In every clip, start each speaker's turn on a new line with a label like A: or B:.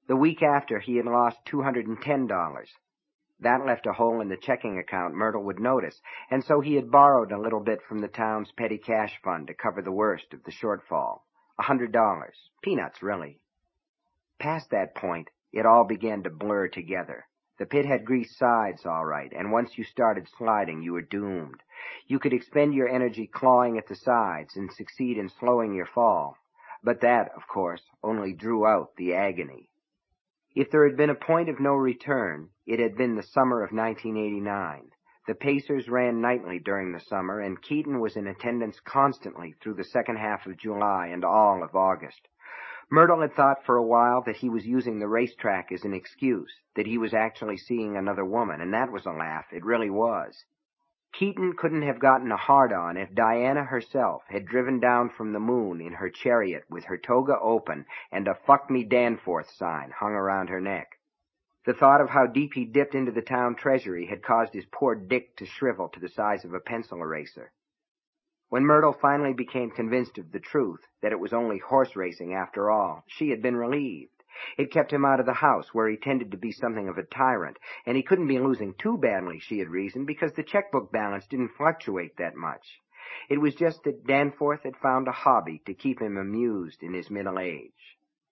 A: The week after, he had lost $210. That left a hole in the checking account Myrtle would notice, and so he had borrowed a little bit from the town's petty cash fund to cover the worst of the shortfall. $100. Peanuts, really. Past that point, it all began to blur together. The pit had greased sides, all right, and once you started sliding, you were doomed. You could expend your energy clawing at the sides and succeed in slowing your fall. But that, of course, only drew out the agony. If there had been a point of no return, it had been the summer of 1989. The Pacers ran nightly during the summer, and Keaton was in attendance constantly through the second half of July and all of August. Myrtle had thought for a while that he was using the racetrack as an excuse, that he was actually seeing another woman, and that was a laugh. It really was. Keaton couldn't have gotten a hard-on if Diana herself had driven down from the moon in her chariot with her toga open and a "Fuck Me Danforth" sign hung around her neck. The thought of how deep he dipped into the town treasury had caused his poor dick to shrivel to the size of a pencil eraser. When Myrtle finally became convinced of the truth, that it was only horse racing after all, she had been relieved. It kept him out of the house, where he tended to be something of a tyrant, and he couldn't be losing too badly, she had reasoned, because the checkbook balance didn't fluctuate that much. It was just that Danforth had found a hobby to keep him amused in his middle age.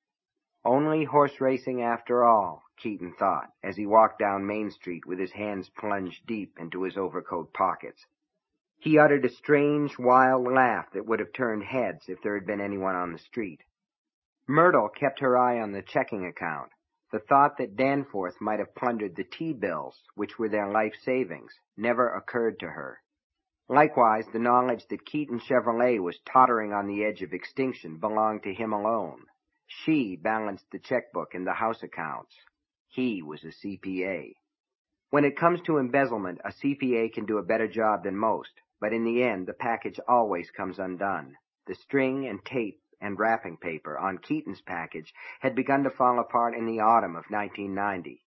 A: Only horse racing after all, Keaton thought, as he walked down Main Street with his hands plunged deep into his overcoat pockets. He uttered a strange, wild laugh that would have turned heads if there had been anyone on the street. Myrtle kept her eye on the checking account. The thought that Danforth might have plundered the T-bills, which were their life savings, never occurred to her. Likewise, the knowledge that Keaton Chevrolet was tottering on the edge of extinction belonged to him alone. She balanced the checkbook and the house accounts. He was a CPA. When it comes to embezzlement, a CPA can do a better job than most, but in the end, the package always comes undone. The string and tape and wrapping paper on Keaton's package had begun to fall apart in the autumn of 1990.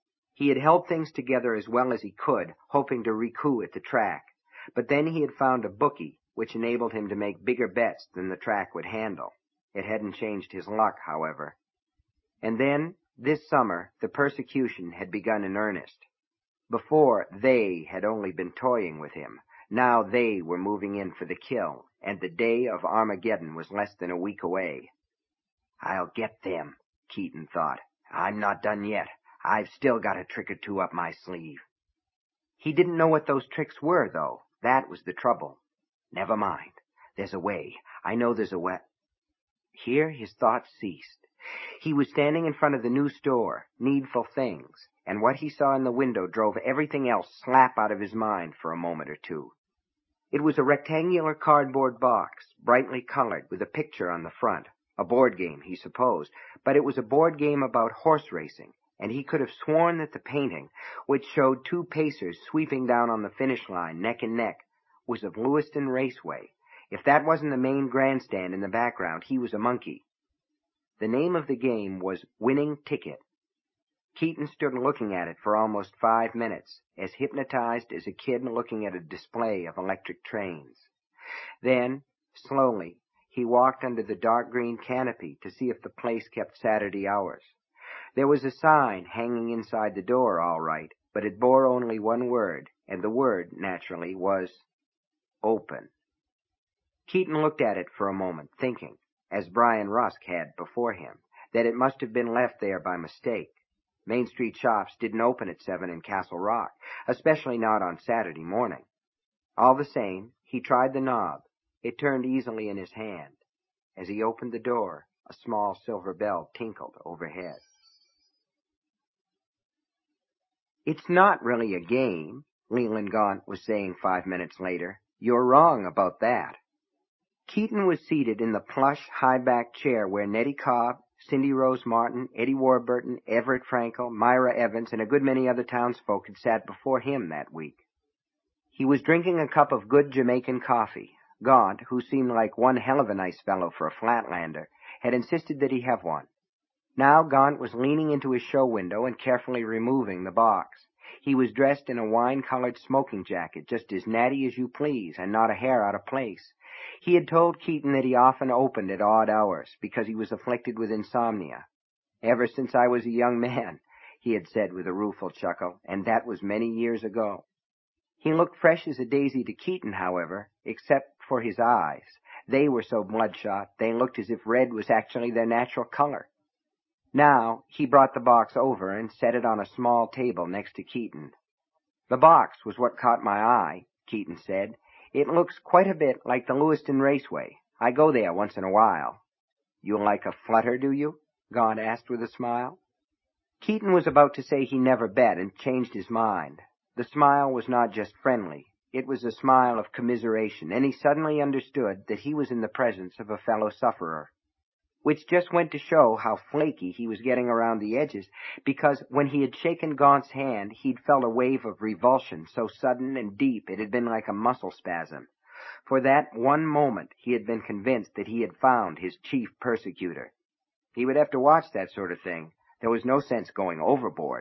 A: He had held things together as well as he could, hoping to recoup at the track, but then he had found a bookie which enabled him to make bigger bets than the track would handle. It hadn't changed his luck, however. And then, this summer, the persecution had begun in earnest. Before, they had only been toying with him. Now they were moving in for the kill, and the day of Armageddon was less than a week away. "I'll get them," Keaton thought. "I'm not done yet. I've still got a trick or two up my sleeve." He didn't know what those tricks were, though. That was the trouble. "Never mind. There's a way. I know there's a way." Here his thoughts ceased. He was standing in front of the new store, Needful Things, and what he saw in the window drove everything else slap out of his mind for a moment or two. It was a rectangular cardboard box, brightly colored, with a picture on the front. A board game, he supposed, but it was a board game about horse racing, and he could have sworn that the painting, which showed two pacers sweeping down on the finish line neck and neck, was of Lewiston Raceway. If that wasn't the main grandstand in the background, he was a monkey. The name of the game was Winning Ticket. Keaton stood looking at it for almost 5 minutes, as hypnotized as a kid looking at a display of electric trains. Then, slowly, he walked under the dark green canopy to see if the place kept Saturday hours. There was a sign hanging inside the door, all right, but it bore only one word, and the word, naturally, was open. Keaton looked at it for a moment, thinking, as Brian Rusk had before him, that it must have been left there by mistake. Main Street shops didn't open at 7 in Castle Rock, especially not on Saturday morning. All the same, he tried the knob. It turned easily in his hand. As he opened the door, a small silver bell tinkled overhead. "It's not really a game," Leland Gaunt was saying 5 minutes later. "You're wrong about that." Keaton was seated in the plush, high-backed chair where Nettie Cobb, Cindy Rose Martin, Eddie Warburton, Everett Frankel, Myra Evans, and a good many other townsfolk had sat before him that week. He was drinking a cup of good Jamaican coffee. Gaunt, who seemed like one hell of a nice fellow for a Flatlander, had insisted that he have one. Now Gaunt was leaning into his show window and carefully removing the box. He was dressed in a wine-colored smoking jacket, just as natty as you please, and not a hair out of place. He had told Keaton that he often opened at odd hours, because he was afflicted with insomnia. Ever since I was a young man, he had said with a rueful chuckle, and that was many years ago. He looked fresh as a daisy to Keaton, however, except for his eyes. They were so bloodshot, they looked as if red was actually their natural color. Now, he brought the box over and set it on a small table next to Keaton. The box was what caught my eye, Keaton said. It looks quite a bit like the Lewiston Raceway. I go there once in a while. You like a flutter, do you? Gaunt asked with a smile. Keaton was about to say he never bet and changed his mind. The smile was not just friendly. It was a smile of commiseration, and he suddenly understood that he was in the presence of a fellow sufferer. Which just went to show how flaky he was getting around the edges, because when he had shaken Gaunt's hand, he'd felt a wave of revulsion so sudden and deep it had been like a muscle spasm. For that one moment he had been convinced that he had found his chief persecutor. He would have to watch that sort of thing. There was no sense going overboard.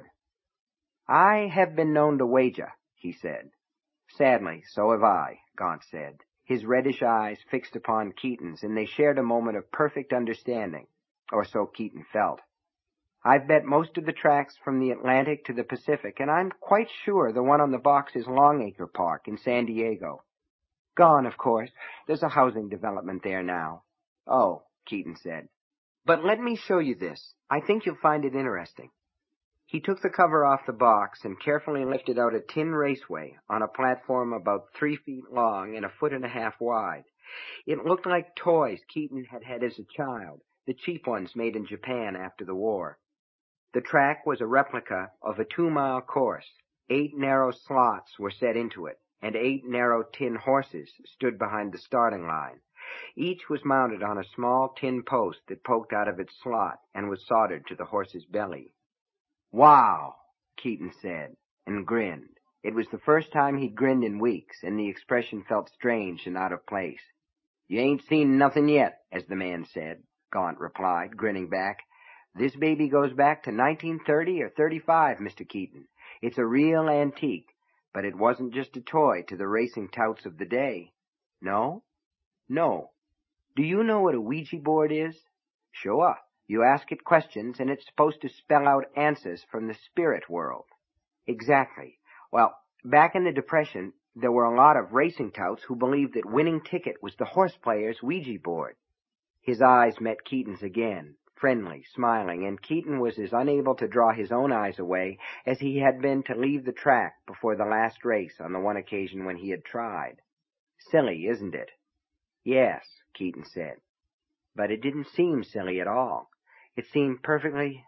A: I have been known to wager, he said. Sadly, so have I, Gaunt said, his reddish eyes fixed upon Keaton's, and they shared a moment of perfect understanding, or so Keaton felt. I've bet most of the tracks from the Atlantic to the Pacific, and I'm quite sure the one on the box is Longacre Park in San Diego. Gone, of course. There's a housing development there now. Oh, Keaton said. But let me show you this. I think you'll find it interesting. He took the cover off the box and carefully lifted out a tin raceway on a platform about 3 feet long and 1.5 feet wide. It looked like toys Keaton had had as a child, the cheap ones made in Japan after the war. The track was a replica of a 2-mile course. 8 narrow slots were set into it, and 8 narrow tin horses stood behind the starting line. Each was mounted on a small tin post that poked out of its slot and was soldered to the horse's belly. Wow, Keaton said, and grinned. It was the first time he'd grinned in weeks, and the expression felt strange and out of place. You ain't seen nothing yet, as the man said, Gaunt replied, grinning back. This baby goes back to 1930 or 35, Mr. Keaton. It's a real antique, but it wasn't just a toy to the racing touts of the day. No? No. Do you know what a Ouija board is? Sure. You ask it questions, and it's supposed to spell out answers from the spirit world. Exactly. Well, back in the Depression, there were a lot of racing touts who believed that winning ticket was the horse player's Ouija board. His eyes met Keaton's again, friendly, smiling, and Keaton was as unable to draw his own eyes away as he had been to leave the track before the last race on the one occasion when he had tried. Silly, isn't it? Yes, Keaton said. But it didn't seem silly at all. It seemed perfectly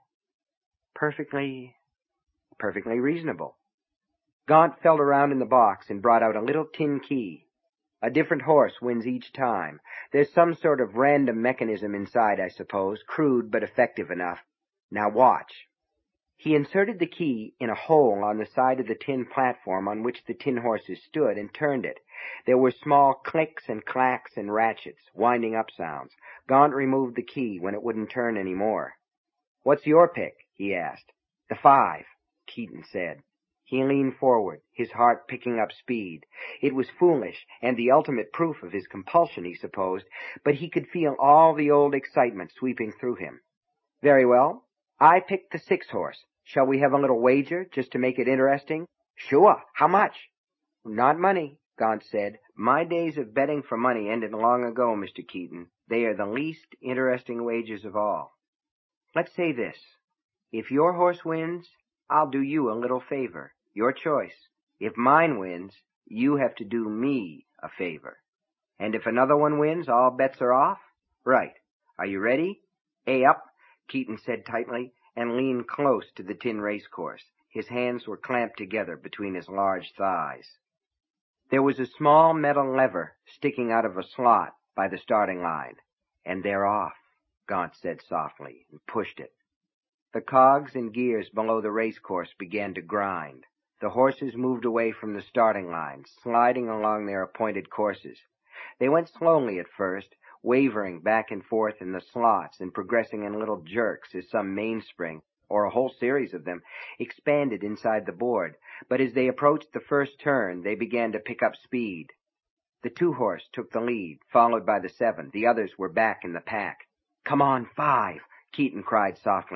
A: reasonable. Gaunt felt around in the box and brought out a little tin key. A different horse wins each time. There's some sort of random mechanism inside, I suppose, crude but effective enough. Now watch. He inserted the key in a hole on the side of the tin platform on which the tin horses stood and turned it. There were small clicks and clacks and ratchets, winding up sounds. Gaunt removed the key when it wouldn't turn any more. What's your pick? He asked. The 5, Keaton said. He leaned forward, his heart picking up speed. It was foolish, and the ultimate proof of his compulsion, he supposed, but he could feel all the old excitement sweeping through him. Very well. I picked the 6 horse. Shall we have a little wager, just to make it interesting? Sure. How much? Not money, Gaunt said. My days of betting for money ended long ago, Mr. Keaton. They are the least interesting wagers of all. Let's say this. If your horse wins, I'll do you a little favor. Your choice. If mine wins, you have to do me a favor. And if another one wins, all bets are off? Right. Are you ready? Up, Keaton said tightly, and leaned close to the tin racecourse. His hands were clamped together between his large thighs. There was a small metal lever sticking out of a slot by the starting line. And they're off, Gaunt said softly, and pushed it. The cogs and gears below the racecourse began to grind. The horses moved away from the starting line, sliding along their appointed courses. They went slowly at first, wavering back and forth in the slots and progressing in little jerks as some mainspring, or a whole series of them, expanded inside the board. But as they approached the first turn, they began to pick up speed. The 2 horse took the lead, followed by the 7. The others were back in the pack. Come on, 5, Keaton cried softly.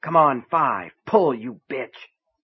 A: Come on, 5. Pull, you bitch.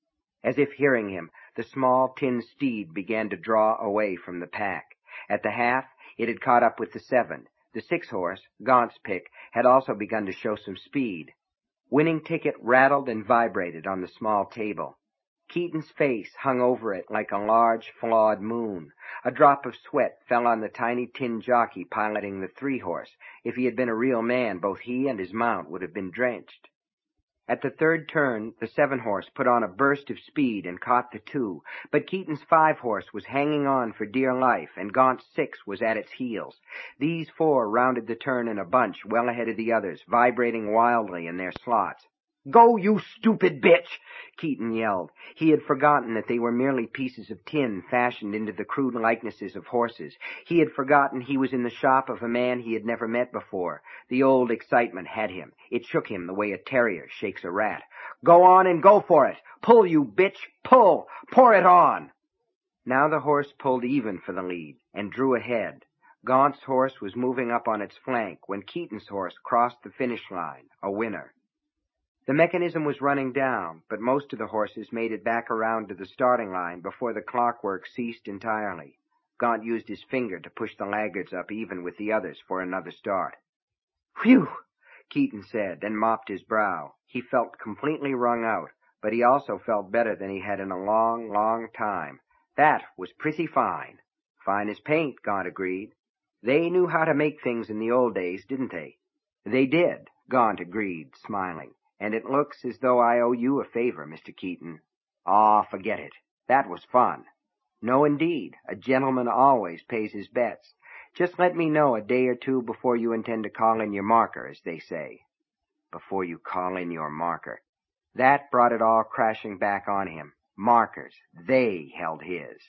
A: As if hearing him, the small tin steed began to draw away from the pack. At the half, it had caught up with the 7. The 6-horse, Gaunt's pick, had also begun to show some speed. Winning Ticket rattled and vibrated on the small table. Keaton's face hung over it like a large, flawed moon. A drop of sweat fell on the tiny tin jockey piloting the 3-horse. If he had been a real man, both he and his mount would have been drenched. At the 3rd turn, the 7-horse put on a burst of speed and caught the 2, but Keaton's 5-horse was hanging on for dear life, and Gaunt's 6 was at its heels. These 4 rounded the turn in a bunch well ahead of the others, vibrating wildly in their slots. "Go, you stupid bitch!" Keaton yelled. He had forgotten that they were merely pieces of tin fashioned into the crude likenesses of horses. He had forgotten he was in the shop of a man he had never met before. The old excitement had him. It shook him the way a terrier shakes a rat. "Go on and go for it! Pull, you bitch! Pull! Pour it on!" Now the horse pulled even for the lead and drew ahead. Gaunt's horse was moving up on its flank when Keaton's horse crossed the finish line, a winner. The mechanism was running down, but most of the horses made it back around to the starting line before the clockwork ceased entirely. Gaunt used his finger to push the laggards up even with the others for another start. "Whew!" Keaton said, then mopped his brow. He felt completely wrung out, but he also felt better than he had in a long, long time. That was pretty fine. Fine as paint, Gaunt agreed. They knew how to make things in the old days, didn't they? They did, Gaunt agreed, smiling. And it looks as though I owe you a favor, Mr. Keaton. Aw, forget it. That was fun. No, indeed. A gentleman always pays his bets. Just let me know a day or two before you intend to call in your marker, as they say. Before you call in your marker. That brought it all crashing back on him. Markers. They held his.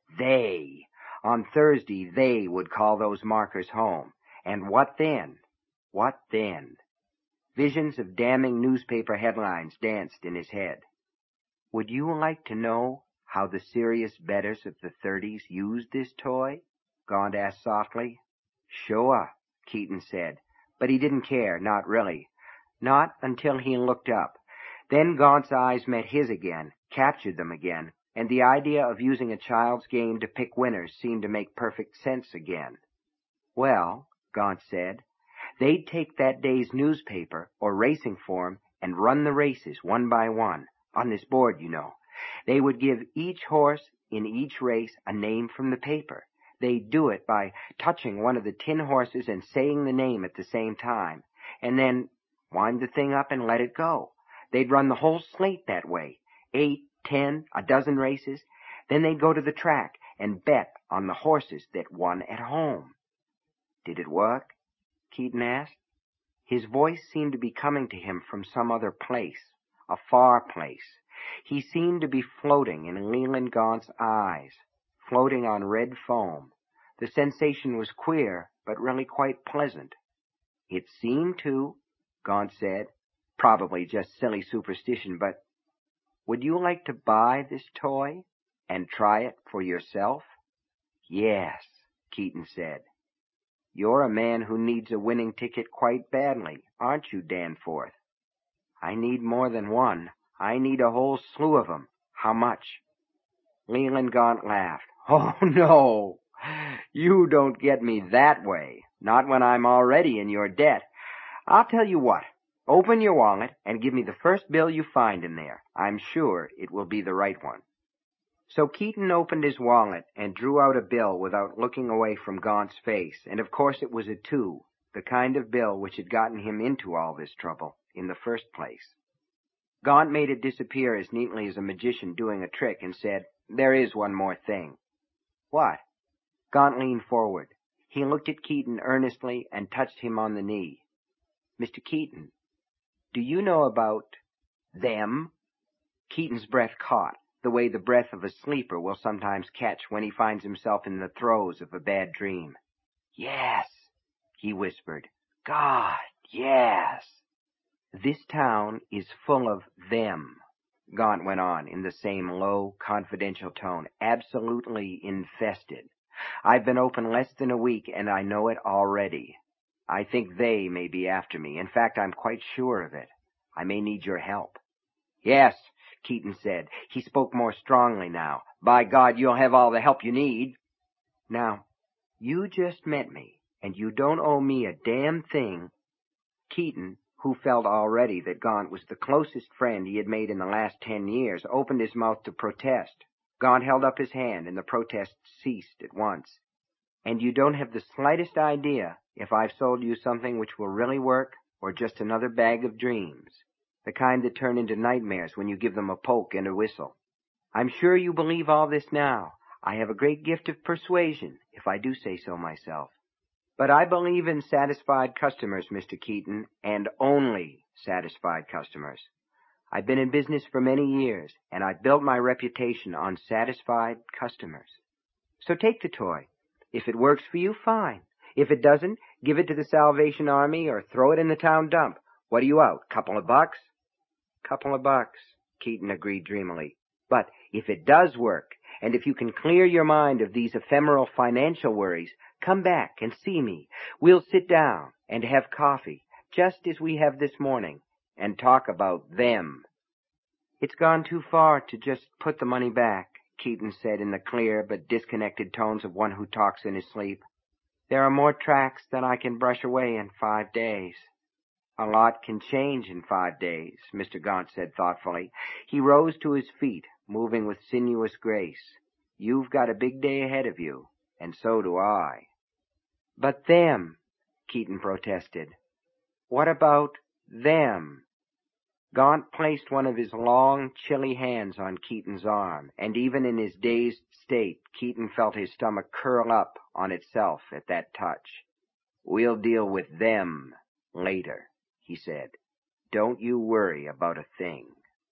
A: They. On Thursday, they would call those markers home. And what then? What then? Visions of damning newspaper headlines danced in his head. Would you like to know how the serious bettors of the 30s used this toy? Gaunt asked softly. Sure, Keaton said, but he didn't care, not really. Not until he looked up. Then Gaunt's eyes met his again, captured them again, and the idea of using a child's game to pick winners seemed to make perfect sense again. Well, Gaunt said, they'd take that day's newspaper or racing form and run the races one by one, on this board, you know. They would give each horse in each race a name from the paper. They'd do it by touching one of the tin horses and saying the name at the same time, and then wind the thing up and let it go. They'd run the whole slate that way, 8, 10, a dozen races. Then they'd go to the track and bet on the horses that won at home. Did it work? Keaton asked. His voice seemed to be coming to him from some other place, a far place. He seemed to be floating in Leland Gaunt's eyes, floating on red foam. The sensation was queer, but really quite pleasant. It seemed to, Gaunt said. Probably just silly superstition, but would you like to buy this toy and try it for yourself? Yes, Keaton said. You're a man who needs a winning ticket quite badly, aren't you, Danforth? I need more than one. I need a whole slew of 'em. How much? Leland Gaunt laughed. Oh, no. You don't get me that way. Not when I'm already in your debt. I'll tell you what. Open your wallet and give me the first bill you find in there. I'm sure it will be the right one. So Keaton opened his wallet and drew out a bill without looking away from Gaunt's face, and of course it was a 2, the kind of bill which had gotten him into all this trouble in the first place. Gaunt made it disappear as neatly as a magician doing a trick and said, There is one more thing. What? Gaunt leaned forward. He looked at Keaton earnestly and touched him on the knee. Mr. Keaton, do you know about them? Keaton's breath caught, the way the breath of a sleeper will sometimes catch when he finds himself in the throes of a bad dream. Yes, he whispered. God, yes. This town is full of them, Gaunt went on in the same low, confidential tone, absolutely infested. I've been open less than a week, and I know it already. I think they may be after me. In fact, I'm quite sure of it. I may need your help." "Yes," Keaton said. He spoke more strongly now. "By God, you'll have all the help you need." "Now, you just met me, and you don't owe me a damn thing." Keaton, who felt already that Gaunt was the closest friend he had made in the last 10 years, opened his mouth to protest. Gaunt held up his hand, and the protest ceased at once. "And you don't have the slightest idea if I've sold you something which will really work, or just another bag of dreams, the kind that turn into nightmares when you give them a poke and a whistle. I'm sure you believe all this now. I have a great gift of persuasion, if I do say so myself. But I believe in satisfied customers, Mr. Keaton, and only satisfied customers. I've been in business for many years, and I've built my reputation on satisfied customers. So take the toy. If it works for you, fine. If it doesn't, give it to the Salvation Army or throw it in the town dump. What are you out, couple of bucks?" "Couple of bucks," Keaton agreed dreamily. "But if it does work, and if you can clear your mind of these ephemeral financial worries, come back and see me. We'll sit down and have coffee, just as we have this morning, and talk about them." "It's gone too far to just put the money back," Keaton said in the clear but disconnected tones of one who talks in his sleep. "There are more tracks than I can brush away in 5 days. "A lot can change in 5 days," Mr. Gaunt said thoughtfully. He rose to his feet, moving with sinuous grace. "You've got a big day ahead of you, and so do I." "But them," Keaton protested. "What about them?" Gaunt placed one of his long, chilly hands on Keaton's arm, and even in his dazed state, Keaton felt his stomach curl up on itself at that touch. "We'll deal with them later," he said. "Don't you worry about a thing."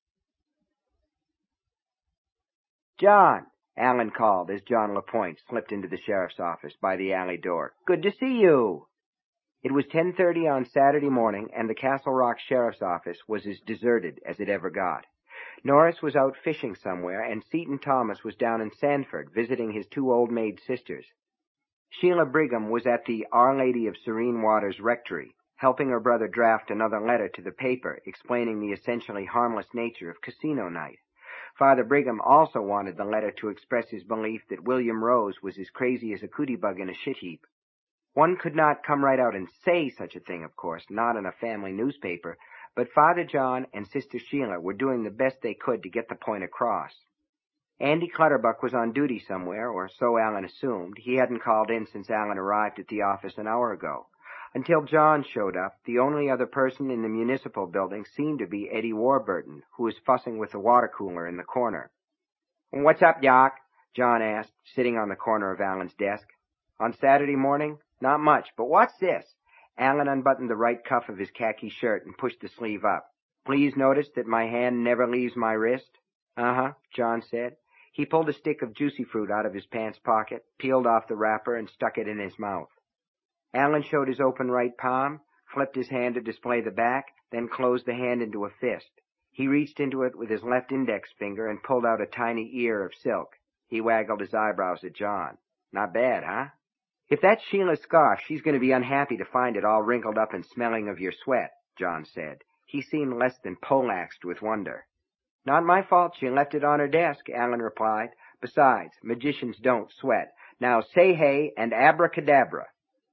A: "John," Allen called as John LaPointe slipped into the sheriff's office by the alley door. "Good to see you." It was 10:30 on Saturday morning, and the Castle Rock Sheriff's Office was as deserted as it ever got. Norris was out fishing somewhere, and Seton Thomas was down in Sanford visiting his 2 old maid sisters. Sheila Brigham was at the Our Lady of Serene Waters Rectory, helping her brother draft another letter to the paper explaining the essentially harmless nature of casino night. Father Brigham also wanted the letter to express his belief that William Rose was as crazy as a cootie bug in a shit heap. One could not come right out and say such a thing, of course, not in a family newspaper, but Father John and Sister Sheila were doing the best they could to get the point across. Andy Clutterbuck was on duty somewhere, or so Allen assumed. He hadn't called in since Allen arrived at the office an hour ago. Until John showed up, the only other person in the municipal building seemed to be Eddie Warburton, who was fussing with the water cooler in the corner. "What's up, Doc?" John asked, sitting on the corner of Allen's desk. "On Saturday morning? Not much, but what's this?" Allen unbuttoned the right cuff of his khaki shirt and pushed the sleeve up. "Please notice that my hand never leaves my wrist." "Uh-huh," John said. He pulled a stick of juicy fruit out of his pants pocket, peeled off the wrapper, and stuck it in his mouth. Allen showed his open right palm, flipped his hand to display the back, then closed the hand into a fist. He reached into it with his left index finger and pulled out a tiny ear of silk. He waggled his eyebrows at John. "Not bad, huh?" "If that's Sheila's scarf, she's going to be unhappy to find it all wrinkled up and smelling of your sweat," John said. He seemed less than poleaxed with wonder. "Not my fault she left it on her desk," Allen replied. "Besides, magicians don't sweat. Now say hey and abracadabra."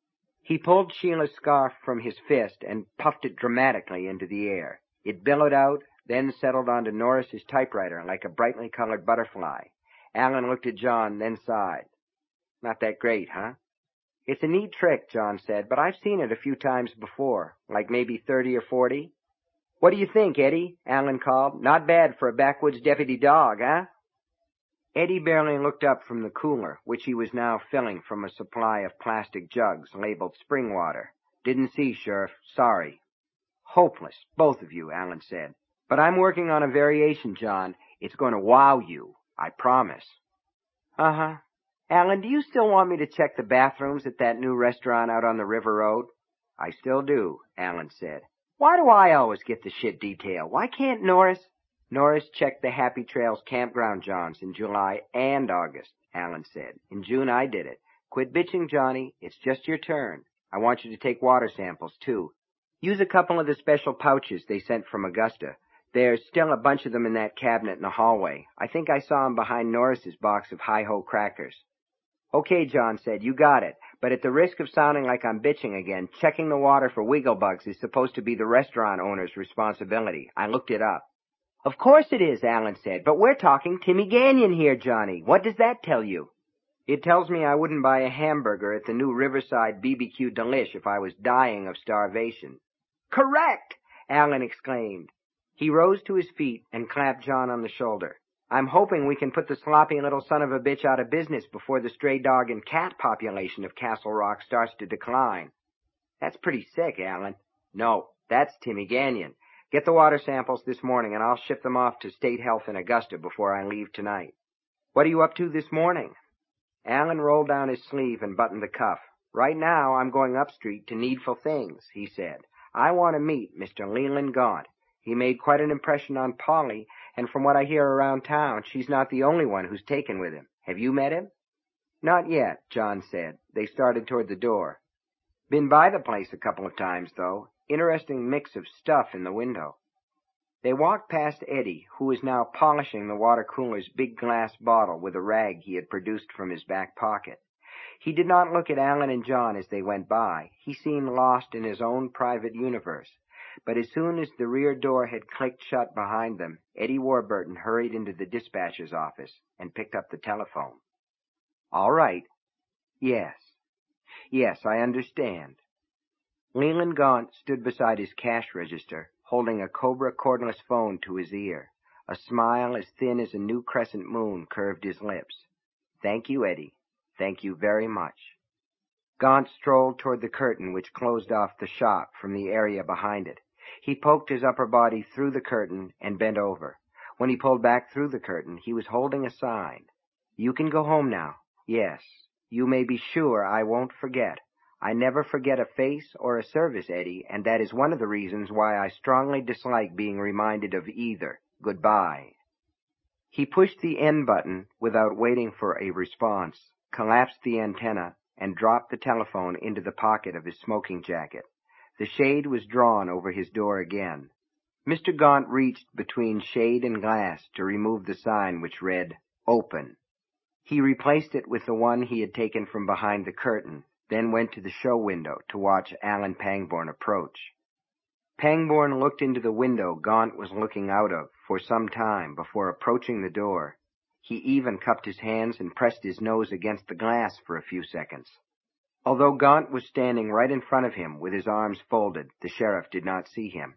A: He pulled Sheila's scarf from his fist and puffed it dramatically into the air. It billowed out, then settled onto Norris's typewriter like a brightly colored butterfly. Allen looked at John, then sighed. "Not that great, huh?" "It's a neat trick," John said, "but I've seen it a few times before, like maybe 30 or 40. "What do you think, Eddie?" Allen called. "Not bad for a backwoods deputy dog, huh?" Eddie barely looked up from the cooler, which he was now filling from a supply of plastic jugs labeled spring water. "Didn't see, Sheriff. Sorry." "Hopeless, both of you," Allen said. "But I'm working on a variation, John. It's going to wow you. I promise." "Uh-huh. Allen, do you still want me to check the bathrooms at that new restaurant out on the River Road?" "I still do," Allen said. "Why do I always get the shit detail? Why can't Norris?" "Norris checked the Happy Trails campground Johns in July and August," Allen said. "In June I did it. Quit bitching, Johnny. It's just your turn. I want you to take water samples, too." Use a couple of the special pouches they sent from Augusta. There's still a bunch of them in that cabinet in the hallway. I think I saw 'em behind Norris's box of Hi-Ho crackers. Okay, John said, you got it. But at the risk of sounding like I'm bitching again, checking the water for wiggle bugs is supposed to be the restaurant owner's responsibility. I looked it up. Of course it is, Alan said, but we're talking Timmy Gagnon here, Johnny. What does that tell you? It tells me I wouldn't buy a hamburger at the new Riverside BBQ Delish if I was dying of starvation. Correct! Alan exclaimed. He rose to his feet and clapped John on the shoulder. I'm hoping we can put the sloppy little son of a bitch out of business before the stray dog and cat population of Castle Rock starts to decline. That's pretty sick, Alan. No, that's Timmy Gagnon. Get the water samples this morning and I'll ship them off to State Health in Augusta before I leave tonight. What are you up to this morning? Alan rolled down his sleeve and buttoned the cuff. Right now I'm going up street to Needful Things, he said. I want to meet Mr. Leland Gaunt. He made quite an impression on Polly, and from what I hear around town, she's not the only one who's taken with him. Have you met him? Not yet, John said. They started toward the door. Been by the place a couple of times, though. Interesting mix of stuff in the window. They walked past Eddie, who was now polishing the water cooler's big glass bottle with a rag he had produced from his back pocket. He did not look at Alan and John as they went by. He seemed lost in his own private universe. But as soon as the rear door had clicked shut behind them, Eddie Warburton hurried into the dispatcher's office and picked up the telephone. All right. Yes. Yes, I understand. Leland Gaunt stood beside his cash register, holding a Cobra cordless phone to his ear. A smile as thin as a new crescent moon curved his lips. Thank you, Eddie. Thank you very much. Gaunt strolled toward the curtain which closed off the shop from the area behind it. He poked his upper body through the curtain and bent over. When he pulled back through the curtain, he was holding a sign. You can go home now. Yes. You may be sure I won't forget. I never forget a face or a service, Eddie, and that is one of the reasons why I strongly dislike being reminded of either. Goodbye. He pushed the end button without waiting for a response, collapsed the antenna, and dropped the telephone into the pocket of his smoking jacket. The shade was drawn over his door again. Mr. Gaunt reached between shade and glass to remove the sign which read, Open. He replaced it with the one he had taken from behind the curtain, then went to the show window to watch Alan Pangborn approach. Pangborn looked into the window Gaunt was looking out of for some time before approaching the door. He even cupped his hands and pressed his nose against the glass for a few seconds. Although Gaunt was standing right in front of him with his arms folded, the sheriff did not see him.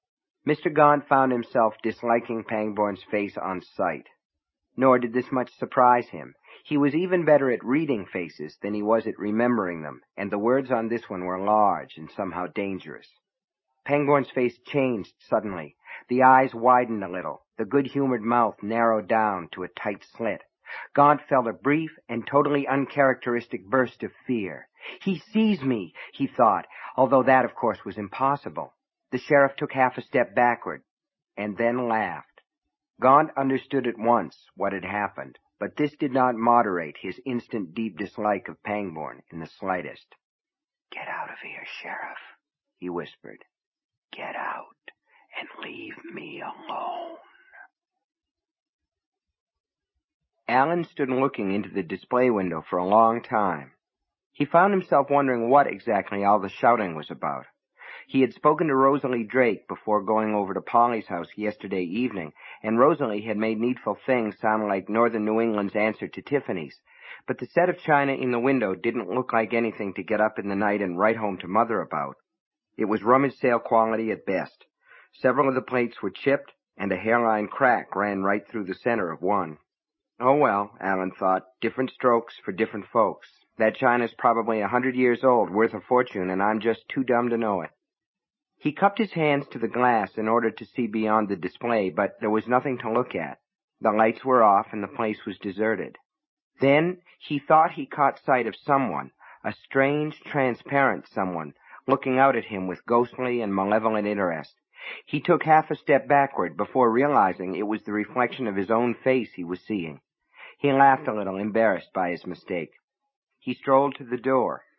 A: Mr. Gaunt found himself disliking Pangborn's face on sight. Nor did this much surprise him. He was even better at reading faces than he was at remembering them, and the words on this one were large and somehow dangerous. Pangborn's face changed suddenly. The eyes widened a little. The good-humored mouth narrowed down to a tight slit. Gaunt felt a brief and totally uncharacteristic burst of fear. He sees me, he thought, although that, of course, was impossible. The sheriff took half a step backward, and then laughed. Gaunt understood at once what had happened, but this did not moderate his instant deep dislike of Pangborn in the slightest. Get out of here, Sheriff, he whispered. Get out and leave me alone. Alan stood looking into the display window for a long time. He found himself wondering what exactly all the shouting was about. He had spoken to Rosalie Drake before going over to Polly's house yesterday evening, and Rosalie had made Needful Things sound like northern New England's answer to Tiffany's. But the set of china in the window didn't look like anything to get up in the night and write home to Mother about. It was rummage sale quality at best. Several of the plates were chipped, and a hairline crack ran right through the center of one. Oh well, Alan thought, different strokes for different folks. That china's probably 100 years old, worth a fortune, and I'm just too dumb to know it. He cupped his hands to the glass in order to see beyond the display, but there was nothing to look at. The lights were off and the place was deserted. Then he thought he caught sight of someone, a strange, transparent someone, looking out at him with ghostly and malevolent interest. He took half a step backward before realizing it was the reflection of his own face he was seeing. He laughed a little, embarrassed by his mistake. He strolled to the door.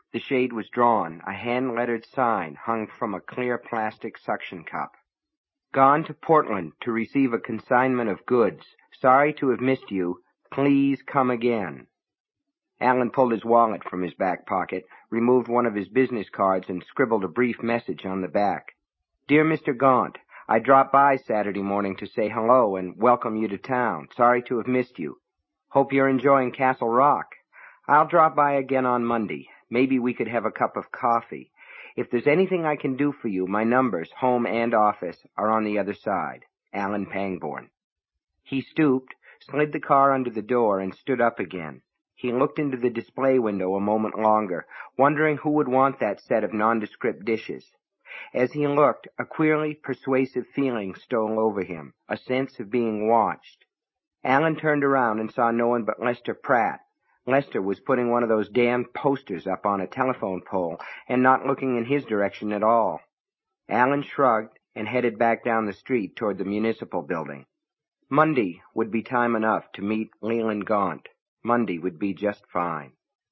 A: The shade was drawn. A hand-lettered sign hung from a clear plastic suction cup. Gone to Portland to receive a consignment of goods. Sorry to have missed you. Please come again. Allen pulled his wallet from his back pocket, removed one of his business cards, and scribbled a brief message on the back. Dear Mr. Gaunt, I dropped by Saturday morning to say hello and welcome you to town. Sorry to have missed you. Hope you're enjoying Castle Rock. I'll drop by again on Monday. Maybe we could have a cup of coffee. If there's anything I can do for you, my numbers, home and office, are on the other side. Allen Pangborn. He stooped, slid the car under the door, and stood up again. He looked into the display window a moment longer, wondering who would want that set of nondescript dishes. As he looked, a queerly persuasive feeling stole over him, a sense of being watched. Allen turned around and saw no one but Lester Pratt. Lester was putting one of those damn posters up on a telephone pole and not looking in his direction at all. Allen shrugged and headed back down the street toward the municipal building. Monday would be time enough to meet Leland Gaunt. Monday would be just fine.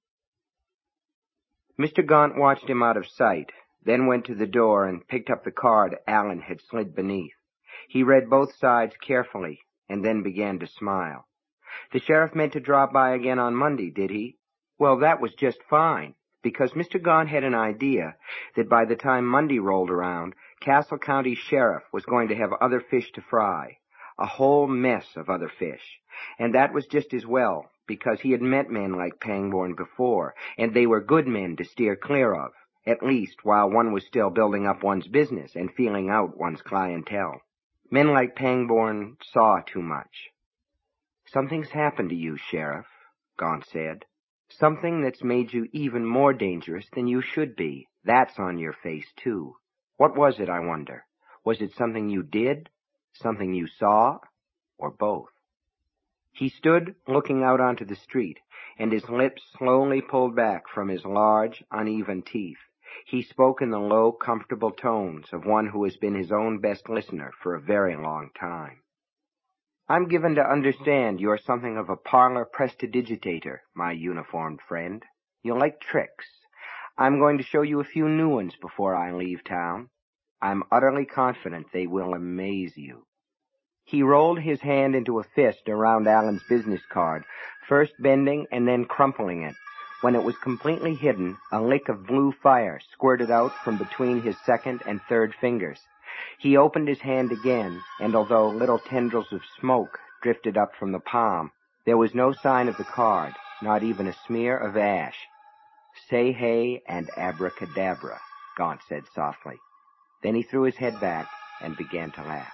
A: Mr. Gaunt watched him out of sight, then went to the door and picked up the card Allen had slid beneath. He read both sides carefully and then began to smile. The sheriff meant to drop by again on Monday, did he? Well, that was just fine, because Mr. Gaunt had an idea that by the time Monday rolled around, Castle County Sheriff was going to have other fish to fry, a whole mess of other fish. And that was just as well, because he had met men like Pangborn before, and they were good men to steer clear of, at least while one was still building up one's business and feeling out one's clientele. Men like Pangborn saw too much. Something's happened to you, Sheriff, Gaunt said. Something that's made you even more dangerous than you should be. That's on your face, too. What was it, I wonder? Was it something you did? Something you saw? Or both? He stood looking out onto the street, and his lips slowly pulled back from his large, uneven teeth. He spoke in the low, comfortable tones of one who has been his own best listener for a very long time. I'm given to understand you're something of a parlor prestidigitator, my uniformed friend. You like tricks. I'm going to show you a few new ones before I leave town. I'm utterly confident they will amaze you. He rolled his hand into a fist around Allen's business card, first bending and then crumpling it. When it was completely hidden, a lick of blue fire squirted out from between his second and third fingers. He opened his hand again, and although little tendrils of smoke drifted up from the palm, there was no sign of the card, not even a smear of ash. Say hey and abracadabra, Gaunt said softly. Then he threw his head back and began to laugh.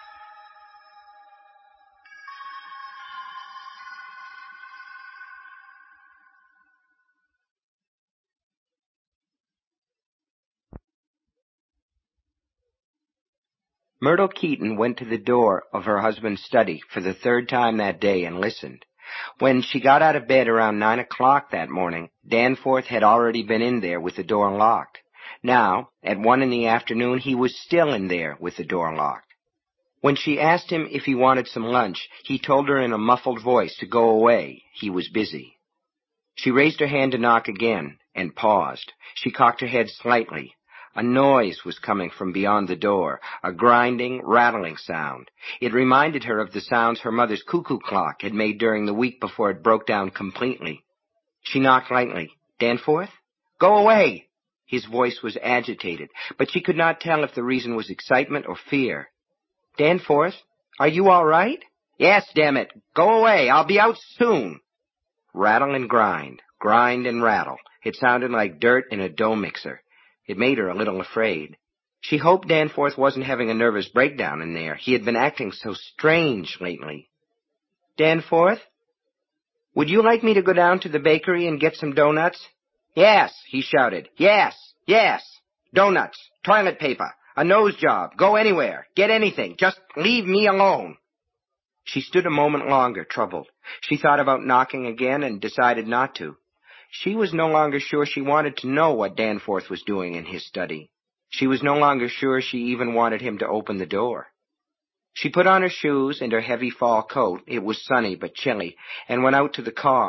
A: Myrtle Keaton went to the door of her husband's study for the third time that day and listened. When she got out of bed around 9 o'clock that morning, Danforth had already been in there with the door locked. Now, at 1 in the afternoon, he was still in there with the door locked. When she asked him if he wanted some lunch, he told her in a muffled voice to go away. He was busy. She raised her hand to knock again and paused. She cocked her head slightly. A noise was coming from beyond the door, a grinding, rattling sound. It reminded her of the sounds her mother's cuckoo clock had made during the week before it broke down completely. She knocked lightly. Danforth? Go away! His voice was agitated, but she could not tell if the reason was excitement or fear. Danforth, are you all right? Yes, damn it. Go away. I'll be out soon. Rattle and grind and rattle. It sounded like dirt in a dough mixer. It made her a little afraid. She hoped Danforth wasn't having a nervous breakdown in there. He had been acting so strange lately. Danforth? Would you like me to go down to the bakery and get some doughnuts? Yes, he shouted. Yes. Doughnuts, toilet paper, a nose job, go anywhere, get anything, just leave me alone. She stood a moment longer, troubled. She thought about knocking again and decided not to. She was no longer sure she wanted to know what Danforth was doing in his study. She was no longer sure she even wanted him to open the door. She put on her shoes and her heavy fall coat, it was sunny but chilly, and went out to the car.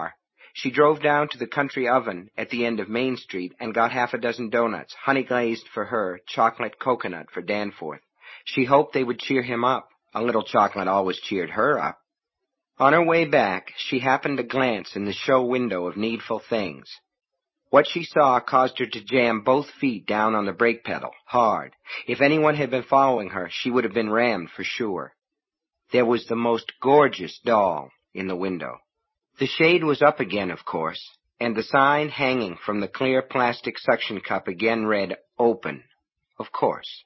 A: She drove down to the Country Oven at the end of Main Street and got half a dozen donuts, honey-glazed for her, chocolate coconut for Danforth. She hoped they would cheer him up. A little chocolate always cheered her up. On her way back, she happened to glance in the show window of Needful Things. What she saw caused her to jam both feet down on the brake pedal, hard. If anyone had been following her, she would have been rammed for sure. There was the most gorgeous doll in the window. The shade was up again, of course, and the sign hanging from the clear plastic suction cup again read, "Open," of course.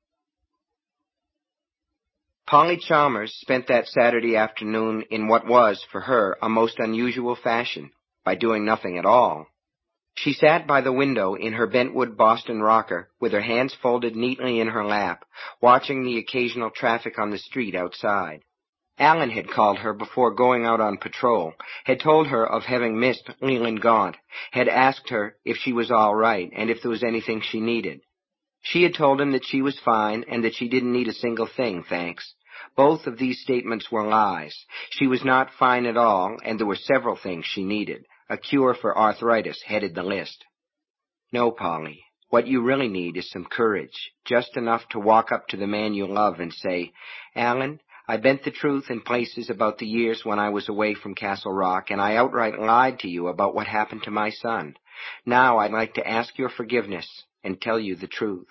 A: Polly Chalmers spent that Saturday afternoon in what was, for her, a most unusual fashion, by doing nothing at all. She sat by the window in her bentwood Boston rocker, with her hands folded neatly in her lap, watching the occasional traffic on the street outside. Allen had called her before going out on patrol, had told her of having missed Leland Gaunt, had asked her if she was all right and if there was anything she needed. She had told him that she was fine and that she didn't need a single thing, thanks. Both of these statements were lies. She was not fine at all, and there were several things she needed. A cure for arthritis headed the list. No, Polly, what you really need is some courage, just enough to walk up to the man you love and say, "Allen, I bent the truth in places about the years when I was away from Castle Rock, and I outright lied to you about what happened to my son. Now I'd like to ask your forgiveness and tell you the truth."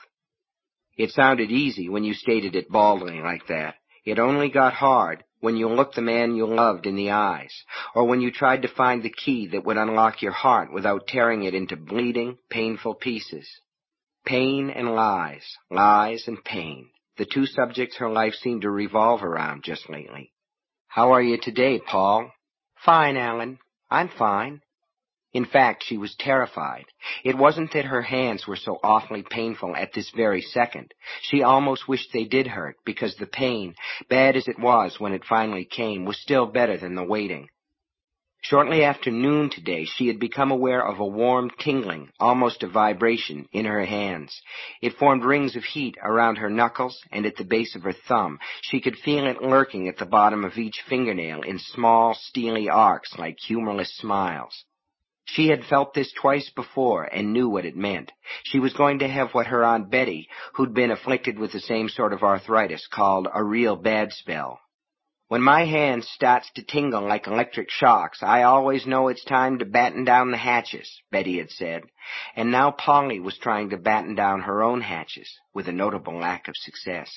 A: It sounded easy when you stated it baldly like that. It only got hard when you looked the man you loved in the eyes, or when you tried to find the key that would unlock your heart without tearing it into bleeding, painful pieces. Pain and lies, lies and pain, the two subjects her life seemed to revolve around just lately. "How are you today, Paul?" "Fine, Allen. I'm fine." In fact, she was terrified. It wasn't that her hands were so awfully painful at this very second. She almost wished they did hurt, because the pain, bad as it was when it finally came, was still better than the waiting. Shortly after noon today, she had become aware of a warm tingling, almost a vibration, in her hands. It formed rings of heat around her knuckles and at the base of her thumb. She could feel it lurking at the bottom of each fingernail in small, steely arcs like humorless smiles. She had felt this twice before and knew what it meant. She was going to have what her Aunt Betty, who'd been afflicted with the same sort of arthritis, called a real bad spell. "When my hand starts to tingle like electric shocks, I always know it's time to batten down the hatches," Betty had said. And now Polly was trying to batten down her own hatches, with a notable lack of success.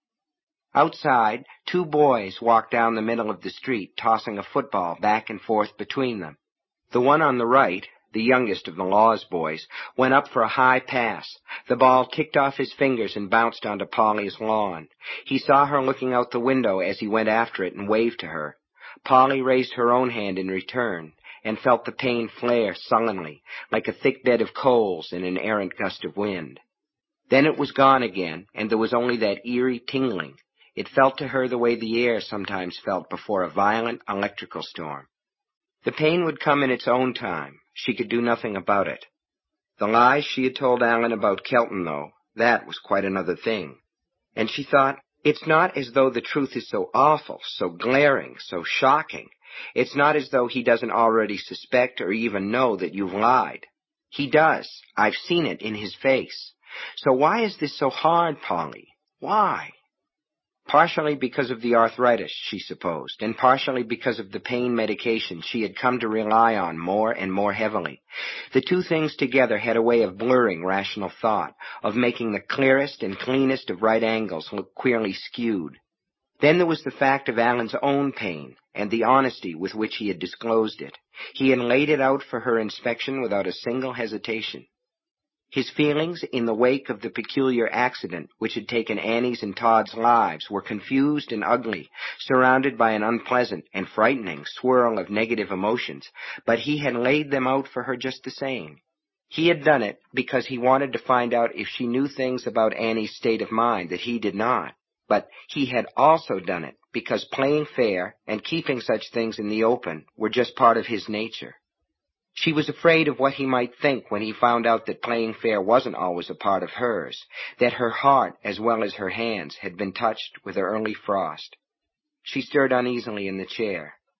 A: Outside, two boys walked down the middle of the street, tossing a football back and forth between them. The one on the right, the youngest of the Laws boys, went up for a high pass. The ball ticked off his fingers and bounced onto Polly's lawn. He saw her looking out the window as he went after it and waved to her. Polly raised her own hand in return and felt the pain flare sullenly, like a thick bed of coals in an errant gust of wind. Then it was gone again, and there was only that eerie tingling. It felt to her the way the air sometimes felt before a violent electrical storm. The pain would come in its own time. She could do nothing about it. The lies she had told Allen about Kelton, though, that was quite another thing. And she thought, it's not as though the truth is so awful, so glaring, so shocking. It's not as though he doesn't already suspect or even know that you've lied. He does. I've seen it in his face. So why is this so hard, Polly? Why? Partially because of the arthritis, she supposed, and partially because of the pain medication she had come to rely on more and more heavily. The two things together had a way of blurring rational thought, of making the clearest and cleanest of right angles look queerly skewed. Then there was the fact of Allen's own pain, and the honesty with which he had disclosed it. He had laid it out for her inspection without a single hesitation. His feelings in the wake of the peculiar accident which had taken Annie's and Todd's lives were confused and ugly, surrounded by an unpleasant and frightening swirl of negative emotions, but he had laid them out for her just the same. He had done it because he wanted to find out if she knew things about Annie's state of mind that he did not, but he had also done it because playing fair and keeping such things in the open were just part of his nature. She was afraid of what he might think when he found out that playing fair wasn't always a part of hers, that her heart as well as her hands had been touched with early frost. She stirred uneasily in the chair.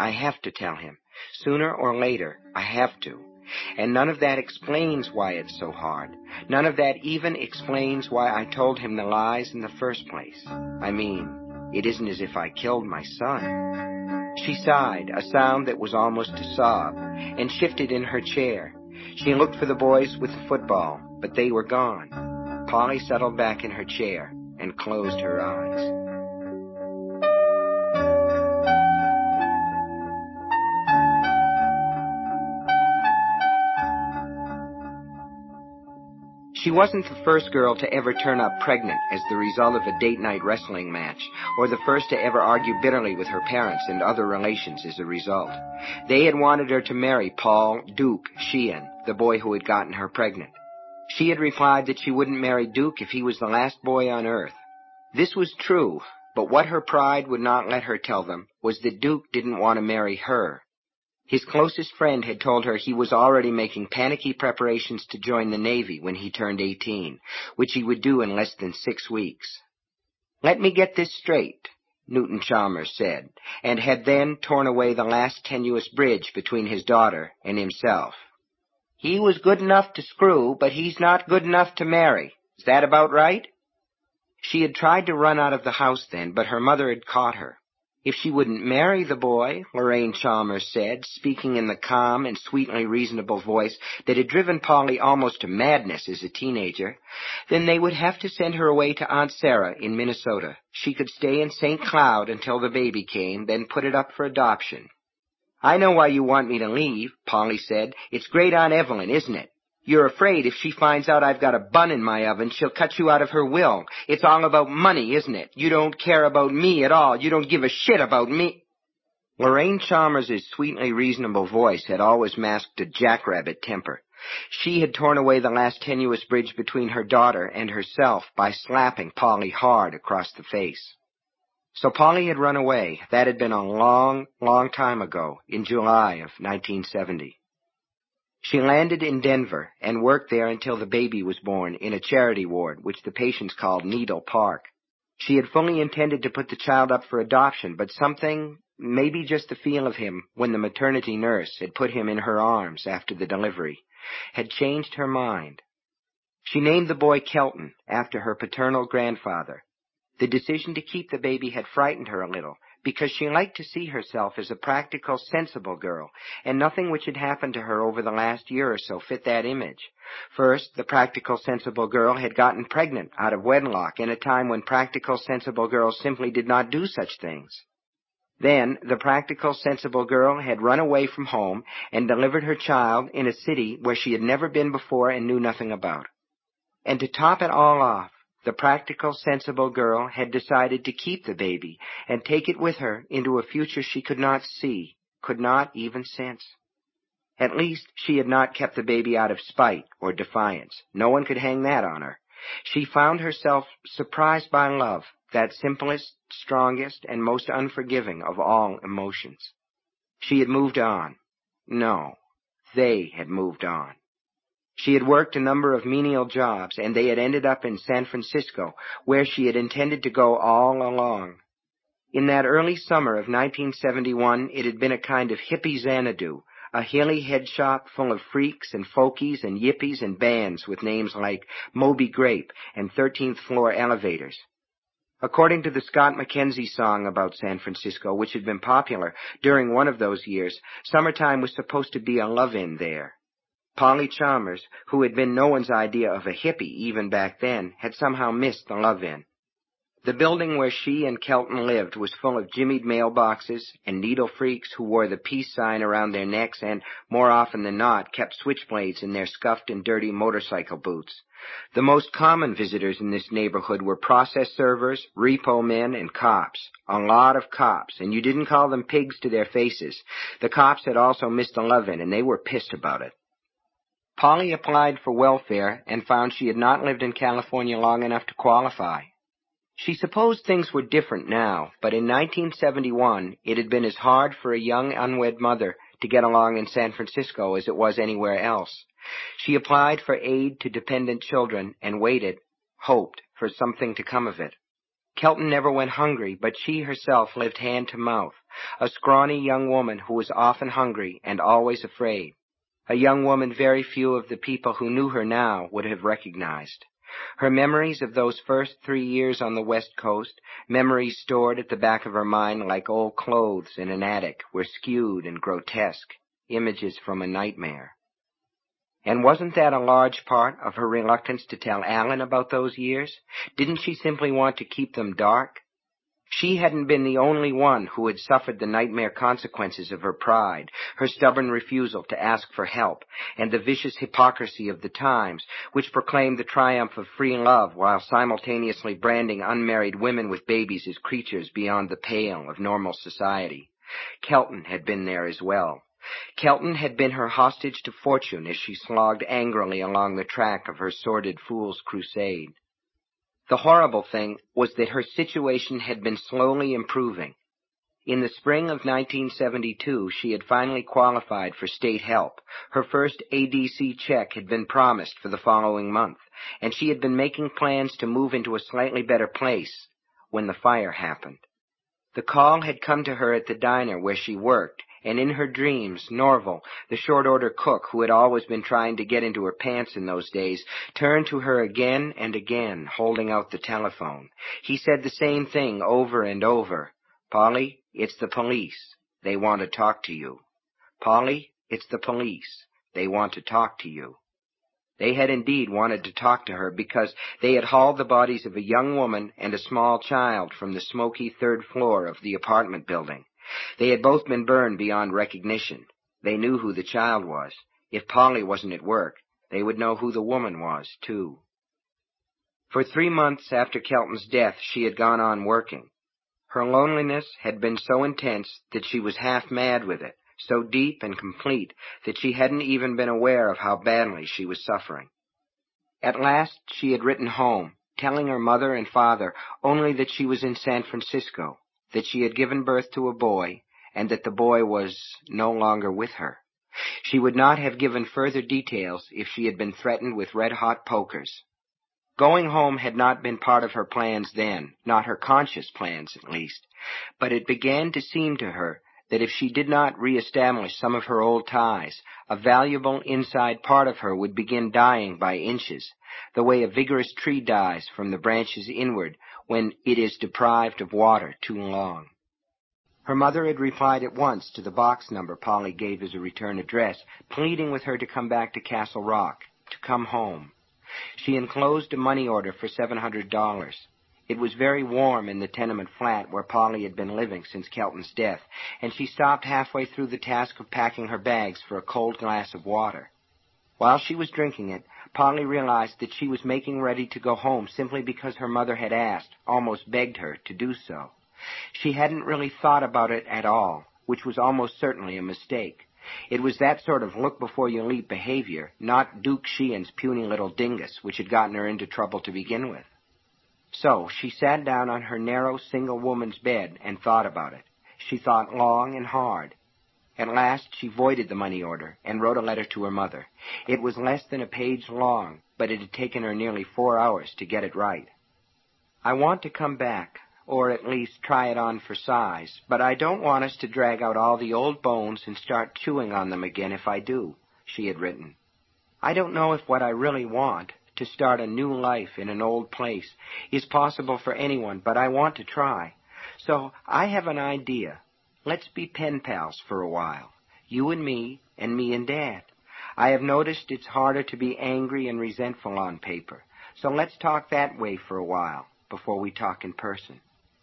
A: I have to tell him. Sooner or later, I have to. And none of that explains why it's so hard. None of that even explains why I told him the lies in the first place. I mean, it isn't as if I killed my son. She sighed, a sound that was almost a sob, and shifted in her chair. She looked for the boys with the football, but they were gone. Polly settled back in her chair and closed her eyes. She wasn't the first girl to ever turn up pregnant as the result of a date-night wrestling match, or the first to ever argue bitterly with her parents and other relations as a result. They had wanted her to marry Paul Duke Sheehan, the boy who had gotten her pregnant. She had replied that she wouldn't marry Duke if he was the last boy on earth. This was true, but what her pride would not let her tell them was that Duke didn't want to marry her. His closest friend had told her he was already making panicky preparations to join the Navy when he turned 18, which he would do in less than 6 weeks. "Let me get this straight," Newton Chalmers said, and had then torn away the last tenuous bridge between his daughter and himself. "He was good enough to screw, but he's not good enough to marry. Is that about right?" She had tried to run out of the house then, but her mother had caught her. If she wouldn't marry the boy, Lorraine Chalmers said, speaking in the calm and sweetly reasonable voice that had driven Polly almost to madness as a teenager, then they would have to send her away to Aunt Sarah in Minnesota. She could stay in St. Cloud until the baby came, then put it up for adoption. "I know why you want me to leave," Polly said. "It's great Aunt Evelyn, isn't it? You're afraid if she finds out I've got a bun in my oven, she'll cut you out of her will. It's all about money, isn't it? You don't care about me at all. You don't give a shit about me." Lorraine Chalmers' sweetly reasonable voice had always masked a jackrabbit temper. She had torn away the last tenuous bridge between her daughter and herself by slapping Polly hard across the face. So Polly had run away. That had been a long, long time ago, in July of 1970. She landed in Denver and worked there until the baby was born in a charity ward, which the patients called Needle Park. She had fully intended to put the child up for adoption, but something, maybe just the feel of him when the maternity nurse had put him in her arms after the delivery, had changed her mind. She named the boy Kelton after her paternal grandfather. The decision to keep the baby had frightened her a little, because she liked to see herself as a practical, sensible girl, and nothing which had happened to her over the last year or so fit that image. First, the practical, sensible girl had gotten pregnant out of wedlock in a time when practical, sensible girls simply did not do such things. Then, the practical, sensible girl had run away from home and delivered her child in a city where she had never been before and knew nothing about. And to top it all off, the practical, sensible girl had decided to keep the baby and take it with her into a future she could not see, could not even sense. At least, she had not kept the baby out of spite or defiance. No one could hang that on her. She found herself surprised by love, that simplest, strongest, and most unforgiving of all emotions. She had moved on. No, they had moved on. She had worked a number of menial jobs, and they had ended up in San Francisco, where she had intended to go all along. In that early summer of 1971, it had been a kind of hippie Xanadu, a hilly head shop full of freaks and folkies and yippies and bands with names like Moby Grape and 13th Floor Elevators. According to the Scott McKenzie song about San Francisco, which had been popular during one of those years, summertime was supposed to be a love-in there. Polly Chalmers, who had been no one's idea of a hippie even back then, had somehow missed the love-in. The building where she and Kelton lived was full of jimmied mailboxes and needle freaks who wore the peace sign around their necks and, more often than not, kept switchblades in their scuffed and dirty motorcycle boots. The most common visitors in this neighborhood were process servers, repo men, and cops. A lot of cops, and you didn't call them pigs to their faces. The cops had also missed the love-in, and they were pissed about it. Polly applied for welfare and found she had not lived in California long enough to qualify. She supposed things were different now, but in 1971 it had been as hard for a young unwed mother to get along in San Francisco as it was anywhere else. She applied for aid to dependent children and waited, hoped, for something to come of it. Kelton never went hungry, but she herself lived hand to mouth, a scrawny young woman who was often hungry and always afraid, a young woman very few of the people who knew her now would have recognized. Her memories of those first 3 years on the West Coast, memories stored at the back of her mind like old clothes in an attic, were skewed and grotesque, images from a nightmare. And wasn't that a large part of her reluctance to tell Alan about those years? Didn't she simply want to keep them dark? She hadn't been the only one who had suffered the nightmare consequences of her pride, her stubborn refusal to ask for help, and the vicious hypocrisy of the times, which proclaimed the triumph of free love while simultaneously branding unmarried women with babies as creatures beyond the pale of normal society. Kelton had been there as well. Kelton had been her hostage to fortune as she slogged angrily along the track of her sordid fool's crusade. The horrible thing was that her situation had been slowly improving. In the spring of 1972, she had finally qualified for state help. Her first ADC check had been promised for the following month, and she had been making plans to move into a slightly better place when the fire happened. The call had come to her at the diner where she worked, and in her dreams, Norval, the short-order cook who had always been trying to get into her pants in those days, turned to her again and again, holding out the telephone. He said the same thing over and over. "Polly, it's the police. They want to talk to you. Polly, it's the police. They want to talk to you." They had indeed wanted to talk to her because they had hauled the bodies of a young woman and a small child from the smoky third floor of the apartment building. They had both been burned beyond recognition. They knew who the child was. If Polly wasn't at work, they would know who the woman was, too. For 3 months after Kelton's death, she had gone on working. Her loneliness had been so intense that she was half mad with it, so deep and complete that she hadn't even been aware of how badly she was suffering. At last she had written home, telling her mother and father only that she was in San Francisco, that she had given birth to a boy, and that the boy was no longer with her. She would not have given further details if she had been threatened with red-hot pokers. Going home had not been part of her plans then, not her conscious plans at least, but it began to seem to her that if she did not reestablish some of her old ties, a valuable inside part of her would begin dying by inches, the way a vigorous tree dies from the branches inward when it is deprived of water too long. Her mother had replied at once to the box number Polly gave as a return address, pleading with her to come back to Castle Rock, to come home. She enclosed a money order for $700. It was very warm in the tenement flat where Polly had been living since Kelton's death, and she stopped halfway through the task of packing her bags for a cold glass of water. While she was drinking it, Polly realized that she was making ready to go home simply because her mother had asked, almost begged her, to do so. She hadn't really thought about it at all, which was almost certainly a mistake. It was that sort of look-before-you-leap behavior, not Duke Sheehan's puny little dingus, which had gotten her into trouble to begin with. So she sat down on her narrow single-woman's bed and thought about it. She thought long and hard. At last she voided the money order and wrote a letter to her mother. It was less than a page long, but it had taken her nearly 4 hours to get it right. "I want to come back, or at least try it on for size, but I don't want us to drag out all the old bones and start chewing on them again if I do," she had written. "I don't know if what I really want, to start a new life in an old place, is possible for anyone, but I want to try. So I have an idea. Let's be pen pals for a while, you and me and Dad. I have noticed it's harder to be angry and resentful on paper, so let's talk that way for a while before we talk in person."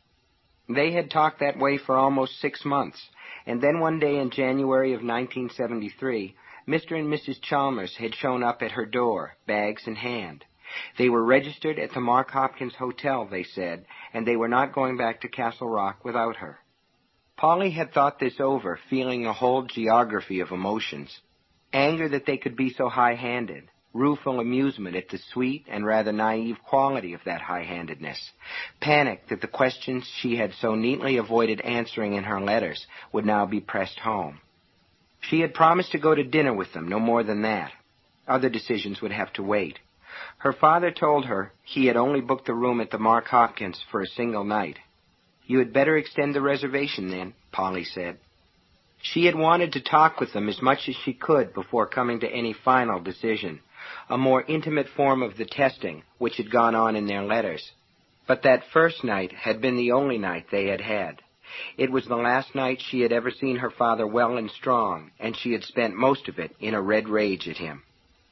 A: They had talked that way for almost 6 months, and then one day in January of 1973, Mr. and Mrs. Chalmers had shown up at her door, bags in hand. They were registered at the Mark Hopkins Hotel, they said, and they were not going back to Castle Rock without her. Polly had thought this over, feeling a whole geography of emotions. Anger that they could be so high-handed, rueful amusement at the sweet and rather naive quality of that high-handedness, panic that the questions she had so neatly avoided answering in her letters would now be pressed home. She had promised to go to dinner with them, no more than that. Other decisions would have to wait. Her father told her he had only booked the room at the Mark Hopkins for a single night. "You had better extend the reservation then. Polly said. She had wanted to talk with them as much as she could before coming to any final decision, a more intimate form of the testing which had gone on in their letters. But that first night had been the only night they had had. It was the last night she had ever seen her father well and strong, and she had spent most of it in a red rage at him.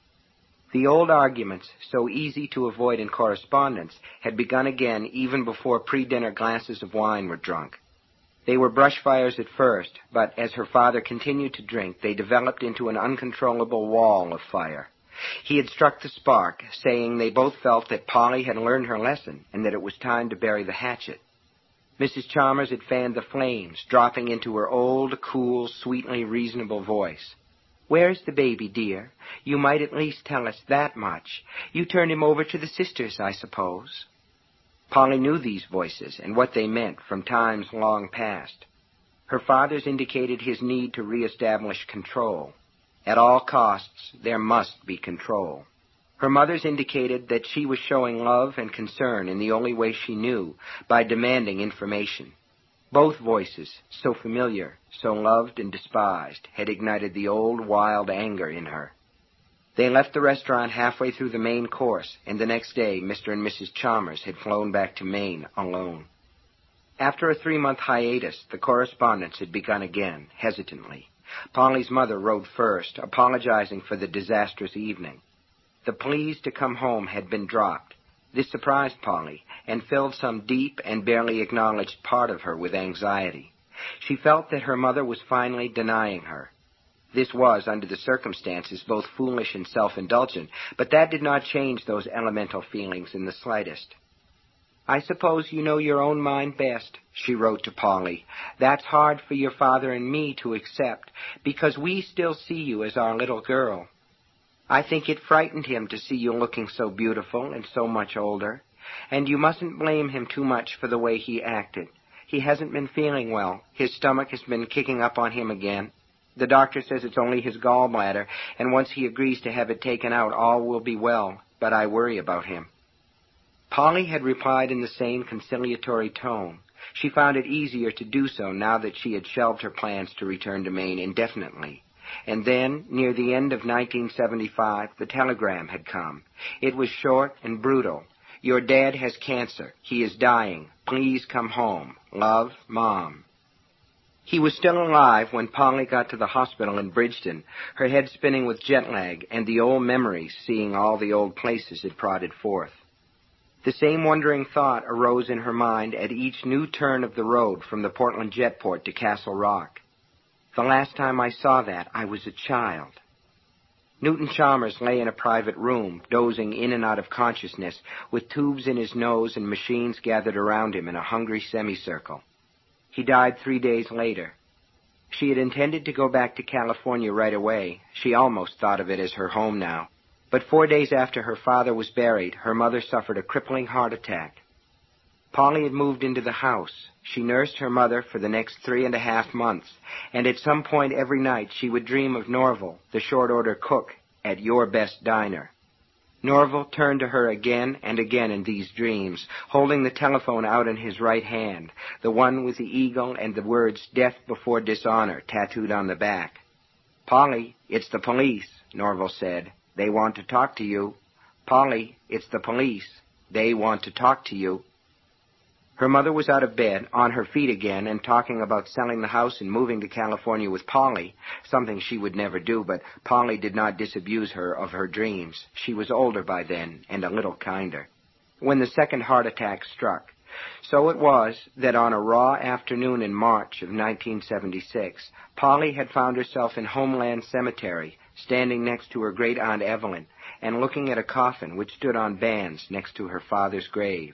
A: The old arguments, so easy to avoid in correspondence, had begun again even before pre-dinner glasses of wine were drunk. They were brush fires at first, but as her father continued to drink, they developed into an uncontrollable wall of fire. He had struck the spark, saying they both felt that Polly had learned her lesson and that it was time to bury the hatchet. Mrs. Chalmers had fanned the flames, dropping into her old, cool, sweetly reasonable voice. "Where's the baby, dear? You might at least tell us that much. You turned him over to the sisters, I suppose." Polly knew these voices and what they meant from times long past. Her father's indicated his need to reestablish control. At all costs, there must be control. Her mother's indicated that she was showing love and concern in the only way she knew, by demanding information. Both voices, so familiar, so loved and despised, had ignited the old wild anger in her. They left the restaurant halfway through the main course, and the next day Mr. and Mrs. Chalmers had flown back to Maine alone. After a 3-month hiatus, the correspondence had begun again, hesitantly. Polly's mother wrote first, apologizing for the disastrous evening. The pleas to come home had been dropped. This surprised Polly, and filled some deep and barely acknowledged part of her with anxiety. She felt that her mother was finally denying her. This was, under the circumstances, both foolish and self-indulgent, but that did not change those elemental feelings in the slightest. "I suppose you know your own mind best," she wrote to Polly. "That's hard for your father and me to accept, because we still see you as our little girl. I think it frightened him to see you looking so beautiful and so much older, and you mustn't blame him too much for the way he acted. He hasn't been feeling well. His stomach has been kicking up on him again. The doctor says it's only his gallbladder, and once he agrees to have it taken out, all will be well, but I worry about him." Polly had replied in the same conciliatory tone. She found it easier to do so now that she had shelved her plans to return to Maine indefinitely. And then, near the end of 1975, the telegram had come. It was short and brutal. "Your dad has cancer. He is dying. Please come home. Love, Mom." He was still alive when Polly got to the hospital in Bridgeton, her head spinning with jet lag and the old memories seeing all the old places it prodded forth. The same wondering thought arose in her mind at each new turn of the road from the Portland Jetport to Castle Rock. "The last time I saw that, I was a child." Newton Chalmers lay in a private room, dozing in and out of consciousness, with tubes in his nose and machines gathered around him in a hungry semicircle. He died 3 days later. She had intended to go back to California right away. She almost thought of it as her home now. But 4 days after her father was buried, her mother suffered a crippling heart attack. Polly had moved into the house. She nursed her mother for the next 3.5 months, and at some point every night she would dream of Norval, the short-order cook, at Your Best Diner. Norval turned to her again and again in these dreams, holding the telephone out in his right hand, the one with the eagle and the words "Death Before Dishonor" tattooed on the back. "Polly, it's the police," Norval said. "They want to talk to you. Polly, it's the police. They want to talk to you." Her mother was out of bed, on her feet again, and talking about selling the house and moving to California with Polly, something she would never do, but Polly did not disabuse her of her dreams. She was older by then, and a little kinder. When the second heart attack struck. So it was that on a raw afternoon in March of 1976, Polly had found herself in Homeland Cemetery, standing next to her great-aunt Evelyn, and looking at a coffin which stood on bands next to her father's grave.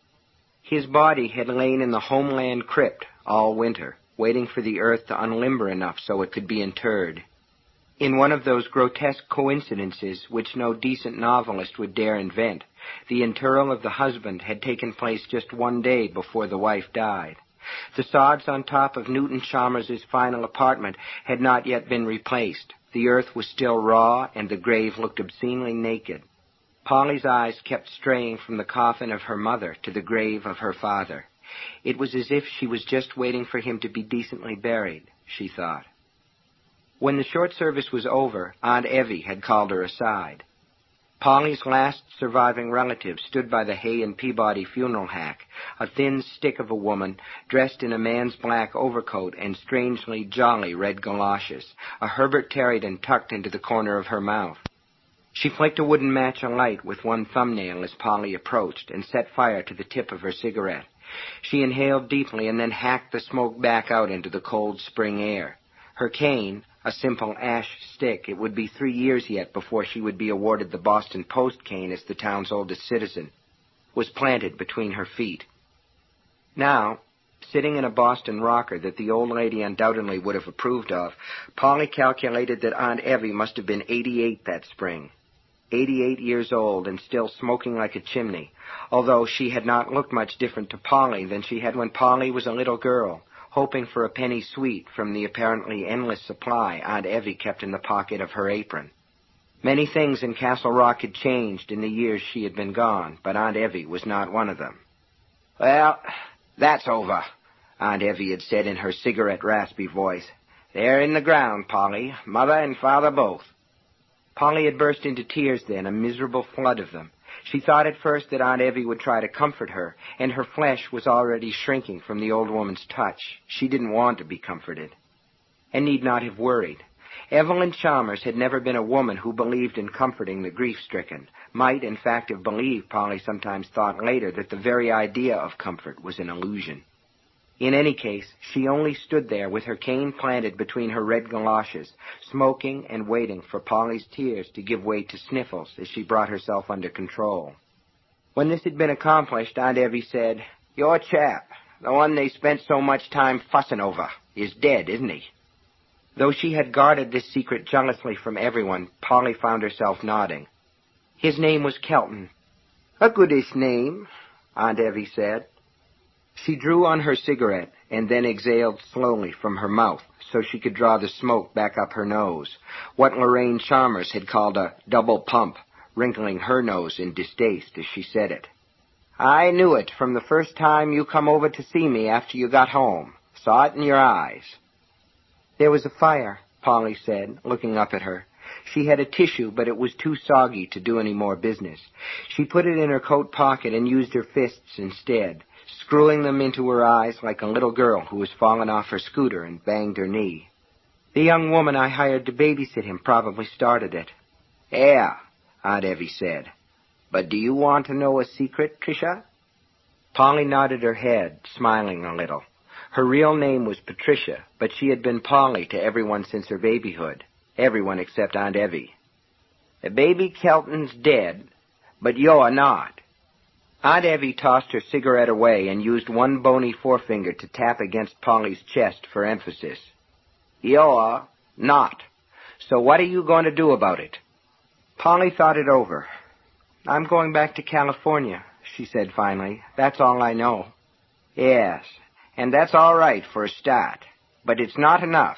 A: His body had lain in the Homeland crypt all winter, waiting for the earth to unlimber enough so it could be interred. In one of those grotesque coincidences which no decent novelist would dare invent, the interral of the husband had taken place just 1 day before the wife died. The sods on top of Newton Chalmers's final apartment had not yet been replaced. The earth was still raw, and the grave looked obscenely naked. Polly's eyes kept straying from the coffin of her mother to the grave of her father. It was as if she was just waiting for him to be decently buried, she thought. When the short service was over, Aunt Evie had called her aside. Polly's last surviving relative stood by the Hay and Peabody funeral hack, a thin stick of a woman dressed in a man's black overcoat and strangely jolly red galoshes, a Herbert Tarryton tucked into the corner of her mouth. She flicked a wooden match alight with one thumbnail as Polly approached and set fire to the tip of her cigarette. She inhaled deeply and then hacked the smoke back out into the cold spring air. Her cane, a simple ash stick, it would be 3 years yet before she would be awarded the Boston Post cane as the town's oldest citizen, was planted between her feet. Now, sitting in a Boston rocker that the old lady undoubtedly would have approved of, Polly calculated that Aunt Evie must have been 88 that spring. 88 years old and still smoking like a chimney, although she had not looked much different to Polly than she had when Polly was a little girl, hoping for a penny sweet from the apparently endless supply Aunt Evie kept in the pocket of her apron. Many things in Castle Rock had changed in the years she had been gone, but Aunt Evie was not one of them. "Well, that's over," Aunt Evie had said in her cigarette raspy voice. "They're in the ground, Polly, Mother and Father both." Polly had burst into tears then, a miserable flood of them. She thought at first that Aunt Evie would try to comfort her, and her flesh was already shrinking from the old woman's touch. She didn't want to be comforted, and need not have worried. Evelyn Chalmers had never been a woman who believed in comforting the grief-stricken, might in fact have believed, Polly sometimes thought later, that the very idea of comfort was an illusion. In any case, she only stood there with her cane planted between her red galoshes, smoking and waiting for Polly's tears to give way to sniffles as she brought herself under control. When this had been accomplished, Aunt Evie said, "Your chap, the one they spent so much time fussing over, is dead, isn't he?" Though she had guarded this secret jealously from everyone, Polly found herself nodding. "His name was Kelton." "A goodish name," Aunt Evie said. She drew on her cigarette and then exhaled slowly from her mouth so she could draw the smoke back up her nose, what Lorraine Chalmers had called a double pump, wrinkling her nose in distaste as she said it. "I knew it from the first time you come over to see me after you got home. Saw it in your eyes." "There was a fire," Polly said, looking up at her. She had a tissue, but it was too soggy to do any more business. She put it in her coat pocket and used her fists instead, screwing them into her eyes like a little girl who was fallen off her scooter and banged her knee. "The young woman I hired to babysit him probably started it." "Yeah," Aunt Evie said. "But do you want to know a secret, Tricia?" Polly nodded her head, smiling a little. Her real name was Patricia, but she had been Polly to everyone since her babyhood, everyone except Aunt Evie. "The baby Kelton's dead, but you're not." Aunt Evie tossed her cigarette away and used one bony forefinger to tap against Polly's chest for emphasis. "You're not. So what are you going to do about it?" Polly thought it over. "I'm going back to California," she said finally. "That's all I know." "Yes, and that's all right for a start, but it's not enough."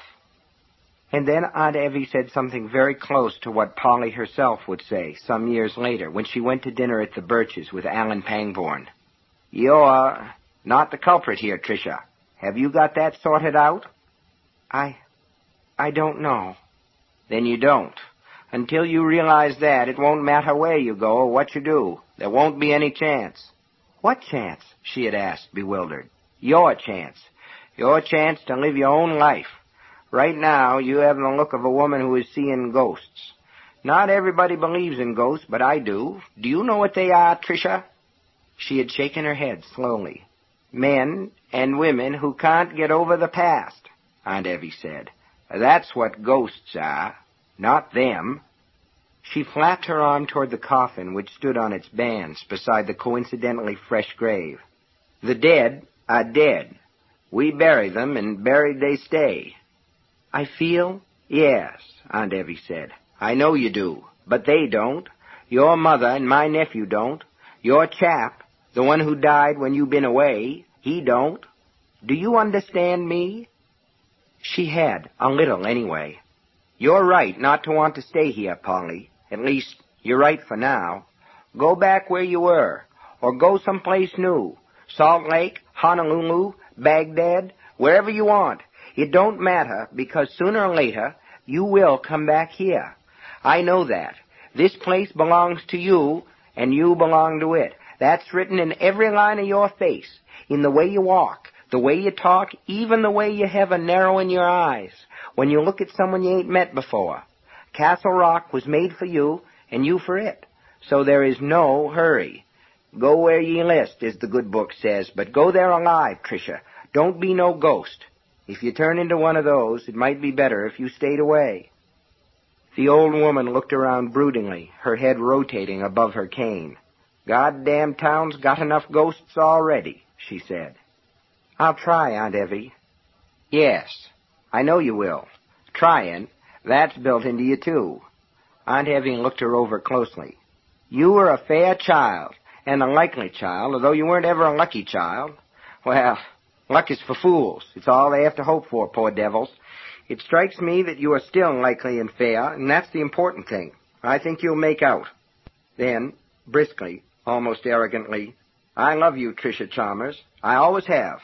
A: And then Aunt Evie said something very close to what Polly herself would say some years later when she went to dinner at the Birches with Alan Pangborn. "You're not the culprit here, Tricia. Have you got that sorted out?" I don't know." "Then you don't. Until you realize that, it won't matter where you go or what you do. There won't be any chance." "What chance?" she had asked, bewildered. "Your chance. Your chance to live your own life. Right now, you have the look of a woman who is seeing ghosts. Not everybody believes in ghosts, but I do. Do you know what they are, Tricia?" She had shaken her head slowly. "Men and women who can't get over the past," Aunt Evie said. "That's what ghosts are, not them." She flapped her arm toward the coffin which stood on its bands beside the coincidentally fresh grave. "The dead are dead. We bury them, and buried they stay." "I feel—" "Yes," Aunt Evie said. "I know you do, but they don't. Your mother and my nephew don't. Your chap, the one who died when you been away, he don't. Do you understand me?" She had, a little anyway. "You're right not to want to stay here, Polly. At least, you're right for now. Go back where you were, or go someplace new. Salt Lake, Honolulu, Baghdad, wherever you want. It don't matter, because sooner or later you will come back here. I know that. This place belongs to you, and you belong to it. That's written in every line of your face, in the way you walk, the way you talk, even the way you have a narrow in your eyes when you look at someone you ain't met before. Castle Rock was made for you, and you for it. So there is no hurry. Go where ye list, as the good book says, but go there alive, Tricia. Don't be no ghost. If you turn into one of those, it might be better if you stayed away. The old woman looked around broodingly, her head rotating above her cane. Goddamn town's got enough ghosts already, she said. I'll try, Aunt Evie. Yes, I know you will. Trying, that's built into you, too. Aunt Evie looked her over closely. You were a fair child, and a likely child, although you weren't ever a lucky child. Well, luck is for fools. It's all they have to hope for, poor devils. It strikes me that you are still likely and fair, and that's the important thing. I think you'll make out. Then, briskly, almost arrogantly, I love you, Tricia Chalmers. I always have.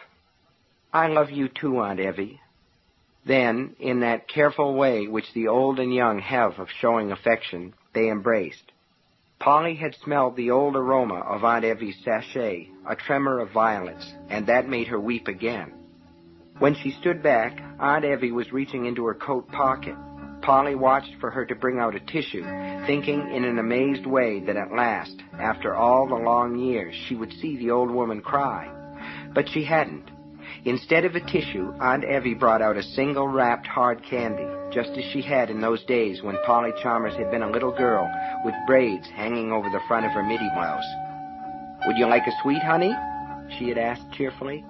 A: I love you too, Aunt Evie. Then, in that careful way which the old and young have of showing affection, they embraced. Polly had smelled the old aroma of Aunt Evie's sachet, a tremor of violets, and that made her weep again. When she stood back, Aunt Evie was reaching into her coat pocket. Polly watched for her to bring out a tissue, thinking in an amazed way that at last, after all the long years, she would see the old woman cry. But she hadn't. Instead of a tissue, Aunt Evie brought out a single wrapped hard candy, just as she had in those days when Polly Chalmers had been a little girl with braids hanging over the front of her middy blouse. Would you like a sweet, honey? She had asked cheerfully.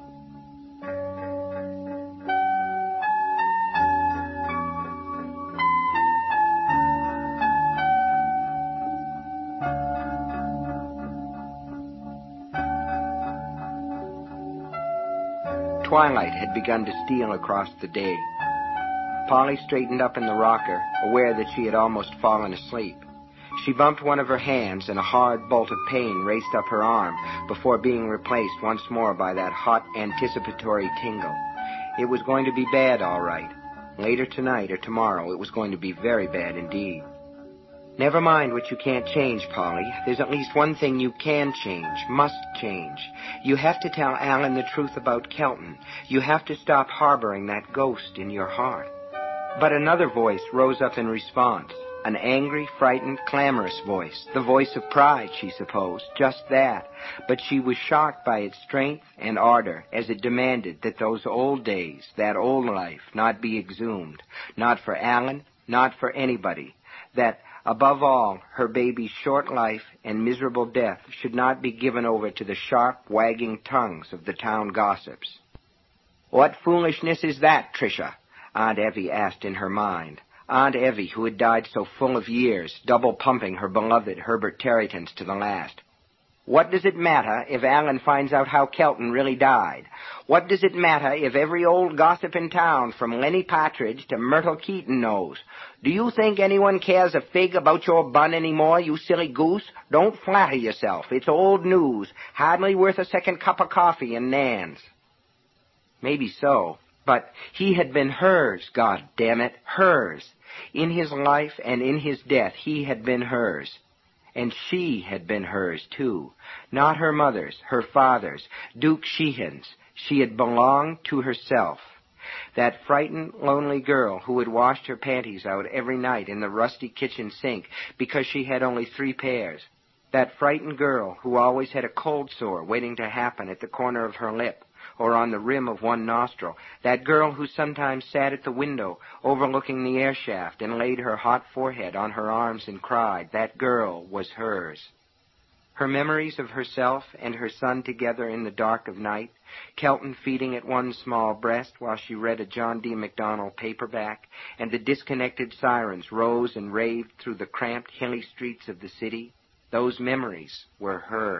A: Twilight had begun to steal across the day. Polly straightened up in the rocker, aware that she had almost fallen asleep. She bumped one of her hands, and a hard bolt of pain raced up her arm before being replaced once more by that hot, anticipatory tingle. It was going to be bad, all right. Later tonight or tomorrow, it was going to be very bad indeed. Never mind what you can't change, Polly. There's at least one thing you can change, must change. You have to tell Alan the truth about Kelton. You have to stop harboring that ghost in your heart. But another voice rose up in response, an angry, frightened, clamorous voice, the voice of pride, she supposed, just that. But she was shocked by its strength and ardor as it demanded that those old days, that old life, not be exhumed, not for Alan, not for anybody, that above all, her baby's short life and miserable death should not be given over to the sharp, wagging tongues of the town gossips. What foolishness is that, Tricia? Aunt Evie asked in her mind. Aunt Evie, who had died so full of years, double-pumping her beloved Herbert Terrytons to the last. What does it matter if Alan finds out how Kelton really died? What does it matter if every old gossip in town, from Lenny Partridge to Myrtle Keaton, knows? Do you think anyone cares a fig about your bun anymore, you silly goose? Don't flatter yourself. It's old news, hardly worth a second cup of coffee in Nan's. Maybe so, but he had been hers, God damn it, hers. In his life and in his death, he had been hers. And she had been hers, too. Not her mother's, her father's, Duke Sheehan's. She had belonged to herself. That frightened, lonely girl who had washed her panties out every night in the rusty kitchen sink because she had only 3 pairs. That frightened girl who always had a cold sore waiting to happen at the corner of her lip or on the rim of one nostril. That girl who sometimes sat at the window overlooking the air shaft and laid her hot forehead on her arms and cried. That girl was hers. Her memories of herself and her son together in the dark of night, Kelton feeding at one small breast while she read a John D. MacDonald paperback, and the disconnected sirens rose and raved through the cramped, hilly streets of the city, those memories were hers.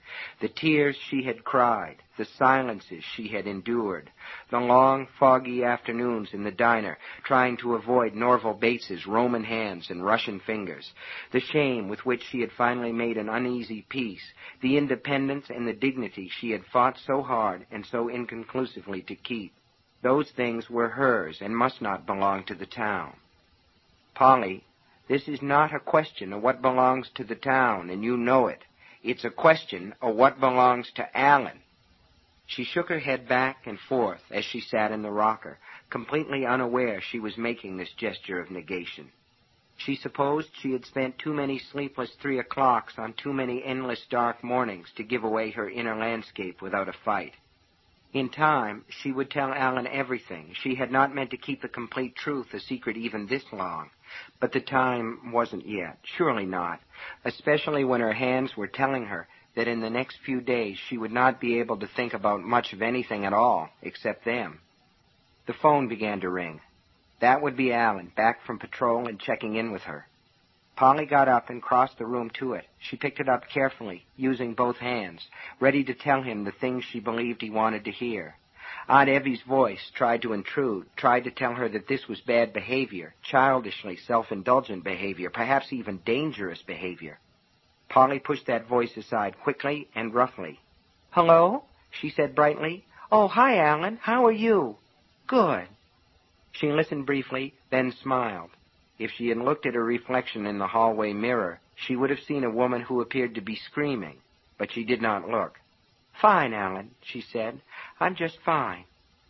A: The tears she had cried, the silences she had endured, the long, foggy afternoons in the diner trying to avoid Norval Bates's Roman hands and Russian fingers, the shame with which she had finally made an uneasy peace, the independence and the dignity she had fought so hard and so inconclusively to keep. Those things were hers and must not belong to the town. Polly, this is not a question of what belongs to the town, and you know it. It's a question of what belongs to Allen. She shook her head back and forth as she sat in the rocker, completely unaware she was making this gesture of negation. She supposed she had spent too many sleepless 3 o'clocks on too many endless dark mornings to give away her inner landscape without a fight. In time, she would tell Allen everything. She had not meant to keep the complete truth a secret even this long. But the time wasn't yet. Surely not. Especially when her hands were telling her that in the next few days she would not be able to think about much of anything at all, except them. The phone began to ring. That would be Allen, back from patrol and checking in with her. Polly got up and crossed the room to it. She picked it up carefully, using both hands, ready to tell him the things she believed he wanted to hear. Aunt Evie's voice tried to intrude, tried to tell her that this was bad behavior, childishly self-indulgent behavior, perhaps even dangerous behavior. Polly pushed that voice aside quickly and roughly. "Hello?" she said brightly. "Oh, hi, Allen. How are you?" "Good." She listened briefly, then smiled. If she had looked at her reflection in the hallway mirror, she would have seen a woman who appeared to be screaming, but she did not look. "Fine, Allen," she said. "I'm just fine."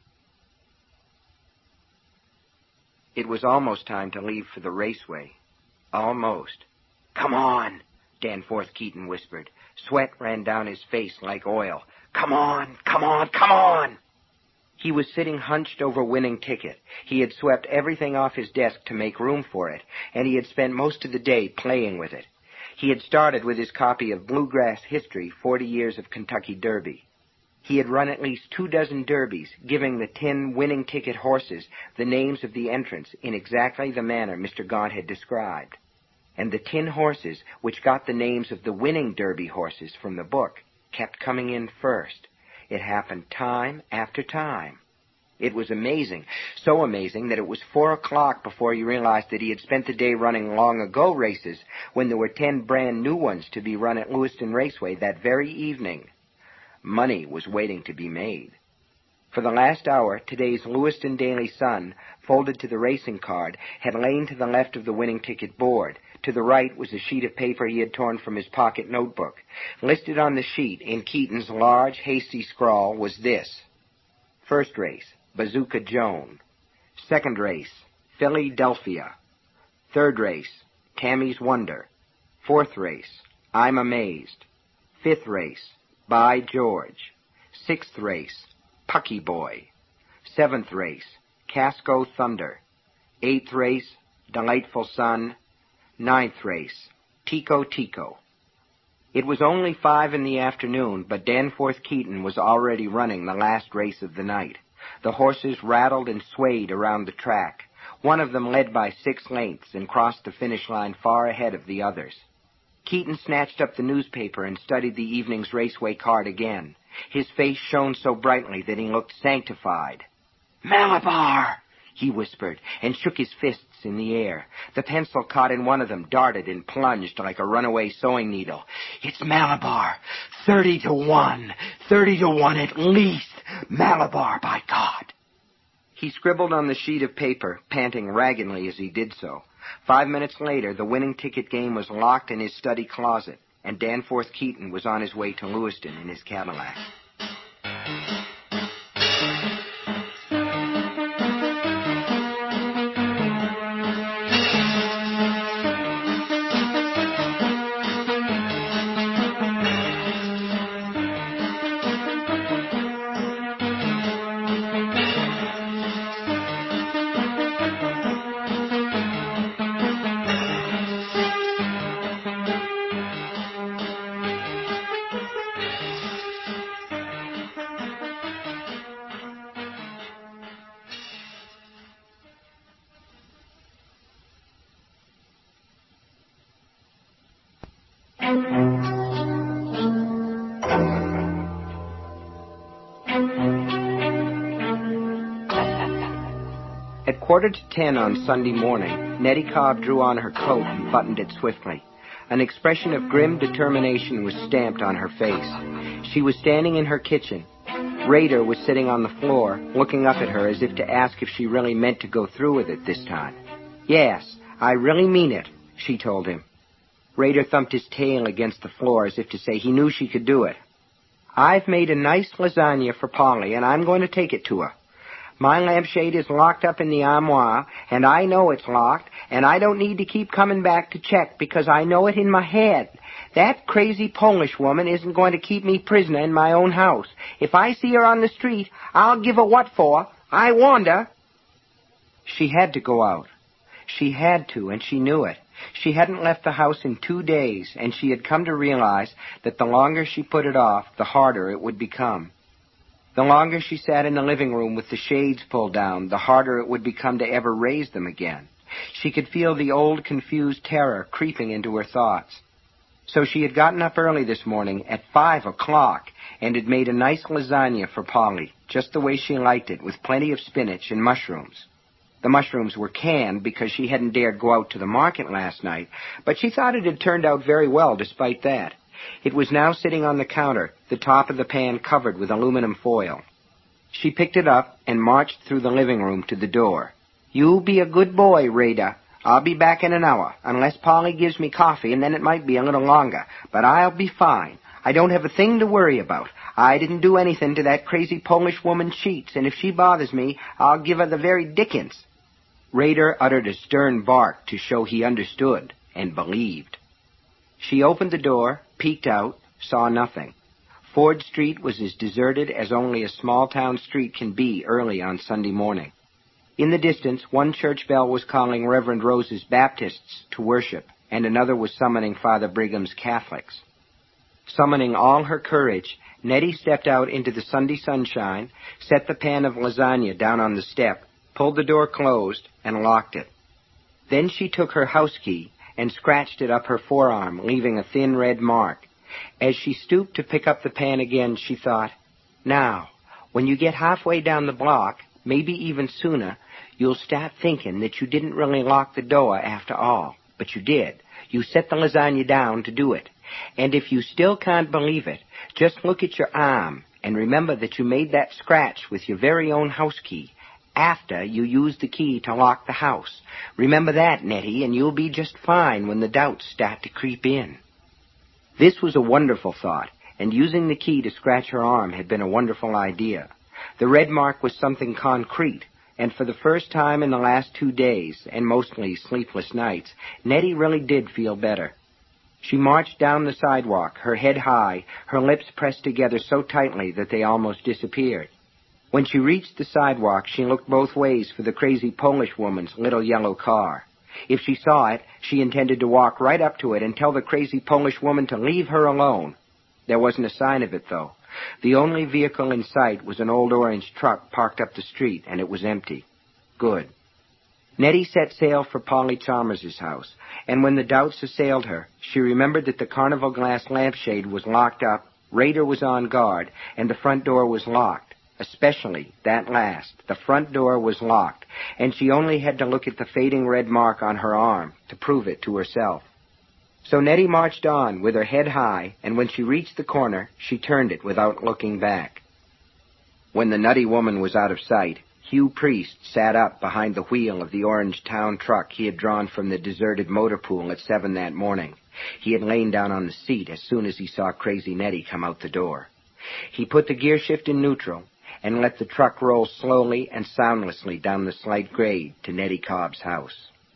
A: It was almost time to leave for the raceway. Almost. "Come on," Danforth Keaton whispered. Sweat ran down his face like oil. "Come on, come on, come on!" He was sitting hunched over Winning Ticket. He had swept everything off his desk to make room for it, and he had spent most of the day playing with it. He had started with his copy of Bluegrass History, 40 Years of Kentucky Derby. He had run at least 24 derbies, giving the 10 Winning Ticket horses the names of the entrants in exactly the manner Mr. Gaunt had described. And the 10 horses which got the names of the winning Derby horses from the book kept coming in first. It happened time after time. It was amazing, so amazing that it was 4 o'clock before he realized that he had spent the day running long-ago races when there were 10 brand new ones to be run at Lewiston Raceway that very evening. Money was waiting to be made. For the last hour, today's Lewiston Daily Sun, folded to the racing card, had lain to the left of the Winning Ticket board. To the right was a sheet of paper he had torn from his pocket notebook. Listed on the sheet, in Keaton's large, hasty scrawl, was this: First race, Bazooka Joan. Second race, Philadelphia. Third race, Tammy's Wonder. Fourth race, I'm Amazed. Fifth race, By George. Sixth race, Pucky Boy. Seventh race, Casco Thunder. Eighth race, Delightful Sun. Ninth race, Tico Tico. It was only 5 in the afternoon, but Danforth Keaton was already running the last race of the night. The horses rattled and swayed around the track. One of them led by 6 lengths and crossed the finish line far ahead of the others. Keaton snatched up the newspaper and studied the evening's raceway card again. His face shone so brightly that he looked sanctified. "Malabar!" he whispered, and shook his fists in the air. The pencil caught in one of them, darted and plunged like a runaway sewing needle. "It's Malabar! 30 to 1! 30 to 1 at least! Malabar, by God!" He scribbled on the sheet of paper, panting raggedly as he did so. 5 minutes later, the Winning Ticket game was locked in his study closet, and Danforth Keaton was on his way to Lewiston in his Cadillac. At 9:45 on Sunday morning, Nettie Cobb drew on her coat and buttoned it swiftly. An expression of grim determination was stamped on her face. She was standing in her kitchen. Rader was sitting on the floor, looking up at her as if to ask if she really meant to go through with it this time. "Yes, I really mean it," she told him. Rader thumped his tail against the floor as if to say he knew she could do it. "I've made a nice lasagna for Polly, and I'm going to take it to her. My lampshade is locked up in the armoire, and I know it's locked, and I don't need to keep coming back to check because I know it in my head. That crazy Polish woman isn't going to keep me prisoner in my own house. If I see her on the street, I'll give her what for. I warned her." She had to go out. She had to, and she knew it. She hadn't left the house in 2 days, and she had come to realize that the longer she put it off, the harder it would become. The longer she sat in the living room with the shades pulled down, the harder it would become to ever raise them again. She could feel the old confused terror creeping into her thoughts. So she had gotten up early this morning at 5 o'clock and had made a nice lasagna for Polly, just the way she liked it, with plenty of spinach and mushrooms. The mushrooms were canned because she hadn't dared go out to the market last night, but she thought it had turned out very well despite that. It was now sitting on the counter, the top of the pan covered with aluminum foil. She picked it up and marched through the living room to the door. "You be a good boy, Rader. I'll be back in an hour, unless Polly gives me coffee, and then it might be a little longer. But I'll be fine. I don't have a thing to worry about. I didn't do anything to that crazy Polish woman's sheets, and if she bothers me, I'll give her the very dickens." Rader uttered a stern bark to show he understood and believed. She opened the door, peeked out, saw nothing. Ford Street was as deserted as only a small-town street can be early on Sunday morning. In the distance, one church bell was calling Reverend Rose's Baptists to worship, and another was summoning Father Brigham's Catholics. Summoning all her courage, Nettie stepped out into the Sunday sunshine, set the pan of lasagna down on the step, pulled the door closed, and locked it. Then she took her house key and scratched it up her forearm, leaving a thin red mark. As she stooped to pick up the pan again, she thought, "Now, when you get halfway down the block, maybe even sooner, you'll start thinking that you didn't really lock the door after all. But you did. You set the lasagna down to do it. And if you still can't believe it, just look at your arm and remember that you made that scratch with your very own house key after you used the key to lock the house. Remember that, Nettie, and you'll be just fine when the doubts start to creep in." This was a wonderful thought, and using the key to scratch her arm had been a wonderful idea. The red mark was something concrete, and for the first time in the last 2 days, and mostly sleepless nights, Nettie really did feel better. She marched down the sidewalk, her head high, her lips pressed together so tightly that they almost disappeared. When she reached the sidewalk, she looked both ways for the crazy Polish woman's little yellow car. If she saw it, she intended to walk right up to it and tell the crazy Polish woman to leave her alone. There wasn't a sign of it, though. The only vehicle in sight was an old orange truck parked up the street, and it was empty. Good. Nettie set sail for Polly Chalmers's house, and when the doubts assailed her, she remembered that the carnival glass lampshade was locked up, Rader was on guard, and the front door was locked. Especially that last. The front door was locked, and she only had to look at the fading red mark on her arm to prove it to herself. So Nettie marched on with her head high, and when she reached the corner, she turned it without looking back. When the nutty woman was out of sight, Hugh Priest sat up behind the wheel of the orange town truck he had drawn from the deserted motor pool at 7 that morning. He had lain down on the seat as soon as he saw crazy Nettie come out the door. He put the gear shift in neutral and let the truck roll slowly and soundlessly down the slight grade to Nettie Cobb's house.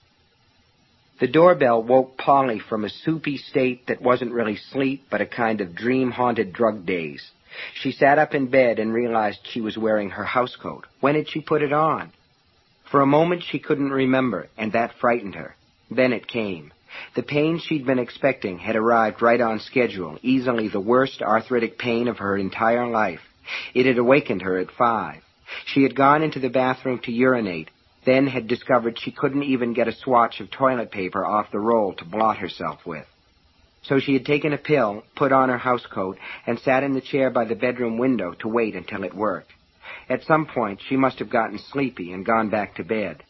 A: The doorbell woke Polly from a soupy state that wasn't really sleep, but a kind of dream-haunted drug daze. She sat up in bed and realized she was wearing her housecoat. When had she put it on? For a moment she couldn't remember, and that frightened her. Then it came. The pain she'd been expecting had arrived right on schedule, easily the worst arthritic pain of her entire life. It had awakened her at 5. She had gone into the bathroom to urinate, then had discovered she couldn't even get a swatch of toilet paper off the roll to blot herself with. So she had taken a pill, put on her housecoat, and sat in the chair by the bedroom window to wait until it worked. At some point, she must have gotten sleepy and gone back to bed.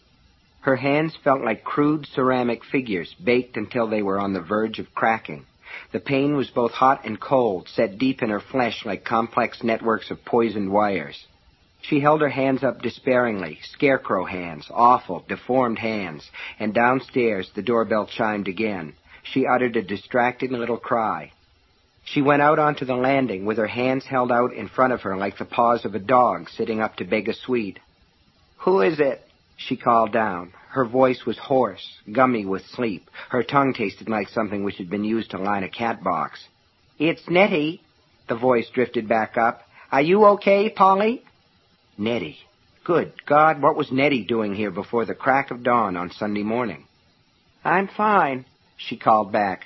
A: Her hands felt like crude ceramic figures baked until they were on the verge of cracking. The pain was both hot and cold, set deep in her flesh like complex networks of poisoned wires. She held her hands up despairingly, scarecrow hands, awful, deformed hands, and downstairs the doorbell chimed again. She uttered a distracted little cry. She went out onto the landing with her hands held out in front of her like the paws of a dog sitting up to beg a sweet. "Who is it?" she called down. Her voice was hoarse, gummy with sleep. Her tongue tasted like something which had been used to line a cat box. "It's Nettie." The voice drifted back up. "Are you okay, Polly?" Nettie. Good God, what was Nettie doing here before the crack of dawn on Sunday morning? "I'm fine," she called back.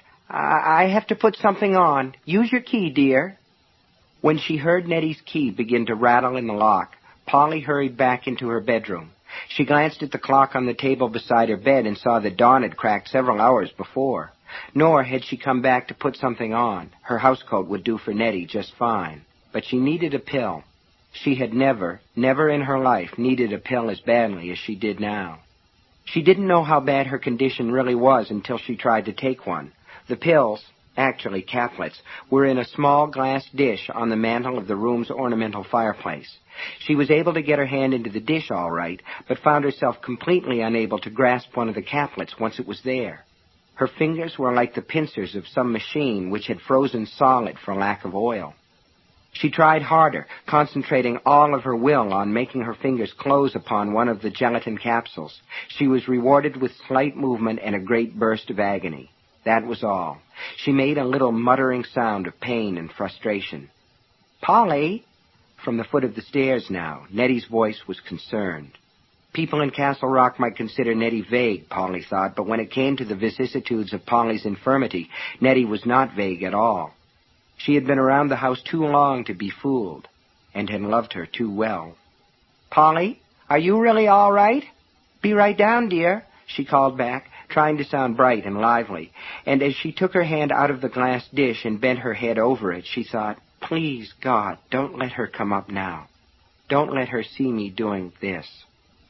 A: I have to put something on. Use your key, dear." When she heard Nettie's key begin to rattle in the lock, Polly hurried back into her bedroom. She glanced at the clock on the table beside her bed and saw that dawn had cracked several hours before. Nor had she come back to put something on. Her housecoat would do for Nettie just fine. But she needed a pill. She had never in her life needed a pill as badly as she did now. She didn't know how bad her condition really was until she tried to take one. The pills, actually caplets, were in a small glass dish on the mantel of the room's ornamental fireplace. She was able to get her hand into the dish all right, but found herself completely unable to grasp one of the caplets once it was there. Her fingers were like the pincers of some machine which had frozen solid for lack of oil. She tried harder, concentrating all of her will on making her fingers close upon one of the gelatin capsules. She was rewarded with slight movement and a great burst of agony. That was all. She made a little muttering sound of pain and frustration. "Polly!" From the foot of the stairs now, Nettie's voice was concerned. People in Castle Rock might consider Nettie vague, Polly thought, but when it came to the vicissitudes of Polly's infirmity, Nettie was not vague at all. She had been around the house too long to be fooled, and had loved her too well. "Polly, are you really all right?" "Be right down, dear," she called back, trying to sound bright and lively. And as she took her hand out of the glass dish and bent her head over it, she thought, "Please, God, don't let her come up now. Don't let her see me doing this."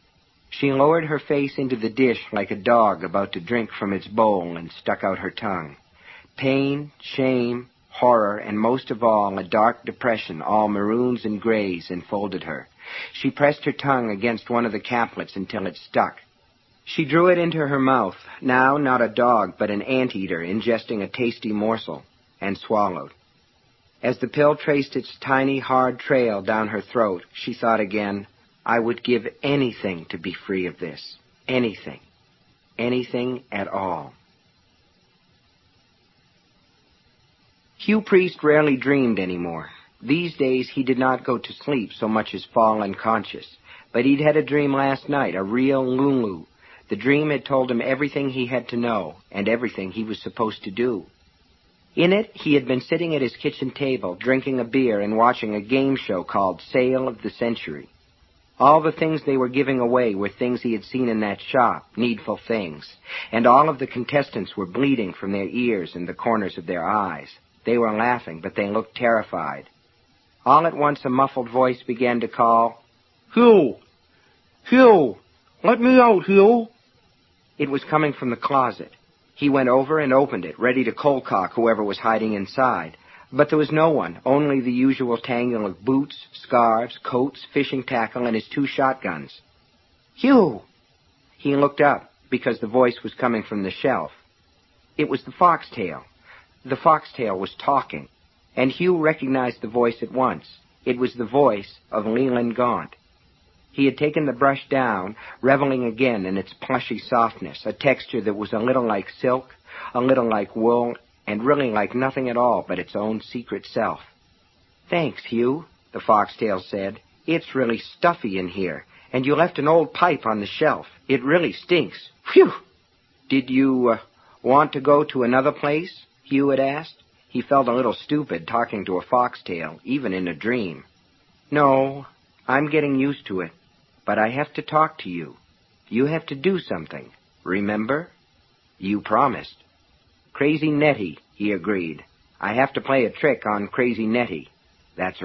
A: She lowered her face into the dish like a dog about to drink from its bowl and stuck out her tongue. Pain, shame, horror, and most of all, a dark depression, all maroons and grays, enfolded her. She pressed her tongue against one of the caplets until it stuck. She drew it into her mouth, now not a dog but an anteater ingesting a tasty morsel, and swallowed. As the pill traced its tiny, hard trail down her throat, she thought again, "I would give anything to be free of this. Anything. Anything at all." Hugh Priest rarely dreamed anymore. These days he did not go to sleep so much as fall unconscious. But he'd had a dream last night, a real Lulu. The dream had told him everything he had to know, and everything he was supposed to do. In it, he had been sitting at his kitchen table, drinking a beer and watching a game show called Sale of the Century. All the things they were giving away were things he had seen in that shop, needful things, and all of the contestants were bleeding from their ears and the corners of their eyes. They were laughing, but they looked terrified. All at once a muffled voice began to call, "Hugh! Hugh! Let me out, Hugh!" It was coming from the closet. He went over and opened it, ready to cold-cock whoever was hiding inside. But there was no one, only the usual tangle of boots, scarves, coats, fishing tackle, and his 2 shotguns. "Hugh!" He looked up, because the voice was coming from the shelf. It was the foxtail. The foxtail was talking, and Hugh recognized the voice at once. It was the voice of Leland Gaunt. He had taken the brush down, reveling again in its plushy softness, a texture that was a little like silk, a little like wool, and really like nothing at all but its own secret self. "Thanks, Hugh," the foxtail said. "It's really stuffy in here, and you left an old pipe on the shelf. It really stinks. Phew!" "Did you want to go to another place?" Hugh had asked. He felt a little stupid talking to a foxtail, even in a dream. "No, I'm getting used to it. But I have to talk to you. You have to do something. Remember? You promised." "Crazy Nettie," he agreed. "I have to play a trick on Crazy Nettie." "That's right."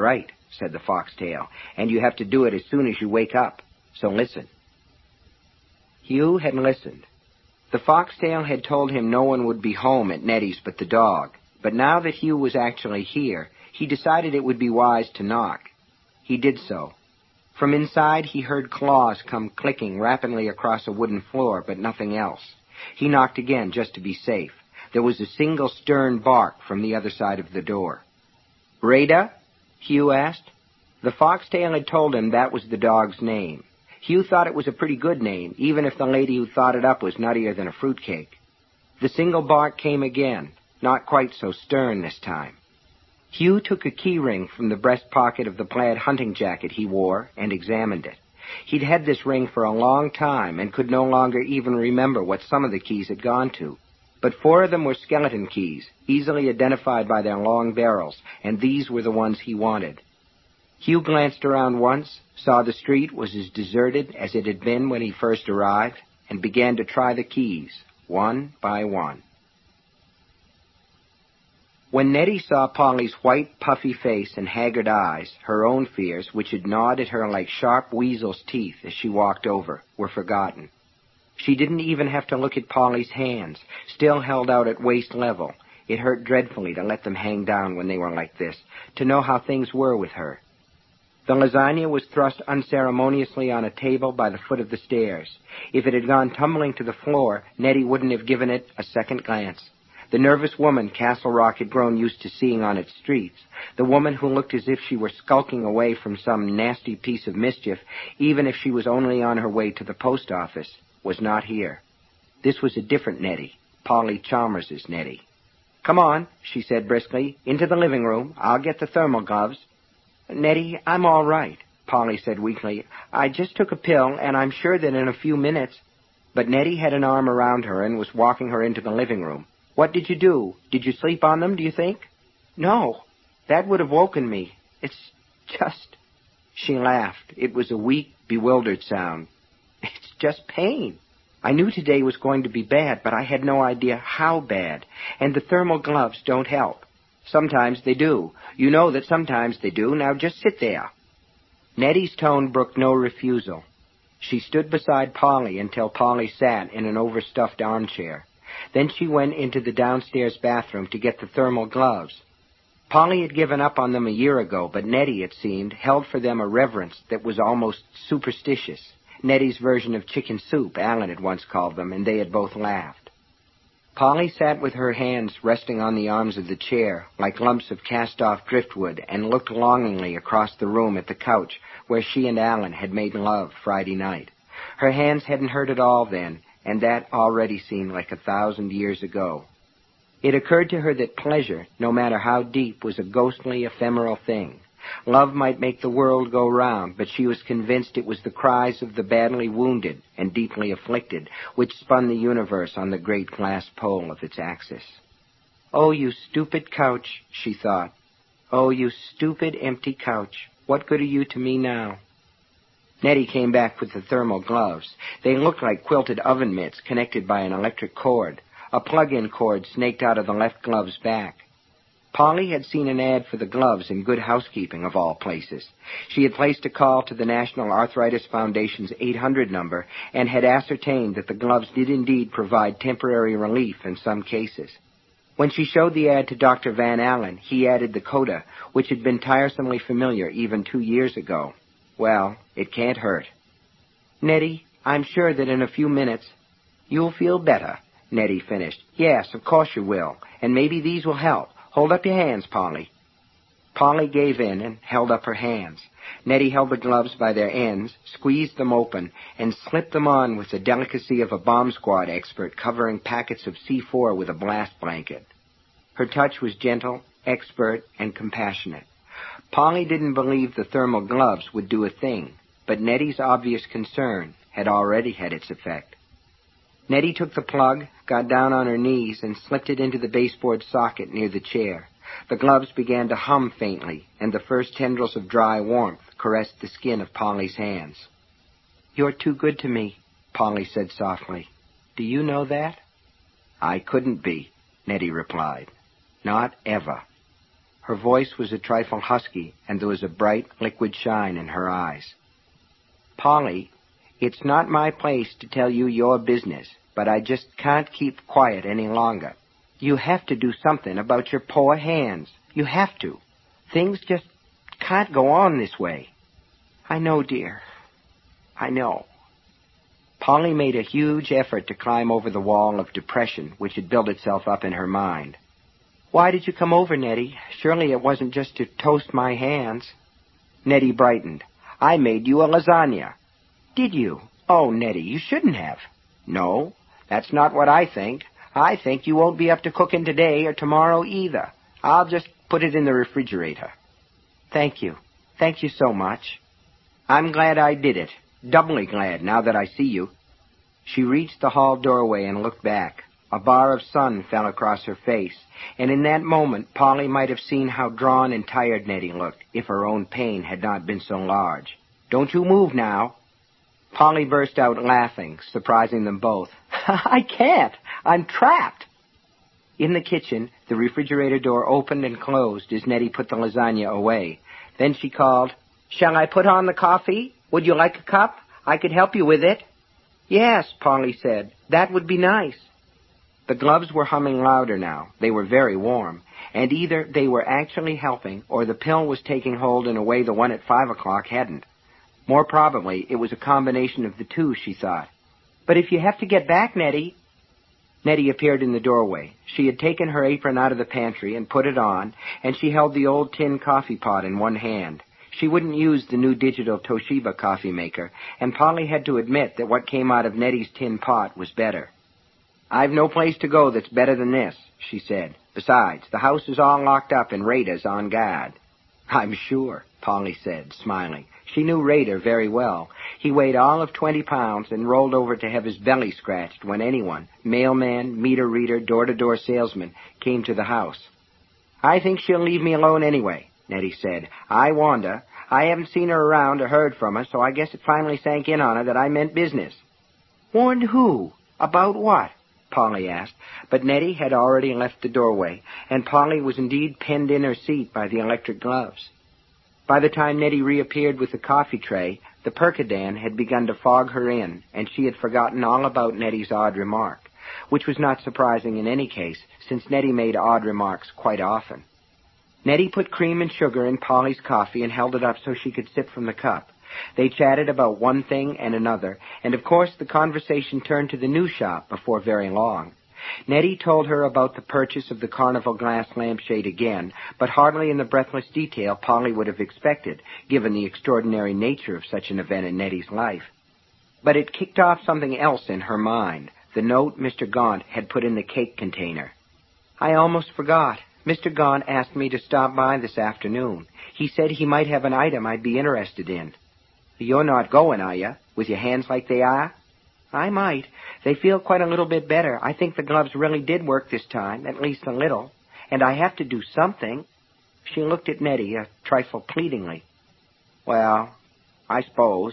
A: said the foxtail, and you have to do it as soon as you wake up. So listen. Hugh had listened. The foxtail had told him no one would be home at Nettie's but the dog, but now that Hugh was actually here, he decided it would be wise to knock. He did so. From inside, he heard claws come clicking rapidly across a wooden floor, but nothing else. He knocked again just to be safe. There was a single stern bark from the other side of the door. "Rada?" Hugh asked. The foxtail had told him that was the dog's name. Hugh thought it was a pretty good name, even if the lady who thought it up was nuttier than a fruitcake. The single bark came again, not quite so stern this time. Hugh took a key ring from the breast pocket of the plaid hunting jacket he wore and examined it. He'd had this ring for a long time and could no longer even remember what some of the keys had gone to. But 4 of them were skeleton keys, easily identified by their long barrels, and these were the ones he wanted. Hugh glanced around once, saw the street was as deserted as it had been when he first arrived, and began to try the keys, one by one. When Nettie saw Polly's white, puffy face and haggard eyes, her own fears, which had gnawed at her like sharp weasel's teeth as she walked over, were forgotten. She didn't even have to look at Polly's hands, still held out at waist level. It hurt dreadfully to let them hang down when they were like this, to know how things were with her. The lasagna was thrust unceremoniously on a table by the foot of the stairs. If it had gone tumbling to the floor, Nettie wouldn't have given it a second glance. The nervous woman Castle Rock had grown used to seeing on its streets, the woman who looked as if she were skulking away from some nasty piece of mischief, even if she was only on her way to the post office, was not here. This was a different Nettie, Polly Chalmers's Nettie. "Come on," she said briskly, "into the living room. I'll get the thermal gloves." "Nettie, I'm all right," Polly said weakly. "I just took a pill, and I'm sure that in a few minutes—" But Nettie had an arm around her and was walking her into the living room. "What did you do? Did you sleep on them, do you think?" "No. That would have woken me. It's just—" She laughed. It was a weak, bewildered sound. "It's just pain. I knew today was going to be bad, but I had no idea how bad. And the thermal gloves don't help. Sometimes they do. You know that sometimes they do. Now just sit there." Nettie's tone brooked no refusal. She stood beside Polly until Polly sat in an overstuffed armchair. Then she went into the downstairs bathroom to get the thermal gloves. Polly had given up on them a year ago, but Nettie, it seemed, held for them a reverence that was almost superstitious. Nettie's version of chicken soup, Alan had once called them, and they had both laughed. Polly sat with her hands resting on the arms of the chair, like lumps of cast-off driftwood, and looked longingly across the room at the couch where she and Alan had made love Friday night. Her hands hadn't hurt at all then, and that already seemed like 1,000 years ago. It occurred to her that pleasure, no matter how deep, was a ghostly, ephemeral thing. Love might make the world go round, but she was convinced it was the cries of the badly wounded and deeply afflicted which spun the universe on the great glass pole of its axis. "Oh, you stupid couch," she thought. "Oh, you stupid, empty couch. What good are you to me now?" Nettie came back with the thermal gloves. They looked like quilted oven mitts connected by an electric cord. A plug-in cord snaked out of the left glove's back. Polly had seen an ad for the gloves in Good Housekeeping, of all places. She had placed a call to the National Arthritis Foundation's 800 number and had ascertained that the gloves did indeed provide temporary relief in some cases. When she showed the ad to Dr. Van Allen, he added the coda, which had been tiresomely familiar even 2 years ago. "Well, it can't hurt." "Nettie, I'm sure that in a few minutes—" "You'll feel better," Nettie finished. "Yes, of course you will. And maybe these will help. Hold up your hands, Polly." Polly gave in and held up her hands. Nettie held the gloves by their ends, squeezed them open, and slipped them on with the delicacy of a bomb squad expert covering packets of C4 with a blast blanket. Her touch was gentle, expert, and compassionate. Polly didn't believe the thermal gloves would do a thing, but Nettie's obvious concern had already had its effect. Nettie took the plug, got down on her knees, and slipped it into the baseboard socket near the chair. The gloves began to hum faintly, and the first tendrils of dry warmth caressed the skin of Polly's hands. "You're too good to me," Polly said softly. "Do you know that?" "I couldn't be," Nettie replied. "Not ever." Her voice was a trifle husky, and there was a bright, liquid shine in her eyes. "Polly, it's not my place to tell you your business, but I just can't keep quiet any longer. You have to do something about your poor hands. You have to. Things just can't go on this way." "I know, dear. I know." Polly made a huge effort to climb over the wall of depression which had built itself up in her mind. "Why did you come over, Nettie? Surely it wasn't just to toast my hands." Nettie brightened. "I made you a lasagna." "Did you? Oh, Nettie, you shouldn't have." "No, that's not what I think. I think you won't be up to cooking today or tomorrow either. I'll just put it in the refrigerator." "Thank you. Thank you so much." "I'm glad I did it. Doubly glad now that I see you." She reached the hall doorway and looked back. A bar of sun fell across her face, and in that moment Polly might have seen how drawn and tired Nettie looked if her own pain had not been so large. "Don't you move now." Polly burst out laughing, surprising them both. "I can't. I'm trapped." In the kitchen, the refrigerator door opened and closed as Nettie put the lasagna away. Then she called, "Shall I put on the coffee? Would you like a cup? I could help you with it." "Yes," Polly said. "That would be nice." The gloves were humming louder now. They were very warm, and either they were actually helping or the pill was taking hold in a way the one at 5 o'clock hadn't. More probably, it was a combination of the two, she thought. "But if you have to get back, Nettie..." Nettie appeared in the doorway. She had taken her apron out of the pantry and put it on, and she held the old tin coffee pot in one hand. She wouldn't use the new digital Toshiba coffee maker, and Polly had to admit that what came out of Nettie's tin pot was better. "I've no place to go that's better than this," she said. "Besides, the house is all locked up and Rader's on guard." "I'm sure," Polly said, smiling. She knew Rader very well. He weighed all of 20 pounds and rolled over to have his belly scratched when anyone, mailman, meter reader, door-to-door salesman, came to the house. "I think she'll leave me alone anyway," Nettie said. "I warned her. I haven't seen her around or heard from her, so I guess it finally sank in on her that I meant business." "Warned who? About what?" Polly asked, but Nettie had already left the doorway, and Polly was indeed penned in her seat by the electric gloves. By the time Nettie reappeared with the coffee tray, the Percodan had begun to fog her in, and she had forgotten all about Nettie's odd remark, which was not surprising in any case, since Nettie made odd remarks quite often. Nettie put cream and sugar in Polly's coffee and held it up so she could sip from the cup. They chatted about one thing and another, and of course the conversation turned to the new shop before very long. Nettie told her about the purchase of the Carnival glass lampshade again, but hardly in the breathless detail Polly would have expected, given the extraordinary nature of such an event in Nettie's life. But it kicked off something else in her mind, the note Mr. Gaunt had put in the cake container. "I almost forgot. Mr. Gaunt asked me to stop by this afternoon. He said he might have an item I'd be interested in." "You're not going, are you, with your hands like they are?" "I might. They feel quite a little bit better. I think the gloves really did work this time, at least a little. And I have to do something." She looked at Nettie a trifle pleadingly. "Well, I suppose."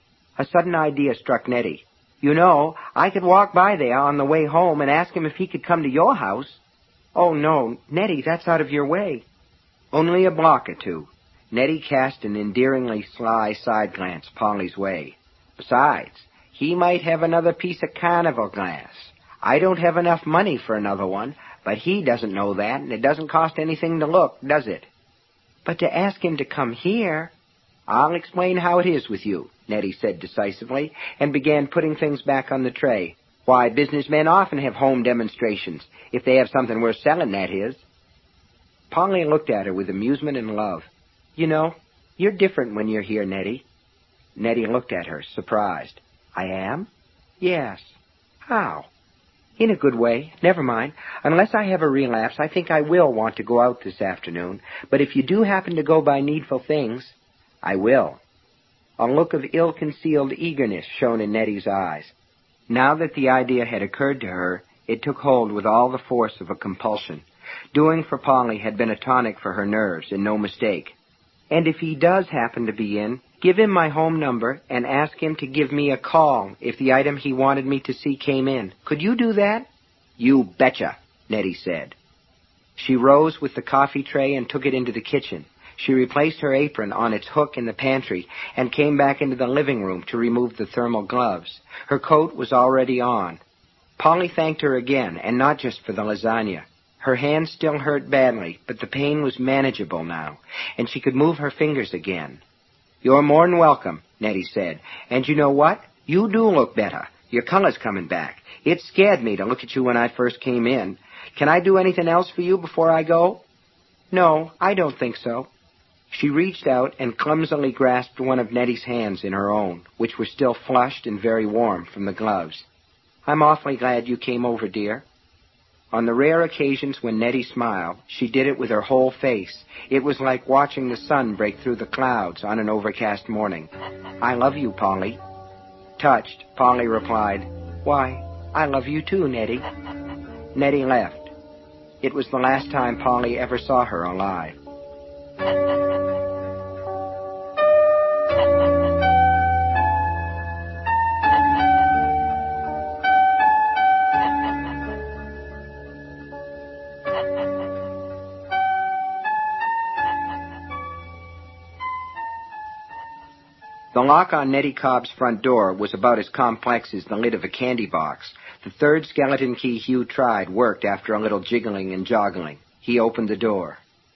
A: A sudden idea struck Nettie. "You know, I could walk by there on the way home and ask him if he could come to your house." "Oh, no, Nettie, that's out of your way." "Only a block or two." Nettie cast an endearingly sly side glance Polly's way. "Besides, he might have another piece of Carnival glass. I don't have enough money for another one, but he doesn't know that, and it doesn't cost anything to look, does it?" "But to ask him to come here..." "I'll explain how it is with you," Nettie said decisively, and began putting things back on the tray. "Why, businessmen often have home demonstrations, if they have something worth selling, that is." Polly looked at her with amusement and love. "You know, you're different when you're here, Nettie." Nettie looked at her, surprised. "I am?" "Yes." "How?" "In a good way. Never mind. Unless I have a relapse, I think I will want to go out this afternoon. But if you do happen to go by Needful Things..." "I will." A look of ill-concealed eagerness shone in Nettie's eyes. Now that the idea had occurred to her, it took hold with all the force of a compulsion. Doing for Polly had been a tonic for her nerves, and no mistake. "And if he does happen to be in, give him my home number and ask him to give me a call if the item he wanted me to see came in. Could you do that?" "You betcha," Nettie said. She rose with the coffee tray and took it into the kitchen. She replaced her apron on its hook in the pantry and came back into the living room to remove the thermal gloves. Her coat was already on. Polly thanked her again, and not just for the lasagna. Her hands still hurt badly, but the pain was manageable now, and she could move her fingers again. "You're more'n welcome," Nettie said. "And you know what? You do look better. Your color's coming back. It scared me to look at you when I first came in. Can I do anything else for you before I go?" "No, I don't think so." She reached out and clumsily grasped one of Nettie's hands in her own, which were still flushed and very warm from the gloves. "I'm awfully glad you came over, dear." On the rare occasions when Nettie smiled, she did it with her whole face. It was like watching the sun break through the clouds on an overcast morning. "I love you, Polly." Touched, Polly replied, "Why, I love you too, Nettie." Nettie left. It was the last time Polly ever saw her alive. The lock on Nettie Cobb's front door was about as complex as the lid of a candy box. The third skeleton key Hugh tried worked after a little jiggling and joggling. He opened the door.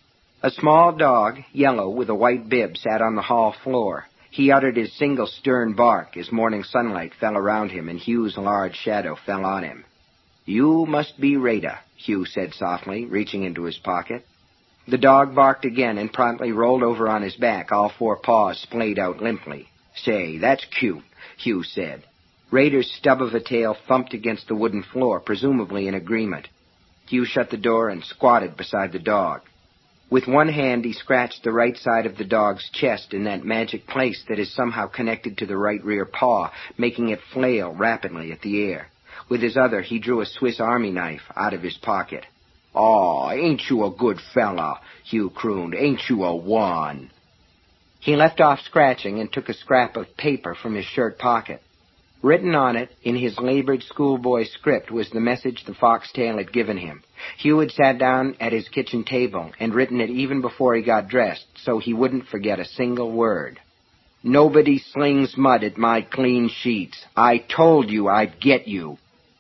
A: A small dog, yellow with a white bib, sat on the hall floor. He uttered his single stern bark as morning sunlight fell around him and Hugh's large shadow fell on him. "You must be Rada," Hugh said softly, reaching into his pocket. The dog barked again and promptly rolled over on his back, all four paws splayed out limply. "Say, that's cute," Hugh said. Rada's stub of a tail thumped against the wooden floor, presumably in agreement. Hugh shut the door and squatted beside the dog. With one hand, he scratched the right side of the dog's chest in that magic place that is somehow connected to the right rear paw, making it flail rapidly at the air. With his other, he drew a Swiss Army knife out of his pocket. "Aw, ain't you a good fella?" Hugh crooned. "Ain't you a one?" He left off scratching and took a scrap of paper from his shirt pocket. Written on it, in his labored schoolboy script, was the message the foxtail had given him. Hugh had sat down at his kitchen table and written it even before he got dressed, so he wouldn't forget a single word. "Nobody slings mud at my clean sheets. I told you I'd get you."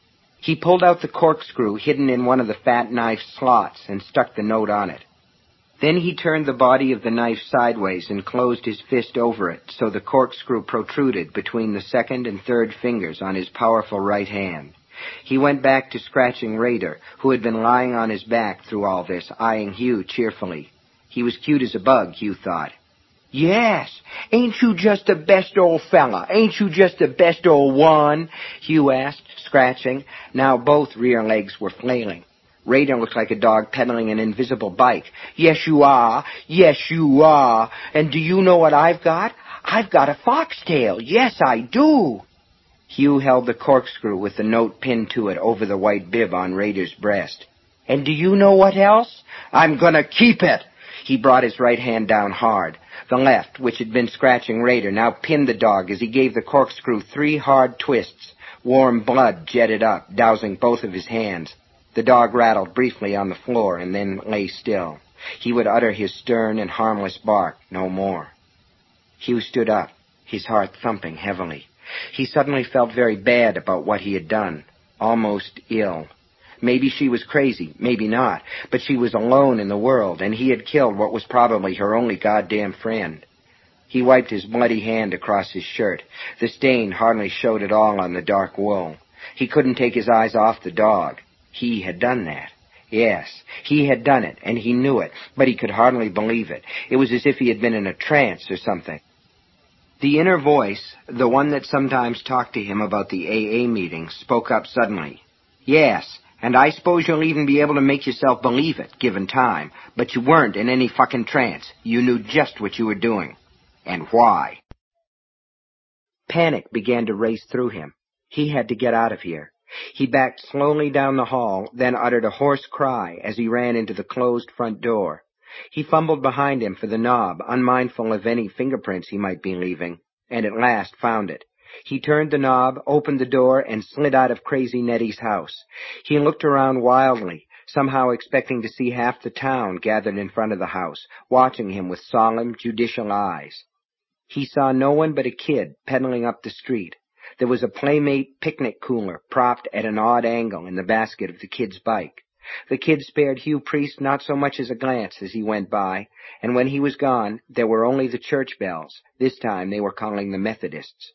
A: He pulled out the corkscrew hidden in one of the fat knife's slots and stuck the note on it. Then he turned the body of the knife sideways and closed his fist over it so the corkscrew protruded between the second and third fingers on his powerful right hand. He went back to scratching Raider, who had been lying on his back through all this, eyeing Hugh cheerfully. He was cute as a bug, Hugh thought. "Yes, ain't you just the best old fella? Ain't you just the best old one?" Hugh asked, scratching. Now both rear legs were flailing. Raider looked like a dog pedaling an invisible bike. "Yes, you are. Yes, you are. And do you know what I've got? I've got a foxtail. Yes, I do." Hugh held the corkscrew with the note pinned to it over the white bib on Raider's breast. "And do you know what else? I'm gonna keep it." He brought his right hand down hard. The left, which had been scratching Raider, now pinned the dog as he gave the corkscrew 3 hard twists. Warm blood jetted up, dousing both of his hands. The dog rattled briefly on the floor and then lay still. He would utter his stern and harmless bark no more. Hugh stood up, his heart thumping heavily. He suddenly felt very bad about what he had done, almost ill. Maybe she was crazy, maybe not, but she was alone in the world, and he had killed what was probably her only goddamn friend. He wiped his bloody hand across his shirt. The stain hardly showed at all on the dark wool. He couldn't take his eyes off the dog. He had done that. Yes, he had done it, and he knew it, but he could hardly believe it. It was as if he had been in a trance or something. The inner voice, the one that sometimes talked to him about the AA meetings, spoke up suddenly. "Yes, and I suppose you'll even be able to make yourself believe it, given time, but you weren't in any fucking trance. You knew just what you were doing. And why." Panic began to race through him. He had to get out of here. He backed slowly down the hall, then uttered a hoarse cry as he ran into the closed front door. He fumbled behind him for the knob, unmindful of any fingerprints he might be leaving, and at last found it. He turned the knob, opened the door, and slid out of Crazy Nettie's house. He looked around wildly, somehow expecting to see half the town gathered in front of the house, watching him with solemn, judicial eyes. He saw no one but a kid pedaling up the street. There was a Playmate picnic cooler propped at an odd angle in the basket of the kid's bike. The kid spared Hugh Priest not so much as a glance as he went by, and when he was gone, there were only the church bells. This time they were calling the Methodists.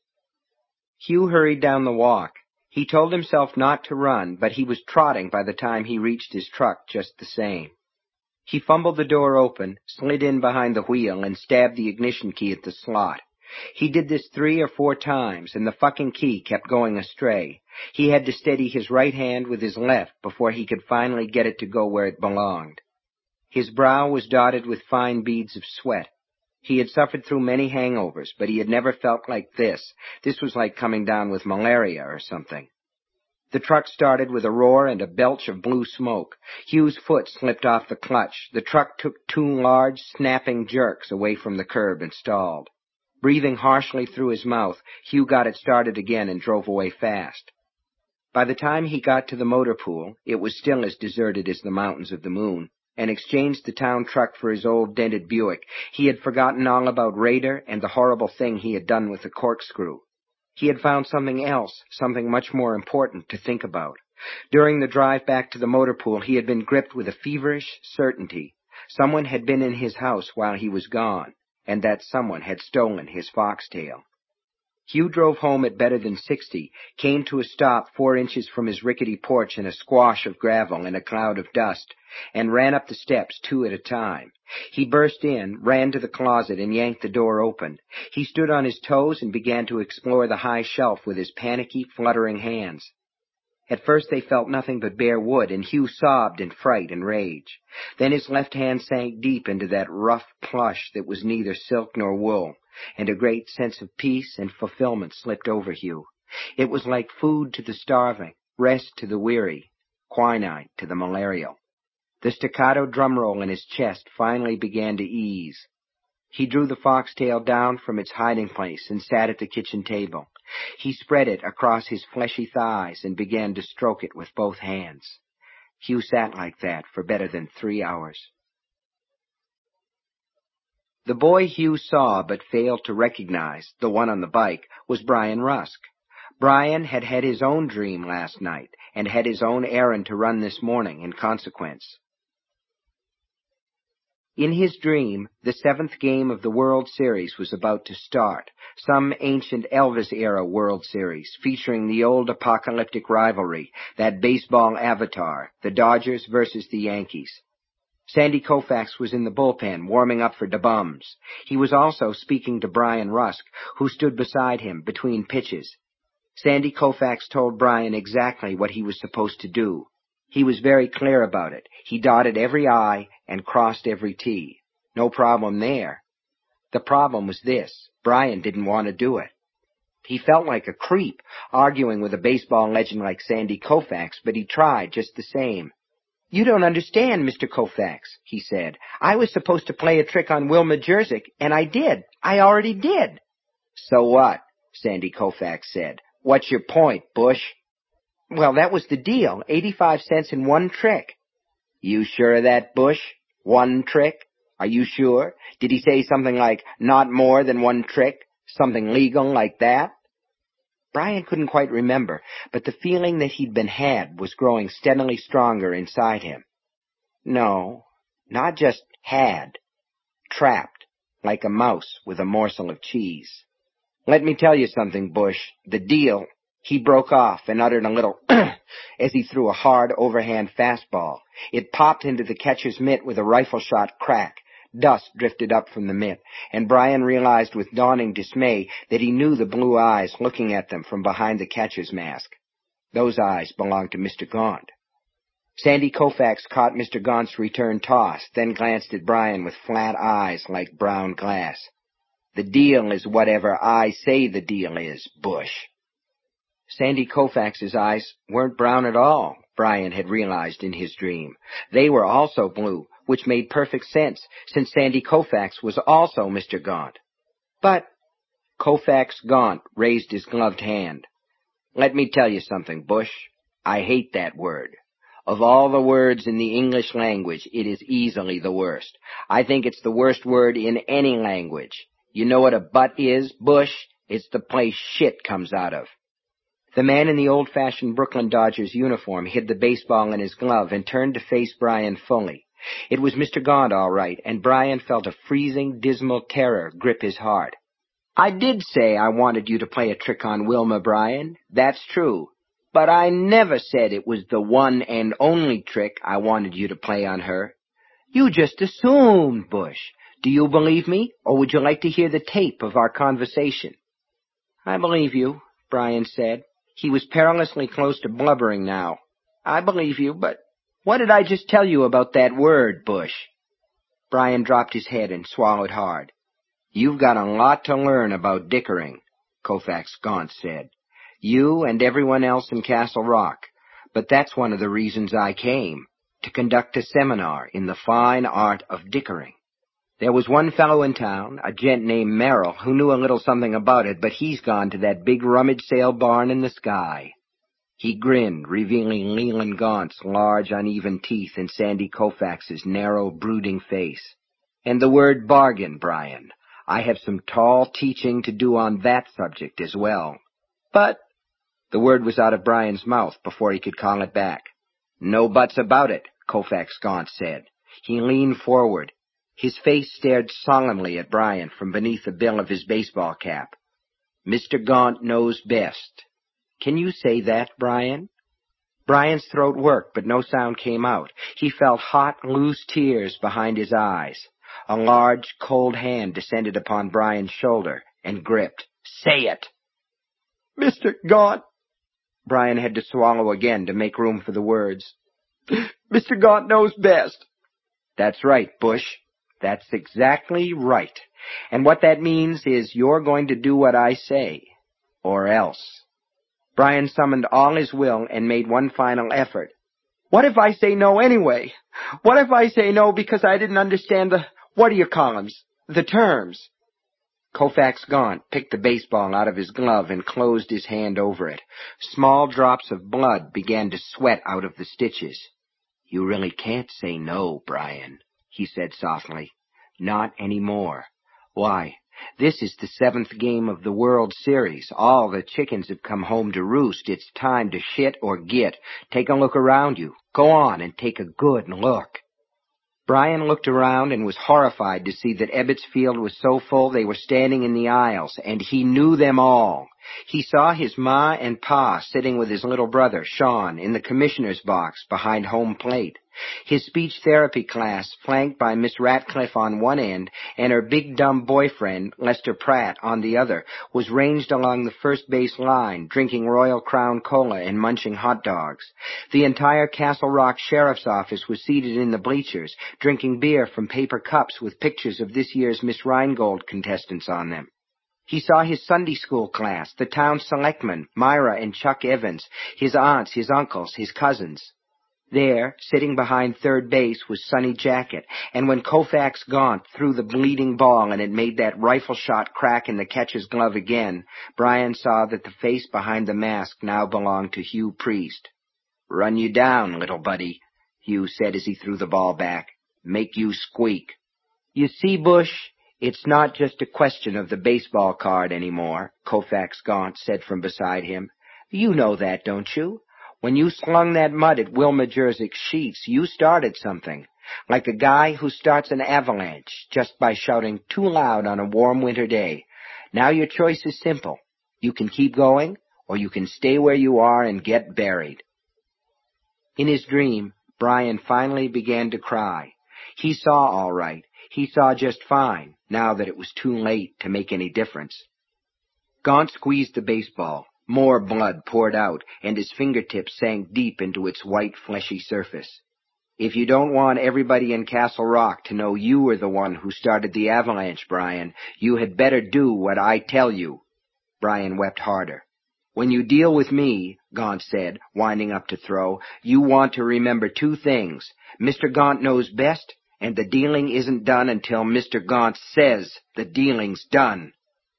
A: Hugh hurried down the walk. He told himself not to run, but he was trotting by the time he reached his truck just the same. He fumbled the door open, slid in behind the wheel, and stabbed the ignition key at the slot. He did this 3 or 4 times, and the fucking key kept going astray. He had to steady his right hand with his left before he could finally get it to go where it belonged. His brow was dotted with fine beads of sweat. He had suffered through many hangovers, but he had never felt like this. This was like coming down with malaria or something. The truck started with a roar and a belch of blue smoke. Hugh's foot slipped off the clutch. The truck took 2 large, snapping jerks away from the curb and stalled. Breathing harshly through his mouth, Hugh got it started again and drove away fast. By the time he got to the motor pool, it was still as deserted as the mountains of the moon, and exchanged the town truck for his old dented Buick. He had forgotten all about Raider and the horrible thing he had done with the corkscrew. He had found something else, something much more important to think about. During the drive back to the motor pool, he had been gripped with a feverish certainty. Someone had been in his house while he was gone, and that someone had stolen his foxtail. Hugh drove home at better than 60, came to a stop 4 inches from his rickety porch in a squash of gravel and a cloud of dust, and ran up the steps 2 at a time. He burst in, ran to the closet, and yanked the door open. He stood on his toes and began to explore the high shelf with his panicky, fluttering hands. At first they felt nothing but bare wood, and Hugh sobbed in fright and rage. Then his left hand sank deep into that rough plush that was neither silk nor wool, and a great sense of peace and fulfillment slipped over Hugh. It was like food to the starving, rest to the weary, quinine to the malarial. The staccato drum roll in his chest finally began to ease. He drew the foxtail down from its hiding place and sat at the kitchen table. He spread it across his fleshy thighs and began to stroke it with both hands. Hugh sat like that for better than 3 hours. The boy Hugh saw but failed to recognize, the one on the bike, was Brian Rusk. Brian had had his own dream last night and had his own errand to run this morning in consequence. In his dream, the 7th game of the World Series was about to start, some ancient Elvis-era World Series featuring the old apocalyptic rivalry, that baseball avatar, the Dodgers versus the Yankees. Sandy Koufax was in the bullpen, warming up for the Bums. He was also speaking to Brian Rusk, who stood beside him between pitches. Sandy Koufax told Brian exactly what he was supposed to do. He was very clear about it. He dotted every I and crossed every T. No problem there. The problem was this. Brian didn't want to do it. He felt like a creep, arguing with a baseball legend like Sandy Koufax, but he tried just the same. "You don't understand, Mr. Koufax," he said. "I was supposed to play a trick on Wilma Jersic, and I did. I already did." "So what?" Sandy Koufax said. "What's your point, Bush?" "Well, that was the deal. 85 cents in one trick." "You sure of that, Bush? One trick? Are you sure? Did he say something like, not more than one trick? Something legal like that?" Brian couldn't quite remember, but the feeling that he'd been had was growing steadily stronger inside him. No, not just had. Trapped, like a mouse with a morsel of cheese. "Let me tell you something, Bush. The deal..." He broke off and uttered a little as he threw a hard overhand fastball. It popped into the catcher's mitt with a rifle shot crack. Dust drifted up from the mitt, and Brian realized with dawning dismay that he knew the blue eyes looking at them from behind the catcher's mask. Those eyes belonged to Mr. Gaunt. Sandy Koufax caught Mr. Gaunt's return toss, then glanced at Brian with flat eyes like brown glass. "The deal is whatever I say the deal is, Bush." Sandy Koufax's eyes weren't brown at all, Brian had realized in his dream. They were also blue, which made perfect sense, since Sandy Koufax was also Mr. Gaunt. But Koufax Gaunt raised his gloved hand. "Let me tell you something, Bush. I hate that word. Of all the words in the English language, it is easily the worst. I think it's the worst word in any language. You know what a butt is, Bush? It's the place shit comes out of. The man in the old-fashioned Brooklyn Dodgers uniform hid the baseball in his glove and turned to face Bryan fully. It was Mr. Gaunt, all right, and Bryan felt a freezing, dismal terror grip his heart. I did say I wanted you to play a trick on Wilma, Bryan. That's true. But I never said it was the one and only trick I wanted you to play on her. You just assumed, Bush. Do you believe me, or would you like to hear the tape of our conversation? I believe you, Bryan said. He was perilously close to blubbering now. I believe you, but what did I just tell you about that word, Bush? Bryan dropped his head and swallowed hard. You've got a lot to learn about dickering, Koufax Gaunt said. You and everyone else in Castle Rock. But that's one of the reasons I came, to conduct a seminar in the fine art of dickering. There was one fellow in town, a gent named Merrill, who knew a little something about it, but he's gone to that big rummage sale barn in the sky. He grinned, revealing Leland Gaunt's large, uneven teeth in Sandy Koufax's narrow, brooding face. And the word bargain, Bryan. I have some tall teaching to do on that subject as well. But the word was out of Bryan's mouth before he could call it back. No buts about it, Koufax Gaunt said. He leaned forward. His face stared solemnly at Bryan from beneath the bill of his baseball cap. Mr. Gaunt knows best. Can you say that, Bryan? Bryan's throat worked, but no sound came out. He felt hot, loose tears behind his eyes. A large, cold hand descended upon Bryan's shoulder and gripped. Say it! Mr. Gaunt! Bryan had to swallow again to make room for the words. Mr. Gaunt knows best. That's right, Bush. That's exactly right. And what that means is you're going to do what I say. Or else. Bryan summoned all his will and made one final effort. What if I say no anyway? What if I say no because I didn't understand the terms? Koufax Gaunt picked the baseball out of his glove and closed his hand over it. Small drops of blood began to sweat out of the stitches. You really can't say no, Bryan, he said softly. Not anymore. Why, this is the 7th game of the World Series. All the chickens have come home to roost. It's time to shit or git. Take a look around you. Go on and take a good look. Bryan looked around and was horrified to see that Ebbets Field was so full they were standing in the aisles, and he knew them all. He saw his ma and pa sitting with his little brother, Sean, in the commissioner's box behind home plate. His speech therapy class, flanked by Miss Ratcliffe on one end and her big dumb boyfriend, Lester Pratt, on the other, was ranged along the first base line, drinking Royal Crown Cola and munching hot dogs. The entire Castle Rock Sheriff's Office was seated in the bleachers, drinking beer from paper cups with pictures of this year's Miss Rheingold contestants on them. He saw his Sunday school class, the town selectmen, Myra and Chuck Evans, his aunts, his uncles, his cousins. There, sitting behind third base, was Sonny Jacket, and when Koufax Gaunt threw the bleeding ball and it made that rifle shot crack in the catcher's glove again, Bryan saw that the face behind the mask now belonged to Hugh Priest. Run you down, little buddy, Hugh said as he threw the ball back. Make you squeak. You see, Bush, it's not just a question of the baseball card anymore, Koufax Gaunt said from beside him. You know that, don't you? When you slung that mud at Wilma Jerzik's sheets, you started something, like a guy who starts an avalanche just by shouting too loud on a warm winter day. Now your choice is simple. You can keep going, or you can stay where you are and get buried. In his dream, Bryan finally began to cry. He saw all right. He saw just fine, now that it was too late to make any difference. Gaunt squeezed the baseball. More blood poured out, and his fingertips sank deep into its white, fleshy surface. If you don't want everybody in Castle Rock to know you were the one who started the avalanche, Bryan, you had better do what I tell you. Bryan wept harder. When you deal with me, Gaunt said, winding up to throw, you want to remember 2 things. Mr. Gaunt knows best, and the dealing isn't done until Mr. Gaunt says the dealing's done.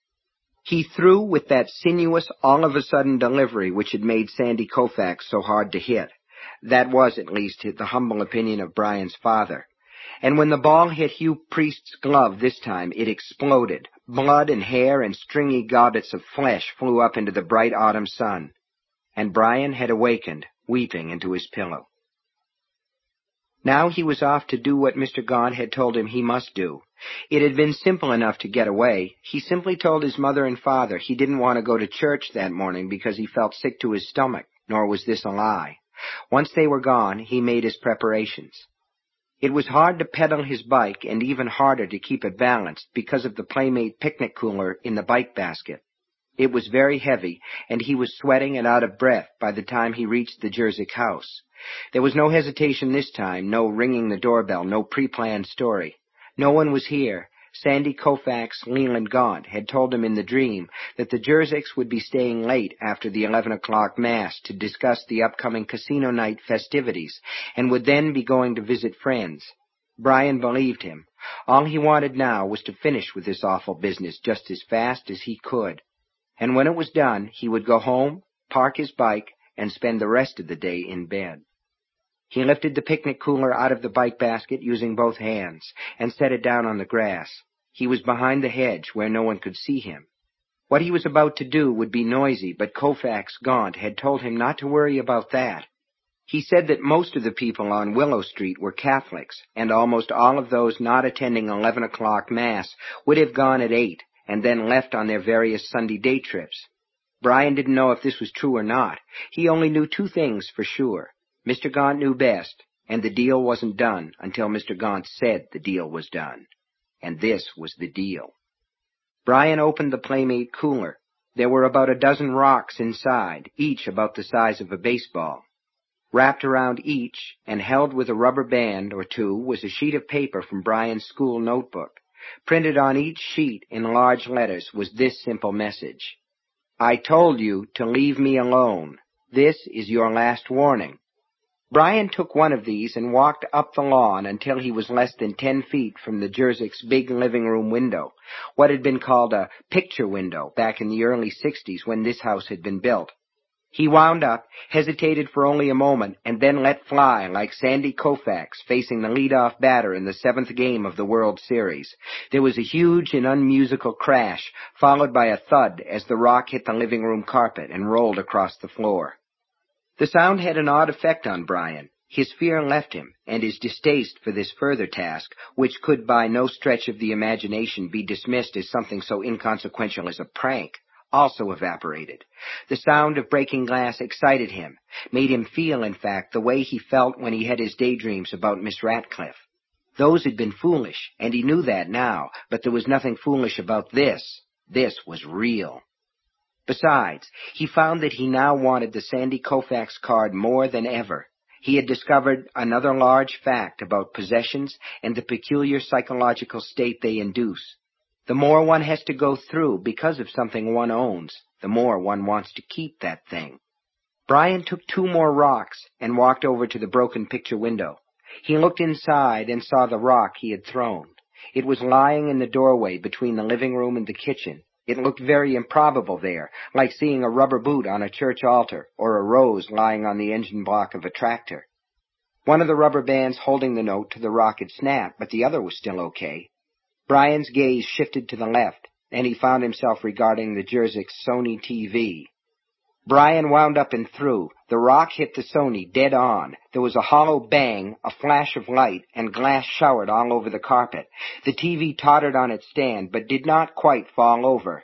A: He threw with that sinuous, all-of-a-sudden delivery which had made Sandy Koufax so hard to hit. That was, at least, the humble opinion of Brian's father. And when the ball hit Hugh Priest's glove this time, it exploded. Blood and hair and stringy gobbets of flesh flew up into the bright autumn sun. And Brian had awakened, weeping into his pillow. Now he was off to do what Mr. Gaunt had told him he must do. It had been simple enough to get away. He simply told his mother and father he didn't want to go to church that morning because he felt sick to his stomach, nor was this a lie. Once they were gone, he made his preparations. It was hard to pedal his bike and even harder to keep it balanced because of the Playmate picnic cooler in the bike basket. It was very heavy, and he was sweating and out of breath by the time he reached the Jerzyk house. There was no hesitation this time, no ringing the doorbell, no pre-planned story. No one was here. Sandy Koufax, Leland Gaunt, had told him in the dream that the Jerzyks would be staying late after the 11 o'clock Mass to discuss the upcoming casino night festivities, and would then be going to visit friends. Brian believed him. All he wanted now was to finish with this awful business just as fast as he could. And when it was done, he would go home, park his bike, and spend the rest of the day in bed. He lifted the picnic cooler out of the bike basket using both hands and set it down on the grass. He was behind the hedge where no one could see him. What he was about to do would be noisy, but Koufax Gaunt had told him not to worry about that. He said that most of the people on Willow Street were Catholics, and almost all of those not attending 11 o'clock Mass would have gone at 8 and then left on their various Sunday day trips. Brian didn't know if this was true or not. He only knew two things for sure. Mr. Gaunt knew best, and the deal wasn't done until Mr. Gaunt said the deal was done. And this was the deal. Brian opened the Playmate cooler. There were about a dozen rocks inside, each about the size of a baseball. Wrapped around each, and held with a rubber band or two, was a sheet of paper from Brian's school notebook. Printed on each sheet in large letters was this simple message: I told you to leave me alone. This is your last warning. Brian took one of these and walked up the lawn until he was less than 10 feet from the Jerzyk's big living room window, what had been called a picture window back in the early 60s when this house had been built. He wound up, hesitated for only a moment, and then let fly like Sandy Koufax facing the leadoff batter in the 7th game of the World Series. There was a huge and unmusical crash, followed by a thud as the rock hit the living room carpet and rolled across the floor. The sound had an odd effect on Brian. His fear left him, and his distaste for this further task, which could by no stretch of the imagination be dismissed as something so inconsequential as a prank, also evaporated. The sound of breaking glass excited him, made him feel, in fact, the way he felt when he had his daydreams about Miss Ratcliffe. Those had been foolish, and he knew that now, but there was nothing foolish about this. This was real. Besides, he found that he now wanted the Sandy Koufax card more than ever. He had discovered another large fact about possessions and the peculiar psychological state they induce. The more one has to go through because of something one owns, the more one wants to keep that thing. Brian took 2 more rocks and walked over to the broken picture window. He looked inside and saw the rock he had thrown. It was lying in the doorway between the living room and the kitchen. It looked very improbable there, like seeing a rubber boot on a church altar or a rose lying on the engine block of a tractor. One of the rubber bands holding the note to the rock had snapped, but the other was still okay. Brian's gaze shifted to the left, and he found himself regarding the Jerzyk's Sony TV. Brian wound up and threw. The rock hit the Sony dead on. There was a hollow bang, a flash of light, and glass showered all over the carpet. The TV tottered on its stand, but did not quite fall over.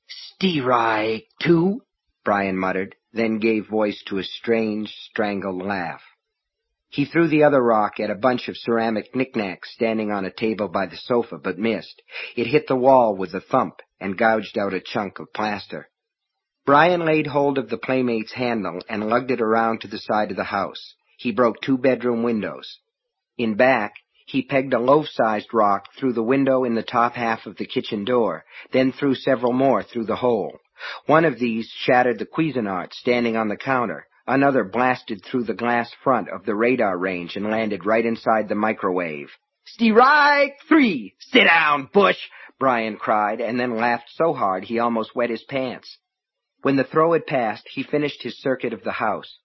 A: "Strike 2," Brian muttered, then gave voice to a strange, strangled laugh. He threw the other rock at a bunch of ceramic knickknacks standing on a table by the sofa, but missed. It hit the wall with a thump and gouged out a chunk of plaster. Brian laid hold of the Playmate's handle and lugged it around to the side of the house. He broke 2 bedroom windows. In back, he pegged a loaf-sized rock through the window in the top half of the kitchen door, then threw several more through the hole. One of these shattered the Cuisinart standing on the counter. Another blasted through the glass front of the radar range and landed right inside the microwave. "Strike 3! Sit down, Bush!" Brian cried, and then laughed so hard he almost wet his pants. When the throw had passed, he finished his circuit of the house.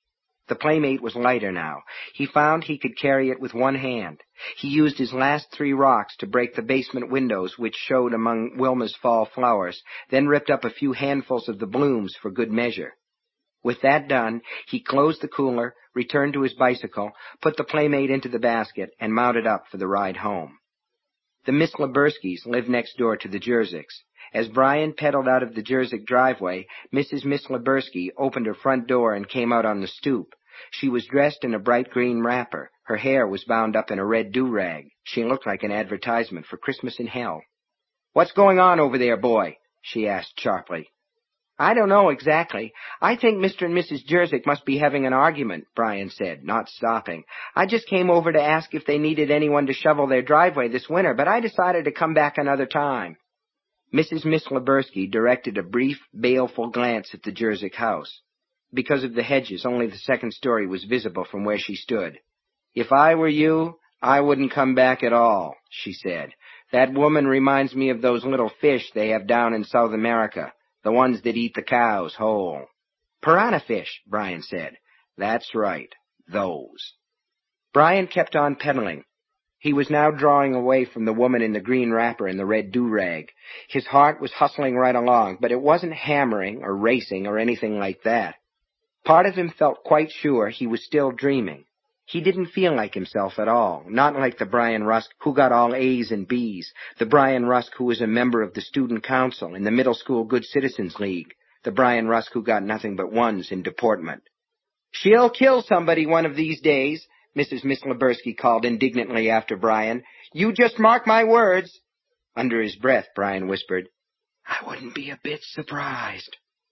A: The Playmate was lighter now. He found he could carry it with one hand. He used his last 3 rocks to break the basement windows which showed among Wilma's fall flowers, then ripped up a few handfuls of the blooms for good measure. With that done, he closed the cooler, returned to his bicycle, put the Playmate into the basket, and mounted up for the ride home. The Miss Leberskys lived next door to the Jerzyks. As Brian pedaled out of the Jerzyk driveway, Mrs. Miss Lebersky opened her front door and came out on the stoop. She was dressed in a bright green wrapper. Her hair was bound up in a red do-rag. She looked like an advertisement for Christmas in hell. "What's going on over there, boy?" she asked sharply. "I don't know exactly. I think Mr. and Mrs. Jerzyk must be having an argument," Brian said, not stopping. "I just came over to ask if they needed anyone to shovel their driveway this winter, but I decided to come back another time." Mrs. Miss Lebersky directed a brief, baleful glance at the Jerzyk house. Because of the hedges, only the second story was visible from where she stood. "If I were you, I wouldn't come back at all," she said. "That woman reminds me of those little fish they have down in South America, the ones that eat the cows whole." "Piranha fish," Brian said. "That's right, those." Brian kept on pedaling. He was now drawing away from the woman in the green wrapper and the red do-rag. His heart was hustling right along, but it wasn't hammering or racing or anything like that. Part of him felt quite sure he was still dreaming. He didn't feel like himself at all, not like the Brian Rusk who got all A's and B's, the Brian Rusk who was a member of the student council in the Middle School Good Citizens League, the Brian Rusk who got nothing but 1s in deportment. "She'll kill somebody one of these days," Mrs. Miss Lebersky called indignantly after Brian. "You just mark my words." Under his breath, Brian whispered, "I wouldn't be a bit surprised."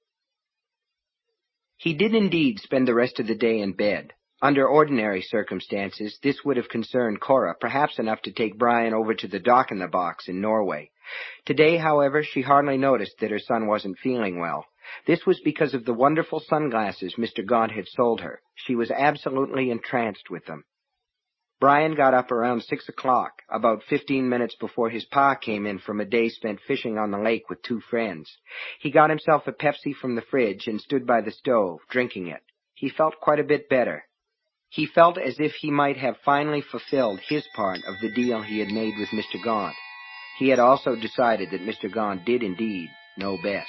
A: He did indeed spend the rest of the day in bed. Under ordinary circumstances, this would have concerned Cora, perhaps enough to take Brian over to the Dock-in-the-Box in Norway. Today, however, she hardly noticed that her son wasn't feeling well. This was because of the wonderful sunglasses Mr. Gaunt had sold her. She was absolutely entranced with them. Brian got up around 6 o'clock, about 15 minutes before his pa came in from a day spent fishing on the lake with 2 friends. He got himself a Pepsi from the fridge and stood by the stove, drinking it. He felt quite a bit better. He felt as if he might have finally fulfilled his part of the deal he had made with Mr. Gaunt. He had also decided that Mr. Gaunt did indeed know best.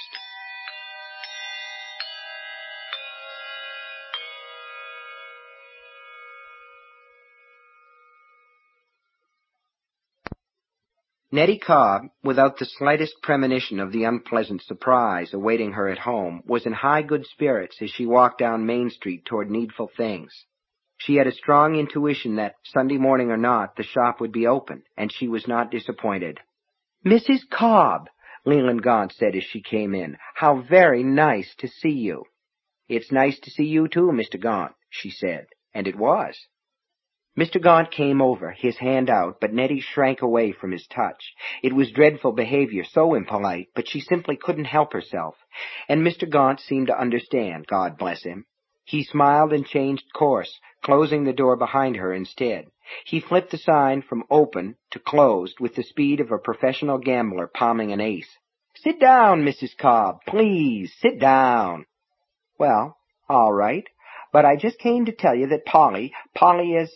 A: Nettie Cobb, without the slightest premonition of the unpleasant surprise awaiting her at home, was in high good spirits as she walked down Main Street toward Needful Things. She had a strong intuition that, Sunday morning or not, the shop would be open, and she was not disappointed. "Mrs. Cobb," Leland Gaunt said as she came in, "how very nice to see you." "It's nice to see you too, Mr. Gaunt," she said, and it was. Mr. Gaunt came over, his hand out, but Nettie shrank away from his touch. It was dreadful behavior, so impolite, but she simply couldn't help herself. And Mr. Gaunt seemed to understand, God bless him. He smiled and changed course, closing the door behind her instead. He flipped the sign from open to closed with the speed of a professional gambler palming an ace. "Sit down, Mrs. Cobb, please, sit down." "Well, all right, but I just came to tell you that Polly is..."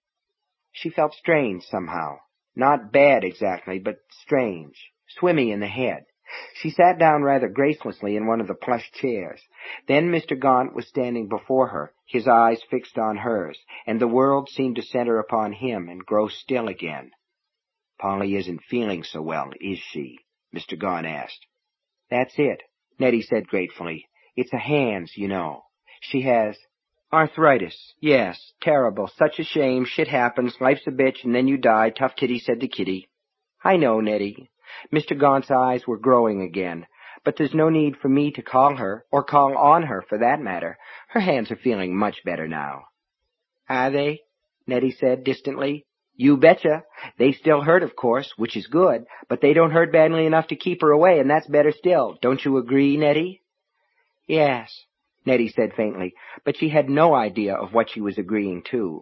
A: She felt strange somehow. Not bad exactly, but strange. Swimmy in the head. She sat down rather gracelessly in one of the plush chairs. Then Mr. Gaunt was standing before her, his eyes fixed on hers, and the world seemed to center upon him and grow still again. "Polly isn't feeling so well, is she?" Mr. Gaunt asked. "That's it," Nettie said gratefully. "It's the hands, you know. She has..." "Arthritis. Yes, terrible. Such a shame. Shit happens. Life's a bitch, and then you die. Tough titty," said the kitty. "I know, Nettie." Mr. Gaunt's eyes were growing again. "But there's no need for me to call her, or call on her, for that matter. Her hands are feeling much better now." "Are they?" Nettie said distantly. "You betcha. They still hurt, of course, which is good, but they don't hurt badly enough to keep her away, and that's better still. Don't you agree, Nettie?" "Yes," Nettie said faintly, but she had no idea of what she was agreeing to.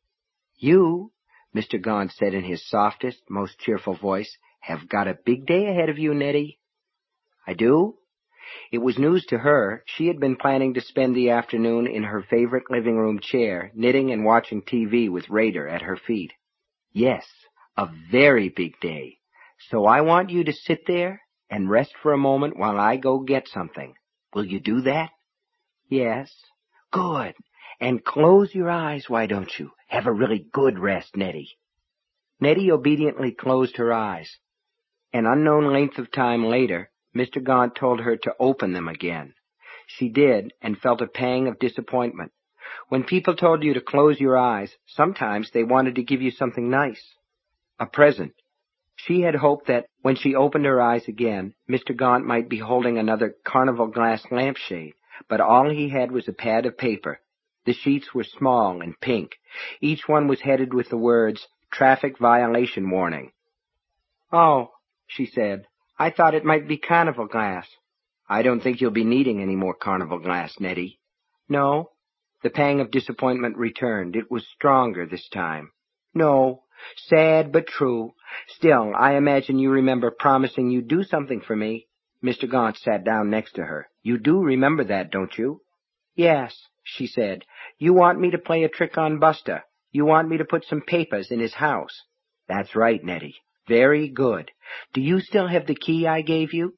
A: "You," Mr. Gaunt said in his softest, most cheerful voice, "have got a big day ahead of you, Nettie." "I do?" It was news to her. She had been planning to spend the afternoon in her favorite living room chair, knitting and watching TV with Raider at her feet. Yes, a very big day. So I want you to sit there and rest for a moment while I go get something. Will you do that? Yes. Good. And close your eyes, why don't you? Have a really good rest, Nettie. Nettie obediently closed her eyes. An unknown length of time later, Mr. Gaunt told her to open them again. She did, and felt a pang of disappointment. When people told you to close your eyes, sometimes they wanted to give you something nice. A present. She had hoped that, when she opened her eyes again, Mr. Gaunt might be holding another carnival glass lampshade, but all he had was a pad of paper. The sheets were small and pink. Each one was headed with the words, "Traffic Violation Warning." "Oh," she said, "I thought it might be carnival glass." "I don't think you'll be needing any more carnival glass, Nettie." "No?" The pang of disappointment returned. It was stronger this time. "No. Sad but true. Still, I imagine you remember promising you'd do something for me." Mr. Gaunt sat down next to her. "You do remember that, don't you?" "Yes," she said. "You want me to play a trick on Buster. You want me to put some papers in his house." "That's right, Nettie. Very good. Do you still have the key I gave you?"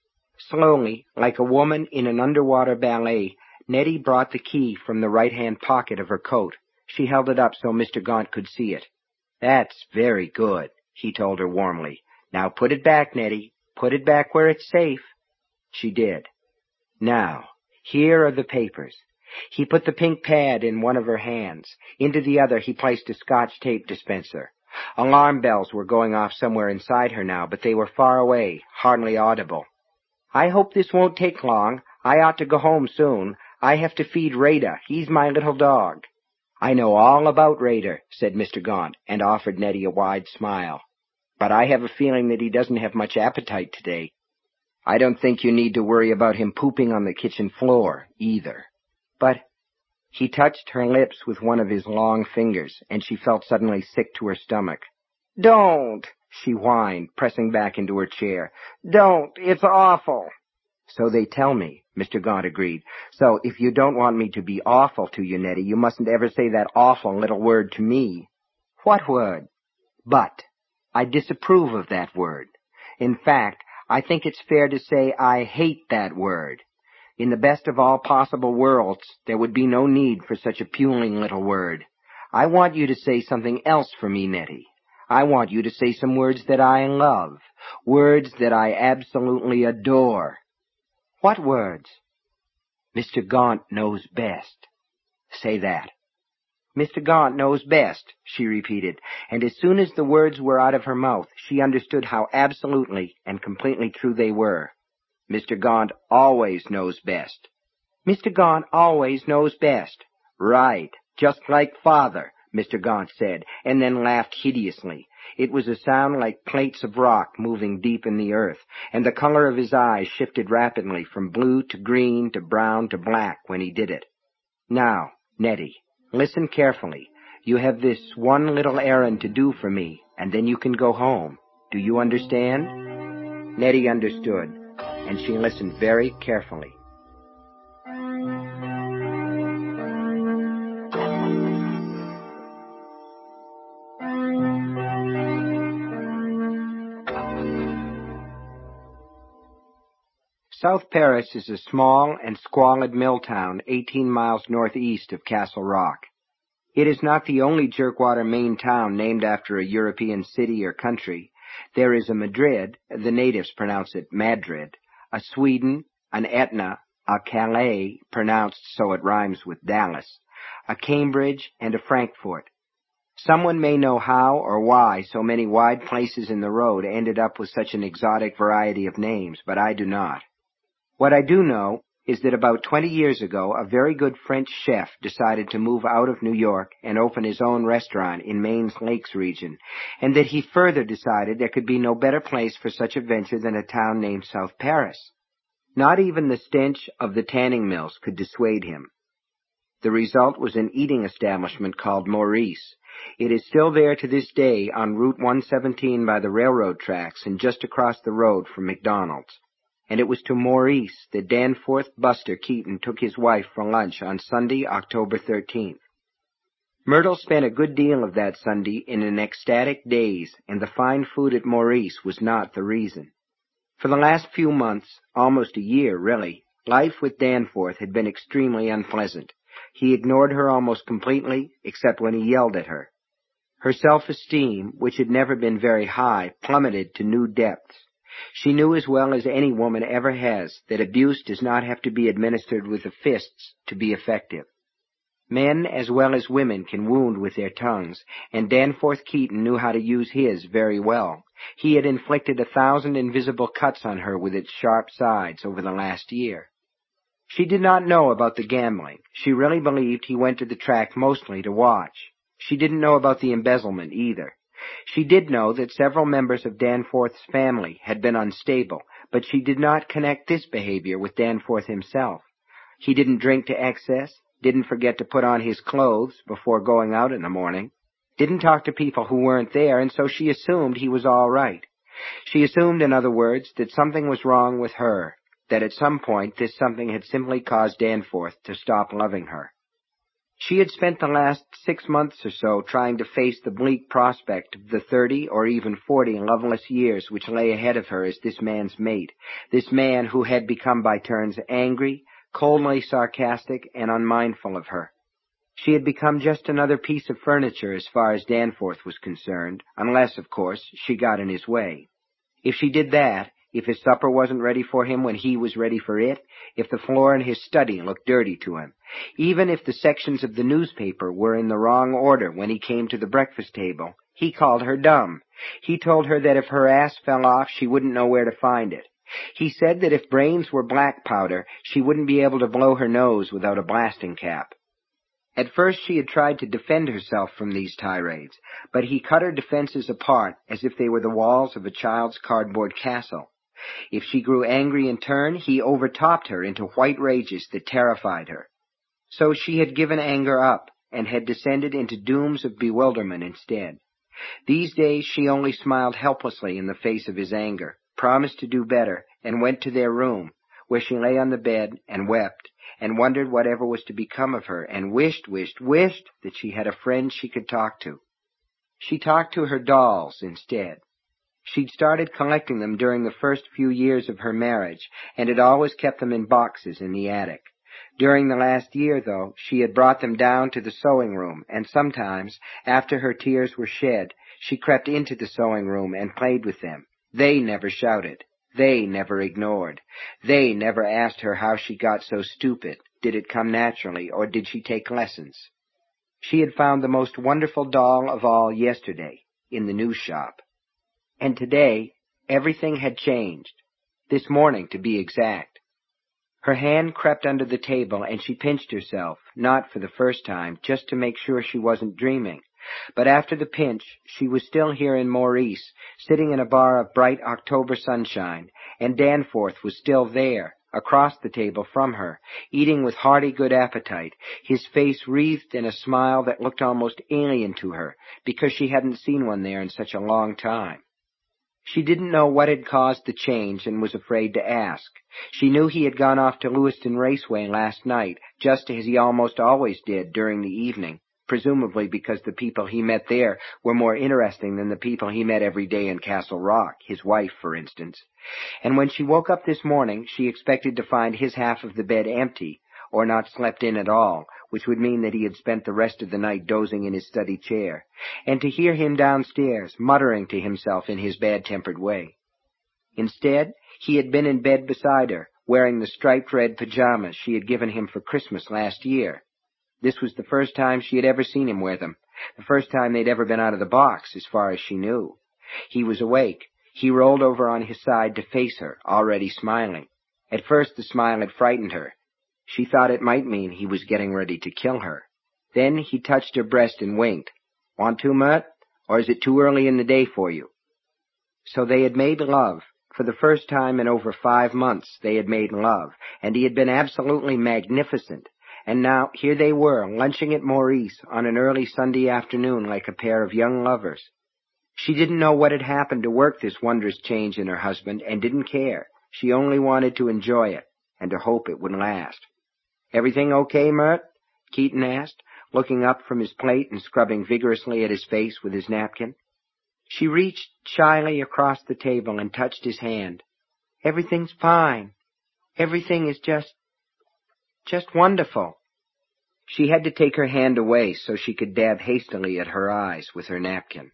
A: Slowly, like a woman in an underwater ballet, Nettie brought the key from the right-hand pocket of her coat. She held it up so Mr. Gaunt could see it. "That's very good," he told her warmly. "Now put it back, Nettie. Put it back where it's safe." She did. "Now, here are the papers." He put the pink pad in one of her hands. Into the other he placed a Scotch tape dispenser. Alarm bells were going off somewhere inside her now, but they were far away, hardly audible. "I hope this won't take long. I ought to go home soon. I have to feed Raider. He's my little dog." "I know all about Raider," said Mr. Gaunt, and offered Nettie a wide smile. "But I have a feeling that he doesn't have much appetite today. I don't think you need to worry about him pooping on the kitchen floor, either." "But—" He touched her lips with one of his long fingers, and she felt suddenly sick to her stomach. "Don't!" she whined, pressing back into her chair. "Don't! It's awful!" "So they tell me," Mr. Gaunt agreed. "So if you don't want me to be awful to you, Nettie, you mustn't ever say that awful little word to me." "What word?" "But. I disapprove of that word. In fact, I think it's fair to say I hate that word. In the best of all possible worlds, there would be no need for such a puling little word. I want you to say something else for me, Nettie. I want you to say some words that I love, words that I absolutely adore." "What words?" "Mr. Gaunt knows best." "Say that." "Mr. Gaunt knows best," she repeated, and as soon as the words were out of her mouth, she understood how absolutely and completely true they were. "Mr. Gaunt always knows best." "Mr. Gaunt always knows best." "Right, just like Father," Mr. Gaunt said, and then laughed hideously. It was a sound like plates of rock moving deep in the earth, and the color of his eyes shifted rapidly from blue to green to brown to black when he did it. "Now, Nettie, listen carefully. You have this one little errand to do for me, and then you can go home. Do you understand?" Nettie understood, and she listened very carefully. South Paris is a small and squalid mill town 18 miles northeast of Castle Rock. It is not the only Jerkwater, Maine town named after a European city or country. There is a Madrid, the natives pronounce it Madrid, a Sweden, an Etna, a Calais, pronounced so it rhymes with Dallas, a Cambridge, and a Frankfurt. Someone may know how or why so many wide places in the road ended up with such an exotic variety of names, but I do not. What I do know is that about 20 years ago, a very good French chef decided to move out of New York and open his own restaurant in Maine's Lakes region, and that he further decided there could be no better place for such a venture than a town named South Paris. Not even the stench of the tanning mills could dissuade him. The result was an eating establishment called Maurice. It is still there to this day on Route 117 by the railroad tracks and just across the road from McDonald's. and it was to Maurice that Danforth Buster Keaton took his wife for lunch on Sunday, October 13th. Myrtle spent a good deal of that Sunday in an ecstatic daze, and the fine food at Maurice was not the reason. For the last few months, almost a year really, life with Danforth had been extremely unpleasant. He ignored her almost completely, except when he yelled at her. Her self-esteem, which had never been very high, plummeted to new depths. She knew as well as any woman ever has that abuse does not have to be administered with the fists to be effective. Men as well as women can wound with their tongues, and Danforth Keaton knew how to use his very well. He had inflicted 1,000 invisible cuts on her with its sharp sides over the last year. She did not know about the gambling. She really believed he went to the track mostly to watch. She didn't know about the embezzlement either. She did know that several members of Danforth's family had been unstable, but she did not connect this behavior with Danforth himself. He didn't drink to excess, didn't forget to put on his clothes before going out in the morning, didn't talk to people who weren't there, and so she assumed he was all right. She assumed, in other words, that something was wrong with her, that at some point this something had simply caused Danforth to stop loving her. She had spent the last 6 months or so trying to face the bleak prospect of the 30 or even 40 loveless years which lay ahead of her as this man's mate, this man who had become by turns angry, coldly sarcastic, and unmindful of her. She had become just another piece of furniture as far as Danforth was concerned, unless, of course, she got in his way. If she did that, if his supper wasn't ready for him when he was ready for it, if the floor in his study looked dirty to him, even if the sections of the newspaper were in the wrong order when he came to the breakfast table, he called her dumb. He told her that if her ass fell off, she wouldn't know where to find it. He said that if brains were black powder, she wouldn't be able to blow her nose without a blasting cap. At first she had tried to defend herself from these tirades, but he cut her defenses apart as if they were the walls of a child's cardboard castle. If she grew angry in turn, he overtopped her into white rages that terrified her. So she had given anger up and had descended into dooms of bewilderment instead. These days she only smiled helplessly in the face of his anger, promised to do better, and went to their room, where she lay on the bed and wept, and wondered whatever was to become of her, and wished that she had a friend she could talk to. She talked to her dolls instead. She'd started collecting them during the first few years of her marriage, and had always kept them in boxes in the attic. During the last year, though, she had brought them down to the sewing room, and sometimes, after her tears were shed, she crept into the sewing room and played with them. They never shouted. They never ignored. They never asked her how she got so stupid. Did it come naturally, or did she take lessons? She had found the most wonderful doll of all yesterday, in the news shop. And today, everything had changed. This morning, to be exact. Her hand crept under the table, and she pinched herself, not for the first time, just to make sure she wasn't dreaming. But after the pinch, she was still here in Maurice, sitting in a bar of bright October sunshine, and Danforth was still there, across the table from her, eating with hearty good appetite, his face wreathed in a smile that looked almost alien to her, because she hadn't seen one there in such a long time. She didn't know what had caused the change and was afraid to ask. She knew he had gone off to Lewiston Raceway last night, just as he almost always did during the evening, presumably because the people he met there were more interesting than the people he met every day in Castle Rock, his wife, for instance. And when she woke up this morning, she expected to find his half of the bed empty, or not slept in at all, which would mean that he had spent the rest of the night dozing in his study chair, and to hear him downstairs, muttering to himself in his bad-tempered way. Instead, he had been in bed beside her, wearing the striped red pajamas she had given him for Christmas last year. This was the first time she had ever seen him wear them, the first time they'd ever been out of the box, as far as she knew. He was awake. He rolled over on his side to face her, already smiling. At first the smile had frightened her. She thought it might mean he was getting ready to kill her. Then he touched her breast and winked. "Want to, Mert? Or is it too early in the day for you?" So they had made love. For the first time in over 5 months they had made love, and he had been absolutely magnificent. And now here they were, lunching at Maurice on an early Sunday afternoon like a pair of young lovers. She didn't know what had happened to work this wondrous change in her husband, and didn't care. She only wanted to enjoy it, and to hope it would last. "Everything okay, Mert?" Keaton asked, looking up from his plate and scrubbing vigorously at his face with his napkin. She reached shyly across the table and touched his hand. "Everything's fine. Everything is just wonderful." She had to take her hand away so she could dab hastily at her eyes with her napkin.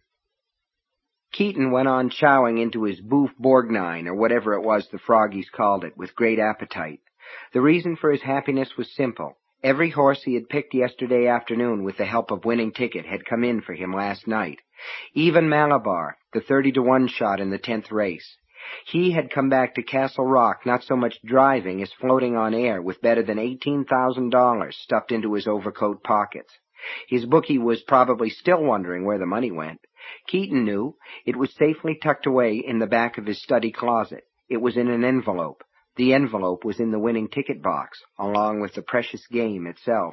A: Keaton went on chowing into his boeuf bourguignon, or whatever it was the froggies called it, with great appetite. The reason for his happiness was simple. Every horse he had picked yesterday afternoon with the help of Winning Ticket had come in for him last night. Even Malabar, the 30-to-1 shot in the 10th race. He had come back to Castle Rock not so much driving as floating on air with better than $18,000 stuffed into his overcoat pockets. His bookie was probably still wondering where the money went. Keaton knew it was safely tucked away in the back of his study closet. It was in an envelope. The envelope was in the Winning Ticket box, along with the precious game itself.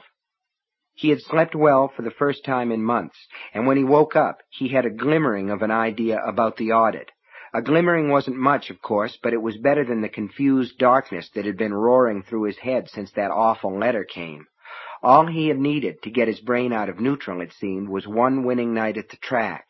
A: He had slept well for the first time in months, and when he woke up, he had a glimmering of an idea about the audit. A glimmering wasn't much, of course, but it was better than the confused darkness that had been roaring through his head since that awful letter came. All he had needed to get his brain out of neutral, it seemed, was one winning night at the track.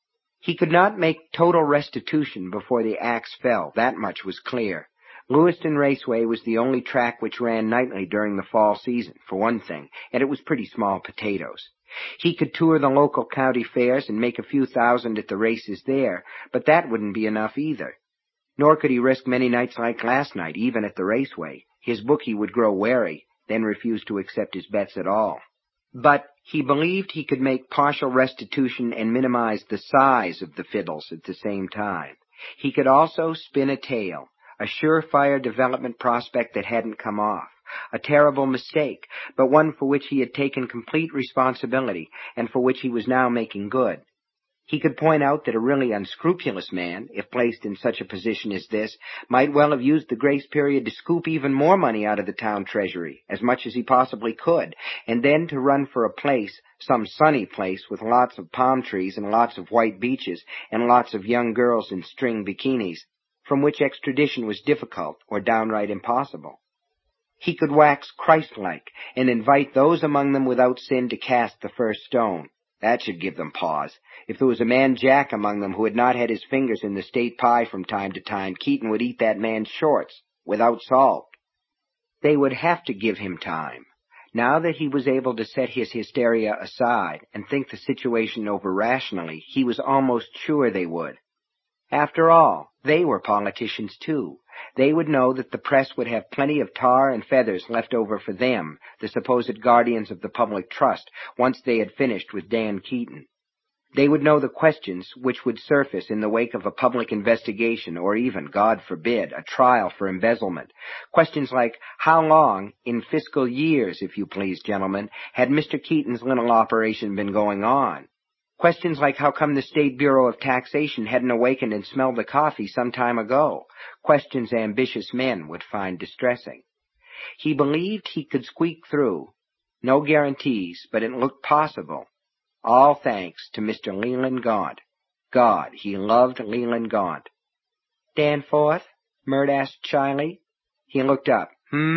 A: He could not make total restitution before the axe fell, that much was clear. Lewiston Raceway was the only track which ran nightly during the fall season, for one thing, and it was pretty small potatoes. He could tour the local county fairs and make a few thousand at the races there, but that wouldn't be enough either. Nor could he risk many nights like last night, even at the raceway. His bookie would grow wary, then refuse to accept his bets at all. But he believed he could make partial restitution and minimize the size of the fiddles at the same time. He could also spin a tale, a surefire development prospect that hadn't come off, a terrible mistake, but one for which he had taken complete responsibility and for which he was now making good. He could point out that a really unscrupulous man, if placed in such a position as this, might well have used the grace period to scoop even more money out of the town treasury, as much as he possibly could, and then to run for a place, some sunny place with lots of palm trees and lots of white beaches and lots of young girls in string bikinis, from which extradition was difficult or downright impossible. He could wax Christ-like and invite those among them without sin to cast the first stone. That should give them pause. If there was a man Jack among them who had not had his fingers in the state pie from time to time, Keaton would eat that man's shorts, without salt. They would have to give him time. Now that he was able to set his hysteria aside and think the situation over rationally, he was almost sure they would. After all, they were politicians too. They would know that the press would have plenty of tar and feathers left over for them, the supposed guardians of the public trust, once they had finished with Dan Keaton. They would know the questions which would surface in the wake of a public investigation or even, God forbid, a trial for embezzlement. Questions like, how long, in fiscal years, if you please, gentlemen, had Mr. Keaton's little operation been going on? Questions like how come the State Bureau of Taxation hadn't awakened and smelled the coffee some time ago? Questions ambitious men would find distressing. He believed he could squeak through. No guarantees, but it looked possible. All thanks to Mr. Leland Gaunt. God, he loved Leland Gaunt. "Danforth?" Mert asked shyly. He looked up.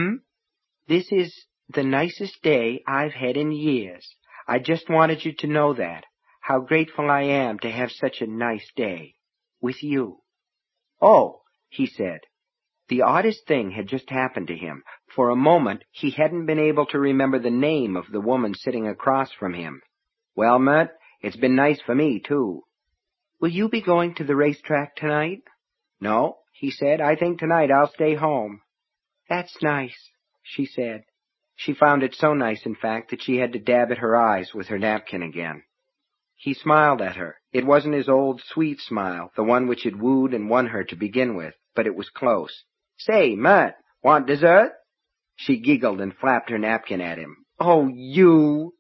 A: This is the nicest day I've had in years. I just wanted you to know that. How grateful I am to have such a nice day. With you." "Oh," he said. The oddest thing had just happened to him. For a moment, he hadn't been able to remember the name of the woman sitting across from him. "Well, Mert, it's been nice for me, too." "Will you be going to the racetrack tonight?" "No," he said. "I think tonight I'll stay home." "That's nice," she said. She found it so nice, in fact, that she had to dab at her eyes with her napkin again. He smiled at her. It wasn't his old sweet smile, the one which had wooed and won her to begin with, but it was close. "Say, Mert, want dessert?" She giggled and flapped her napkin at him. "Oh, you!"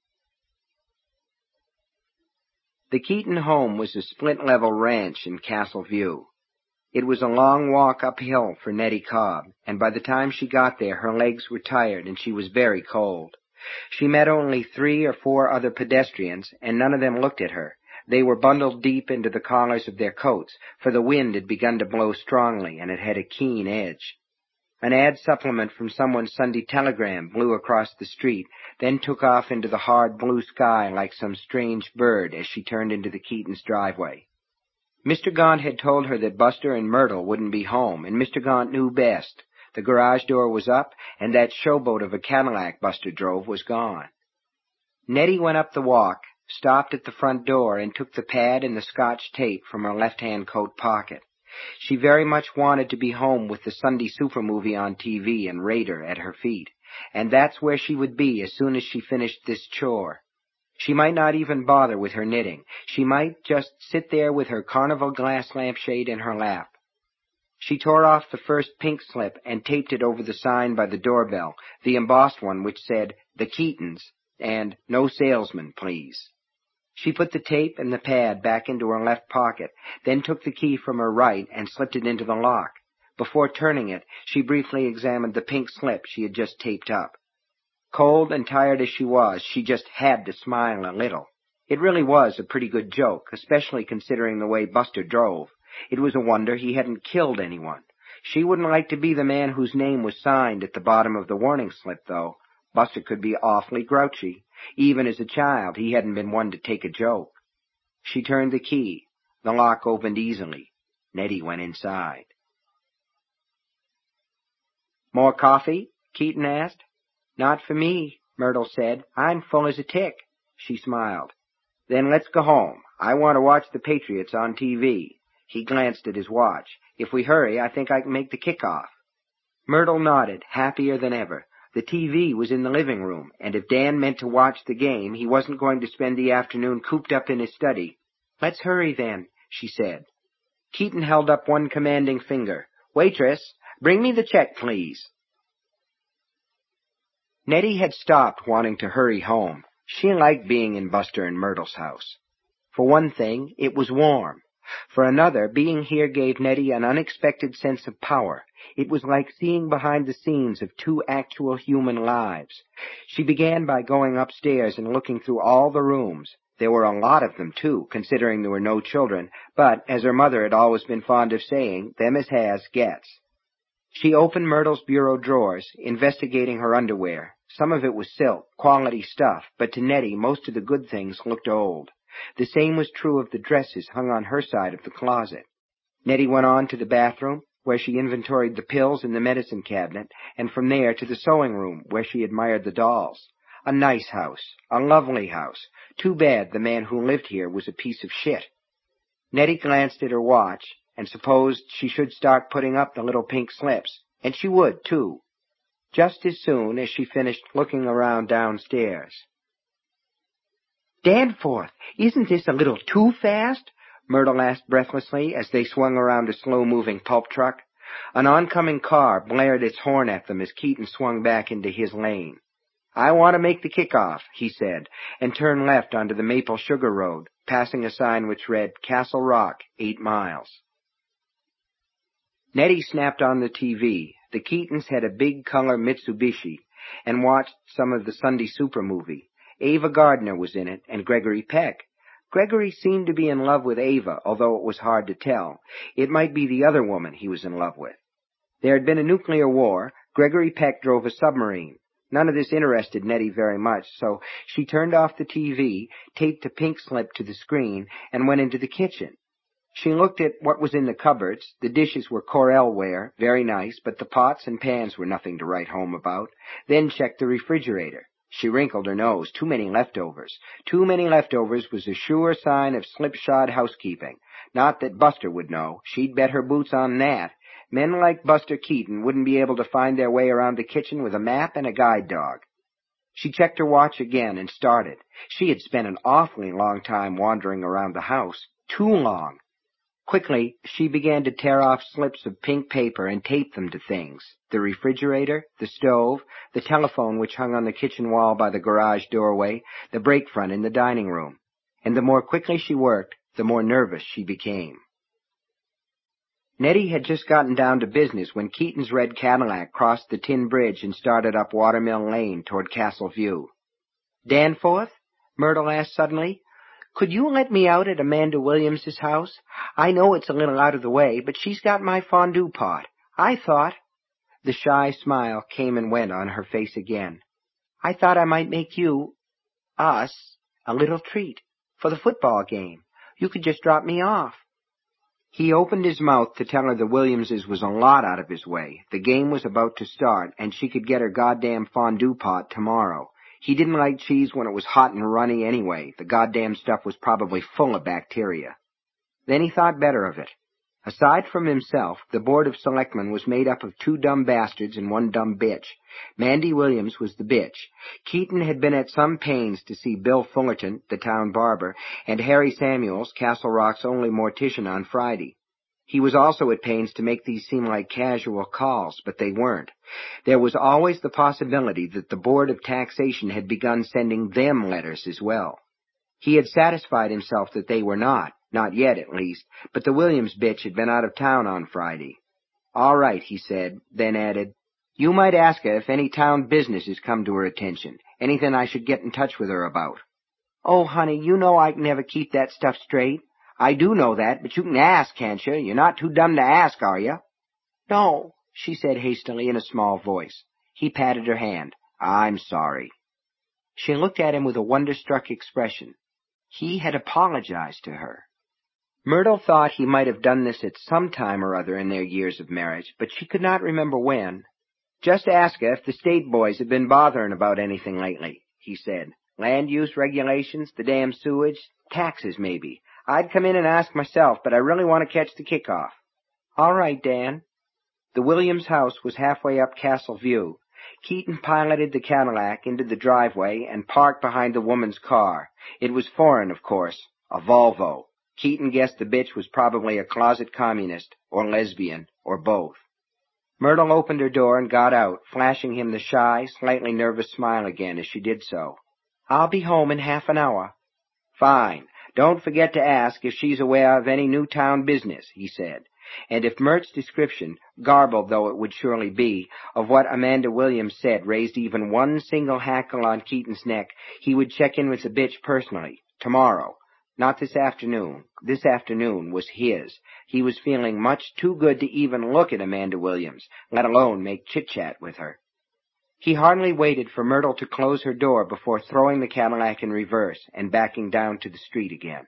A: The Keaton home was a split-level ranch in Castle View. It was a long walk uphill for Nettie Cobb, and by the time she got there her legs were tired and she was very cold. She met only 3 or 4 other pedestrians, and none of them looked at her. They were bundled deep into the collars of their coats, for the wind had begun to blow strongly, and it had a keen edge. An ad supplement from someone's Sunday telegram blew across the street, then took off into the hard blue sky like some strange bird as she turned into the Keatons' driveway. Mr. Gaunt had told her that Buster and Myrtle wouldn't be home, and Mr. Gaunt knew best. The garage door was up, and that showboat of a Cadillac Buster drove was gone. Nettie went up the walk, stopped at the front door, and took the pad and the Scotch tape from her left-hand coat pocket. She very much wanted to be home with the Sunday super movie on TV and Raider at her feet, and that's where she would be as soon as she finished this chore. She might not even bother with her knitting. She might just sit there with her carnival glass lampshade in her lap. She tore off the first pink slip and taped it over the sign by the doorbell, the embossed one which said, "The Keatons," and "No salesman, please." She put the tape and the pad back into her left pocket, then took the key from her right and slipped it into the lock. Before turning it, she briefly examined the pink slip she had just taped up. Cold and tired as she was, she just had to smile a little. It really was a pretty good joke, especially considering the way Buster drove. It was a wonder he hadn't killed anyone. She wouldn't like to be the man whose name was signed at the bottom of the warning slip, though. Buster could be awfully grouchy. Even as a child, he hadn't been one to take a joke. She turned the key. The lock opened easily. Nettie went inside. "More coffee?" Keaton asked. "Not for me," Myrtle said. "I'm full as a tick." She smiled. "Then let's go home. I want to watch the Patriots on TV." He glanced at his watch. "If we hurry, I think I can make the kickoff." Myrtle nodded, happier than ever. The TV was in the living room, and if Dan meant to watch the game, he wasn't going to spend the afternoon cooped up in his study. "Let's hurry, then," she said. Keaton held up one commanding finger. "Waitress, bring me the check, please." Nettie had stopped wanting to hurry home. She liked being in Buster and Myrtle's house. For one thing, it was warm. For another, being here gave Nettie an unexpected sense of power. It was like seeing behind the scenes of two actual human lives. She began by going upstairs and looking through all the rooms. There were a lot of them, too, considering there were no children, but, as her mother had always been fond of saying, them as has gets. She opened Myrtle's bureau drawers, investigating her underwear. Some of it was silk, quality stuff, but to Nettie most of the good things looked old. The same was true of the dresses hung on her side of the closet. Nettie went on to the bathroom, where she inventoried the pills in the medicine cabinet, and from there to the sewing room, where she admired the dolls. A nice house, a lovely house. Too bad the man who lived here was a piece of shit. Nettie glanced at her watch, and supposed she should start putting up the little pink slips, and she would, too, just as soon as she finished looking around downstairs. "Danforth, isn't this a little too fast?" Myrtle asked breathlessly as they swung around a slow-moving pulp truck. An oncoming car blared its horn at them as Keaton swung back into his lane. "I want to make the kickoff," he said, and turned left onto the Maple Sugar Road, passing a sign which read, "Castle Rock, 8 miles." Nettie snapped on the TV. The Keatons had a big color Mitsubishi, and watched some of the Sunday super movie. Ava Gardner was in it, and Gregory Peck. Gregory seemed to be in love with Ava, although it was hard to tell. It might be the other woman he was in love with. There had been a nuclear war. Gregory Peck drove a submarine. None of this interested Nettie very much, so she turned off the TV, taped a pink slip to the screen, and went into the kitchen. She looked at what was in the cupboards. The dishes were Corelle ware, very nice, but the pots and pans were nothing to write home about. Then checked the refrigerator. She wrinkled her nose. Too many leftovers. Too many leftovers was a sure sign of slipshod housekeeping. Not that Buster would know. She'd bet her boots on that. Men like Buster Keaton wouldn't be able to find their way around the kitchen with a map and a guide dog. She checked her watch again and started. She had spent an awfully long time wandering around the house. Too long. Quickly, she began to tear off slips of pink paper and tape them to things. The refrigerator, the stove, the telephone which hung on the kitchen wall by the garage doorway, the break front in the dining room. And the more quickly she worked, the more nervous she became. Nettie had just gotten down to business when Keaton's red Cadillac crossed the tin bridge and started up Watermill Lane toward Castle View. "Danforth?" Myrtle asked suddenly. Could you let me out at Amanda Williams's house? I know it's a little out of the way, but she's got my fondue pot. I thought—" The shy smile came and went on her face again. "I thought I might make us, a little treat for the football game. You could just drop me off." He opened his mouth to tell her the Williamses was a lot out of his way. The game was about to start, and she could get her goddamn fondue pot tomorrow. He didn't like cheese when it was hot and runny anyway. The goddamn stuff was probably full of bacteria. Then he thought better of it. Aside from himself, the Board of Selectmen was made up of 2 dumb bastards and 1 dumb bitch. Mandy Williams was the bitch. Keaton had been at some pains to see Bill Fullerton, the town barber, and Harry Samuels, Castle Rock's only mortician, on Friday. He was also at pains to make these seem like casual calls, but they weren't. There was always the possibility that the Board of Taxation had begun sending them letters as well. He had satisfied himself that they were not yet at least, but the Williams bitch had been out of town on Friday. "All right," he said, then added, "You might ask her if any town business has come to her attention, anything I should get in touch with her about." "Oh, honey, you know I can never keep that stuff straight." "I do know that, but you can ask, can't you? You're not too dumb to ask, are you?" "No," she said hastily in a small voice. He patted her hand. "I'm sorry." She looked at him with a wonder-struck expression. He had apologized to her. Myrtle thought he might have done this at some time or other in their years of marriage, but she could not remember when. "Just ask her if the state boys have been bothering about anything lately," he said. "Land use regulations, the damn sewage, taxes maybe. I'd come in and ask myself, but I really want to catch the kickoff." "All right, Dan." The Williams house was halfway up Castle View. Keaton piloted the Cadillac into the driveway and parked behind the woman's car. It was foreign, of course, a Volvo. Keaton guessed the bitch was probably a closet communist, or lesbian, or both. Myrtle opened her door and got out, flashing him the shy, slightly nervous smile again as she did so. "I'll be home in half an hour." "Fine. Don't forget to ask if she's aware of any new town business," he said. And if Mert's description, garbled though it would surely be, of what Amanda Williams said raised even one single hackle on Keaton's neck, he would check in with the bitch personally, tomorrow. Not this afternoon. This afternoon was his. He was feeling much too good to even look at Amanda Williams, let alone make chit-chat with her. He hardly waited for Myrtle to close her door before throwing the Cadillac in reverse and backing down to the street again.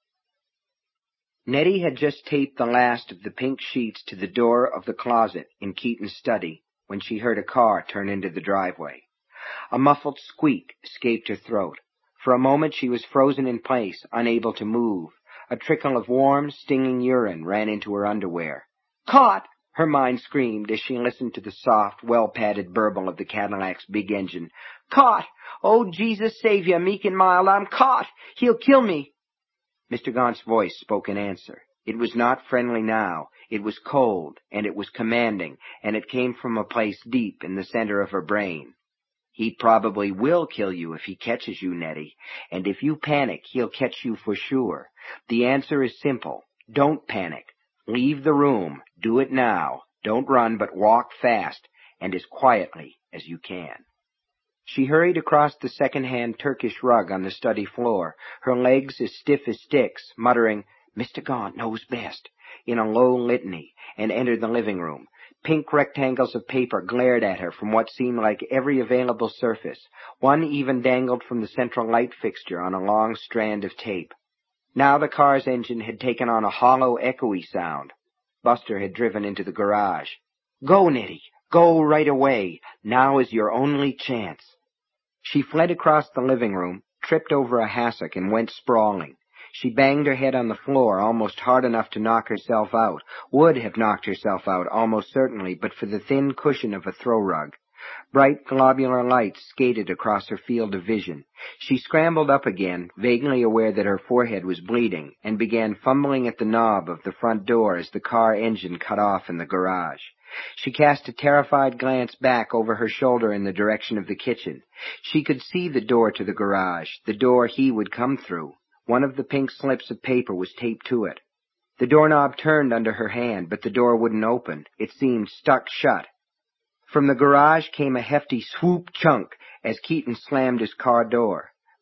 A: Nettie had just taped the last of the pink sheets to the door of the closet in Keaton's study when she heard a car turn into the driveway. A muffled squeak escaped her throat. For a moment she was frozen in place, unable to move. A trickle of warm, stinging urine ran into her underwear. "Caught!" her mind screamed as she listened to the soft, well-padded burble of the Cadillac's big engine. "Caught! Oh, Jesus Savior, meek and mild, I'm caught! He'll kill me!" Mr. Gaunt's voice spoke in answer. It was not friendly now. It was cold, and it was commanding, and it came from a place deep in the center of her brain. "He probably will kill you if he catches you, Nettie, and if you panic, he'll catch you for sure. The answer is simple. Don't panic. Leave the room. Do it now. Don't run, but walk fast, and as quietly as you can." She hurried across the second-hand Turkish rug on the study floor, her legs as stiff as sticks, muttering, "Mr. Gaunt knows best," in a low litany, and entered the living room. Pink rectangles of paper glared at her from what seemed like every available surface. One even dangled from the central light fixture on a long strand of tape. Now the car's engine had taken on a hollow, echoey sound. Buster had driven into the garage. "Go, Nettie! Go right away! Now is your only chance!" She fled across the living room, tripped over a hassock, and went sprawling. She banged her head on the floor almost hard enough to knock herself out, would have knocked herself out almost certainly but for the thin cushion of a throw rug. Bright globular lights skated across her field of vision. She scrambled up again, vaguely aware that her forehead was bleeding, and began fumbling at the knob of the front door as the car engine cut off in the garage. She cast a terrified glance back over her shoulder in the direction of the kitchen. She could see the door to the garage, the door he would come through. One of the pink slips of paper was taped to it. The doorknob turned under her hand, but the door wouldn't open. It seemed stuck shut. From the garage came a hefty swoop chunk as Keaton slammed his car door.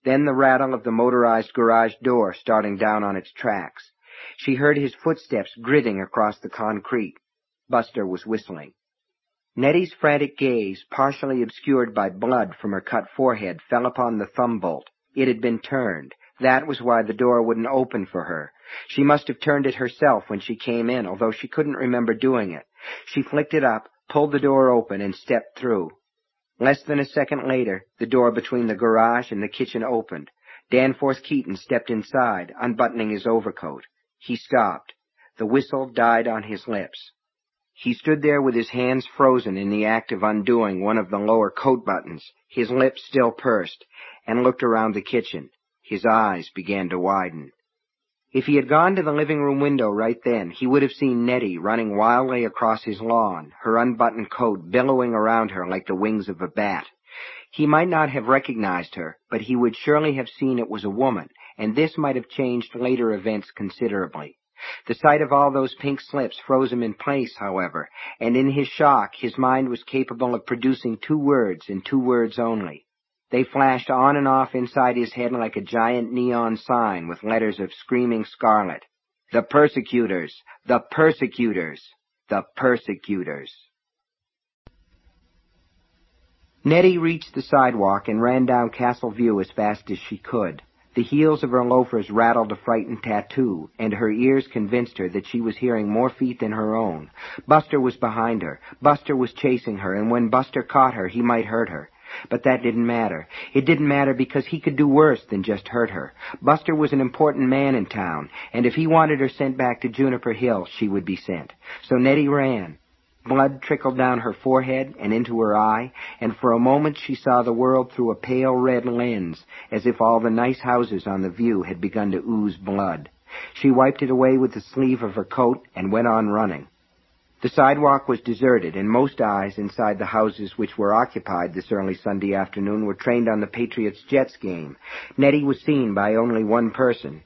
A: Then the rattle of the motorized garage door starting down on its tracks. She heard his footsteps gritting across the concrete. Buster was whistling. Nettie's frantic gaze, partially obscured by blood from her cut forehead, fell upon the thumb bolt. It had been turned. That was why the door wouldn't open for her. She must have turned it herself when she came in, although she couldn't remember doing it. She flicked it up, pulled the door open, and stepped through. Less than a second later, the door between the garage and the kitchen opened. Danforth Keaton stepped inside, unbuttoning his overcoat. He stopped. The whistle died on his lips. He stood there with his hands frozen in the act of undoing one of the lower coat buttons, his lips still pursed, and looked around the kitchen. His eyes began to widen. If he had gone to the living room window right then, he would have seen Nettie running wildly across his lawn, her unbuttoned coat billowing around her like the wings of a bat. He might not have recognized her, but he would surely have seen it was a woman, and this might have changed later events considerably. The sight of all those pink slips froze him in place, however, and in his shock his mind was capable of producing 2 words and 2 words only. They flashed on and off inside his head like a giant neon sign with letters of screaming scarlet. The persecutors! The persecutors! The persecutors! Nettie reached the sidewalk and ran down Castle View as fast as she could. The heels of her loafers rattled a frightened tattoo, and her ears convinced her that she was hearing more feet than her own. Buster was behind her. Buster was chasing her, and when Buster caught her, he might hurt her. But that didn't matter. It didn't matter because he could do worse than just hurt her. Buster was an important man in town, and if he wanted her sent back to Juniper Hill, she would be sent. So Nettie ran. Blood trickled down her forehead and into her eye, and for a moment she saw the world through a pale red lens, as if all the nice houses on the view had begun to ooze blood. She wiped it away with the sleeve of her coat and went on running. The sidewalk was deserted, and most eyes inside the houses which were occupied this early Sunday afternoon were trained on the Patriots-Jets game. Nettie was seen by only one person.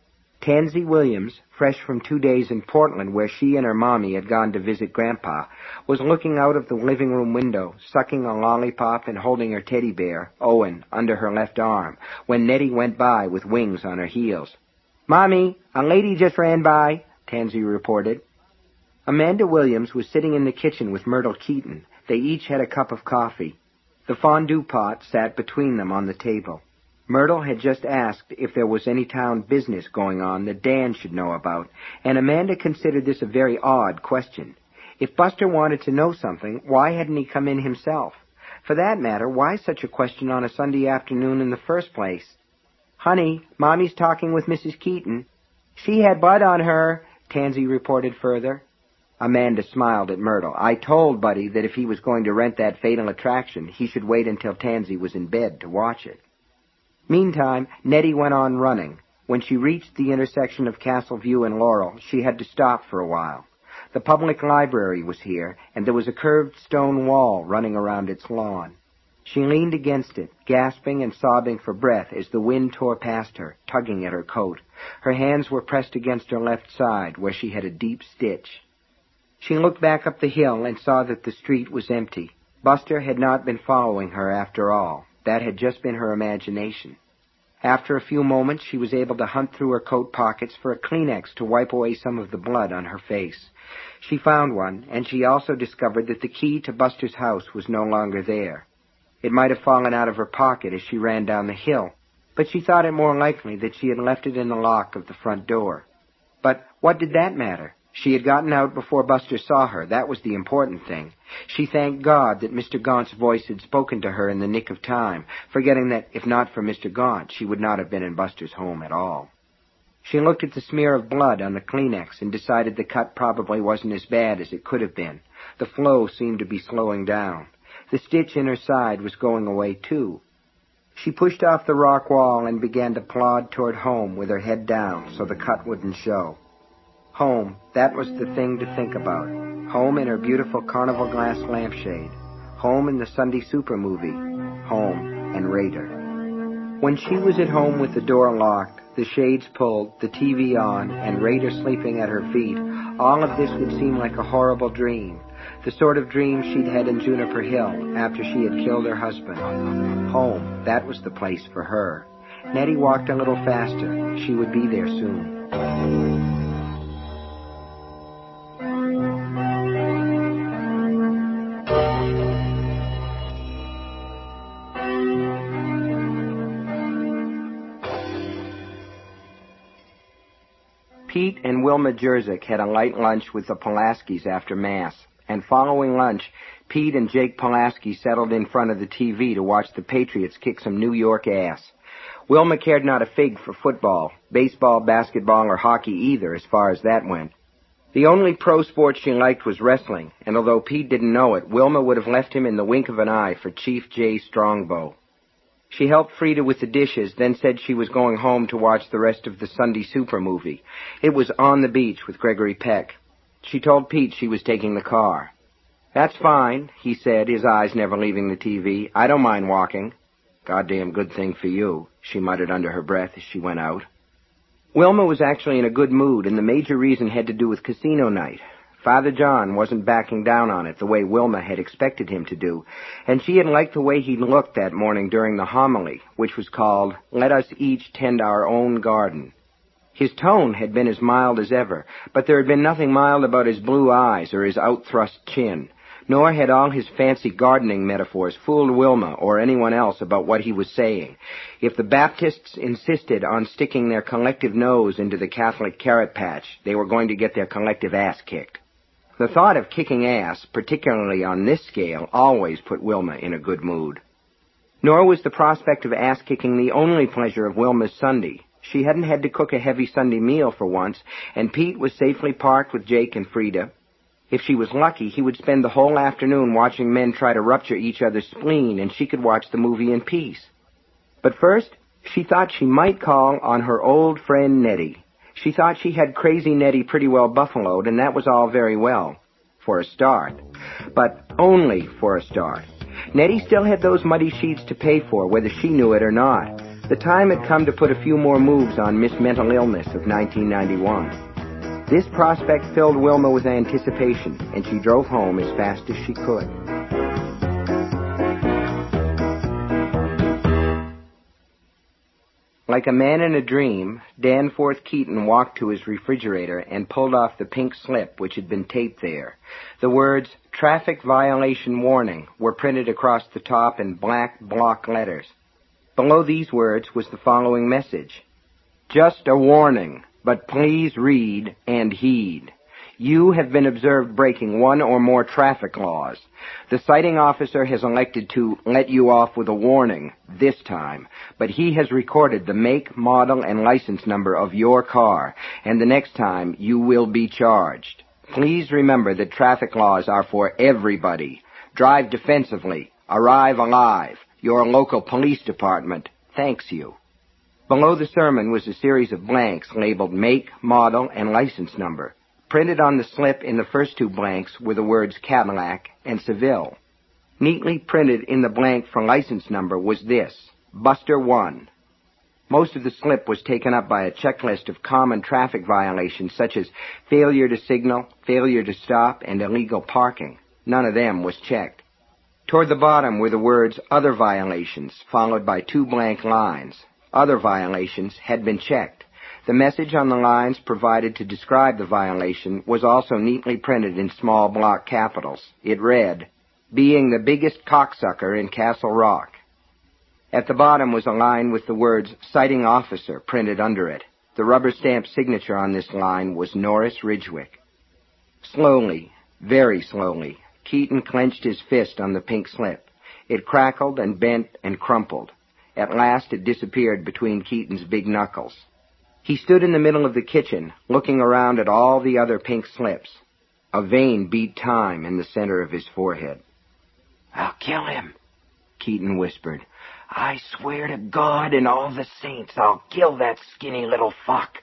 A: Tansy Williams, fresh from 2 days in Portland where she and her mommy had gone to visit Grandpa, was looking out of the living room window, sucking a lollipop and holding her teddy bear, Owen, under her left arm, when Nettie went by with wings on her heels. "Mommy, a lady just ran by," Tansy reported. Amanda Williams was sitting in the kitchen with Myrtle Keaton. They each had a cup of coffee. The fondue pot sat between them on the table. Myrtle had just asked if there was any town business going on that Dan should know about, and Amanda considered this a very odd question. If Buster wanted to know something, why hadn't he come in himself? For that matter, why such a question on a Sunday afternoon in the first place? "Honey, Mommy's talking with Mrs. Keaton." "She had Bud on her," Tansy reported further. Amanda smiled at Myrtle. "I told Buddy that if he was going to rent that fatal attraction, he should wait until Tansy was in bed to watch it." Meantime, Nettie went on running. When she reached the intersection of Castle View and Laurel, she had to stop for a while. The public library was here, and there was a curved stone wall running around its lawn. She leaned against it, gasping and sobbing for breath as the wind tore past her, tugging at her coat. Her hands were pressed against her left side, where she had a deep stitch. She looked back up the hill and saw that the street was empty. Buster had not been following her after all. That had just been her imagination. After a few moments, she was able to hunt through her coat pockets for a Kleenex to wipe away some of the blood on her face. She found one, and she also discovered that the key to Buster's house was no longer there. It might have fallen out of her pocket as she ran down the hill, but she thought it more likely that she had left it in the lock of the front door. But what did that matter? She had gotten out before Buster saw her. That was the important thing. She thanked God that Mr. Gaunt's voice had spoken to her in the nick of time, forgetting that, if not for Mr. Gaunt, she would not have been in Buster's home at all. She looked at the smear of blood on the Kleenex and decided the cut probably wasn't as bad as it could have been. The flow seemed to be slowing down. The stitch in her side was going away, too. She pushed off the rock wall and began to plod toward home with her head down so the cut wouldn't show. Home, that was the thing to think about. Home in her beautiful carnival glass lampshade. Home in the Sunday Super movie. Home and Raider. When she was at home with the door locked, the shades pulled, the TV on, and Raider sleeping at her feet, all of this would seem like a horrible dream. The sort of dream she'd had in Juniper Hill after she had killed her husband. Home, that was the place for her. Nettie walked a little faster. She would be there soon. Pete and Wilma Jerzyk had a light lunch with the Pulaskis after Mass, and following lunch, Pete and Jake Pulaski settled in front of the TV to watch the Patriots kick some New York ass. Wilma cared not a fig for football, baseball, basketball, or hockey either, as far as that went. The only pro sport she liked was wrestling, and although Pete didn't know it, Wilma would have left him in the wink of an eye for Chief Jay Strongbow. She helped Frida with the dishes, then said she was going home to watch the rest of the Sunday Super movie. It was On the Beach with Gregory Peck. She told Pete she was taking the car. "That's fine," he said, his eyes never leaving the TV. "I don't mind walking." "Goddamn good thing for you," she muttered under her breath as she went out. Wilma was actually in a good mood, and the major reason had to do with casino night. Father John wasn't backing down on it the way Wilma had expected him to do, and she had liked the way he looked that morning during the homily, which was called, "Let Us Each Tend Our Own Garden." His tone had been as mild as ever, but there had been nothing mild about his blue eyes or his out-thrust chin, nor had all his fancy gardening metaphors fooled Wilma or anyone else about what he was saying. If the Baptists insisted on sticking their collective nose into the Catholic carrot patch, they were going to get their collective ass kicked. The thought of kicking ass, particularly on this scale, always put Wilma in a good mood. Nor was the prospect of ass-kicking the only pleasure of Wilma's Sunday. She hadn't had to cook a heavy Sunday meal for once, and Pete was safely parked with Jake and Frida. If she was lucky, he would spend the whole afternoon watching men try to rupture each other's spleen, and she could watch the movie in peace. But first, she thought she might call on her old friend Nettie. She thought she had Crazy Nettie pretty well buffaloed, and that was all very well, for a start. But only for a start. Nettie still had those muddy sheets to pay for, whether she knew it or not. The time had come to put a few more moves on Miss Mental Illness of 1991. This prospect filled Wilma with anticipation, and she drove home as fast as she could. Like a man in a dream, Danforth Keaton walked to his refrigerator and pulled off the pink slip which had been taped there. The words, "Traffic Violation Warning," were printed across the top in black block letters. Below these words was the following message: "Just a warning, but please read and heed. You have been observed breaking one or more traffic laws. The citing officer has elected to let you off with a warning this time, but he has recorded the make, model, and license number of your car, and the next time you will be charged. Please remember that traffic laws are for everybody. Drive defensively. Arrive alive. Your local police department thanks you." Below the sermon was a series of blanks labeled make, model, and license number. Printed on the slip in the first two blanks were the words Cadillac and Seville. Neatly printed in the blank for license number was this: Buster 1. Most of the slip was taken up by a checklist of common traffic violations such as failure to signal, failure to stop, and illegal parking. None of them was checked. Toward the bottom were the words other violations, followed by two blank lines. Other violations had been checked. The message on the lines provided to describe the violation was also neatly printed in small block capitals. It read, "Being the biggest cocksucker in Castle Rock." At the bottom was a line with the words citing officer printed under it. The rubber stamp signature on this line was Norris Ridgwick. Slowly, very slowly, Keaton clenched his fist on the pink slip. It crackled and bent and crumpled. At last it disappeared between Keaton's big knuckles. He stood in the middle of the kitchen, looking around at all the other pink slips. A vein beat time in the center of his forehead. "I'll kill him," Keaton whispered. "I swear to God and all the saints, I'll kill that skinny little fuck."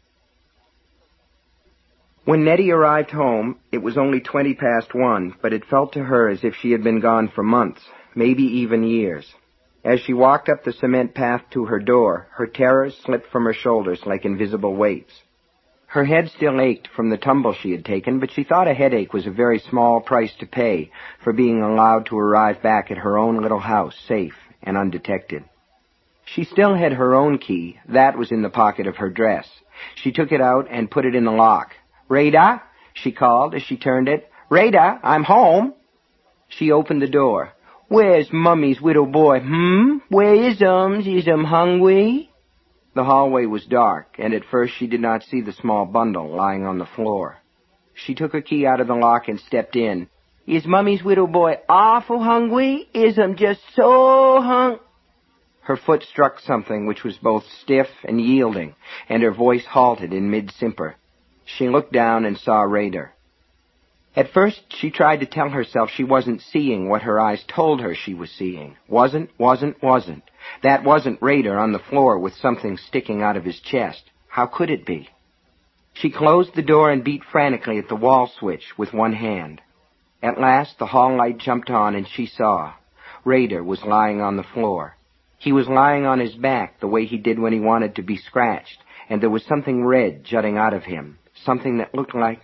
A: When Nettie arrived home, it was only 20 past 1, but it felt to her as if she had been gone for months, maybe even years. As she walked up the cement path to her door, her terrors slipped from her shoulders like invisible weights. Her head still ached from the tumble she had taken, but she thought a headache was a very small price to pay for being allowed to arrive back at her own little house, safe and undetected. She still had her own key. That was in the pocket of her dress. She took it out and put it in the lock. "Rada," she called as she turned it. "Rada, I'm home." She opened the door. "Where's Mummy's widow boy, Where is-ums? Is-um hungry?" The hallway was dark, and at first she did not see the small bundle lying on the floor. She took her key out of the lock and stepped in. "Is Mummy's widow boy awful hungry? Is-um just so Her foot struck something which was both stiff and yielding, and her voice halted in mid-simper. She looked down and saw Rader. At first she tried to tell herself she wasn't seeing what her eyes told her she was seeing. Wasn't. That wasn't Rader on the floor with something sticking out of his chest. How could it be? She closed the door and beat frantically at the wall switch with one hand. At last the hall light jumped on and she saw. Rader was lying on the floor. He was lying on his back the way he did when he wanted to be scratched, and there was something red jutting out of him, something that looked like...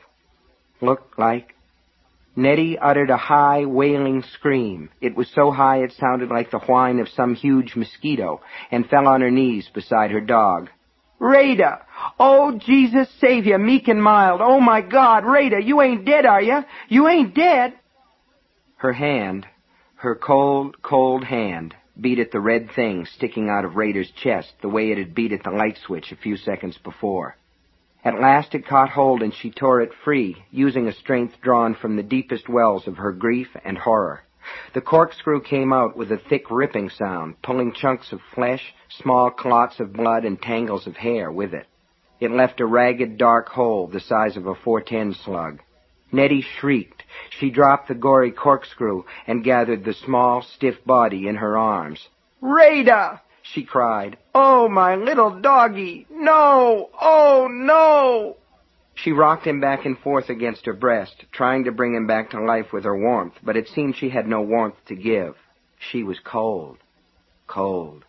A: Nettie uttered a high, wailing scream. It was so high it sounded like the whine of some huge mosquito, and fell on her knees beside her dog. "Rada! Oh, Jesus Savior, meek and mild! Oh, my God! Rada, you ain't dead, are you? You ain't dead?" Her hand, her cold, cold hand, beat at the red thing sticking out of Rader's chest the way it had beat at the light switch a few seconds before. At last it caught hold and she tore it free, using a strength drawn from the deepest wells of her grief and horror. The corkscrew came out with a thick ripping sound, pulling chunks of flesh, small clots of blood, and tangles of hair with it. It left a ragged, dark hole the size of a .410 slug. Nettie shrieked. She dropped the gory corkscrew and gathered the small, stiff body in her arms. "Rada!" she cried. "Oh, my little doggie! No! Oh, no!" She rocked him back and forth against her breast, trying to bring him back to life with her warmth, but it seemed she had no warmth to give. She was cold. Cold.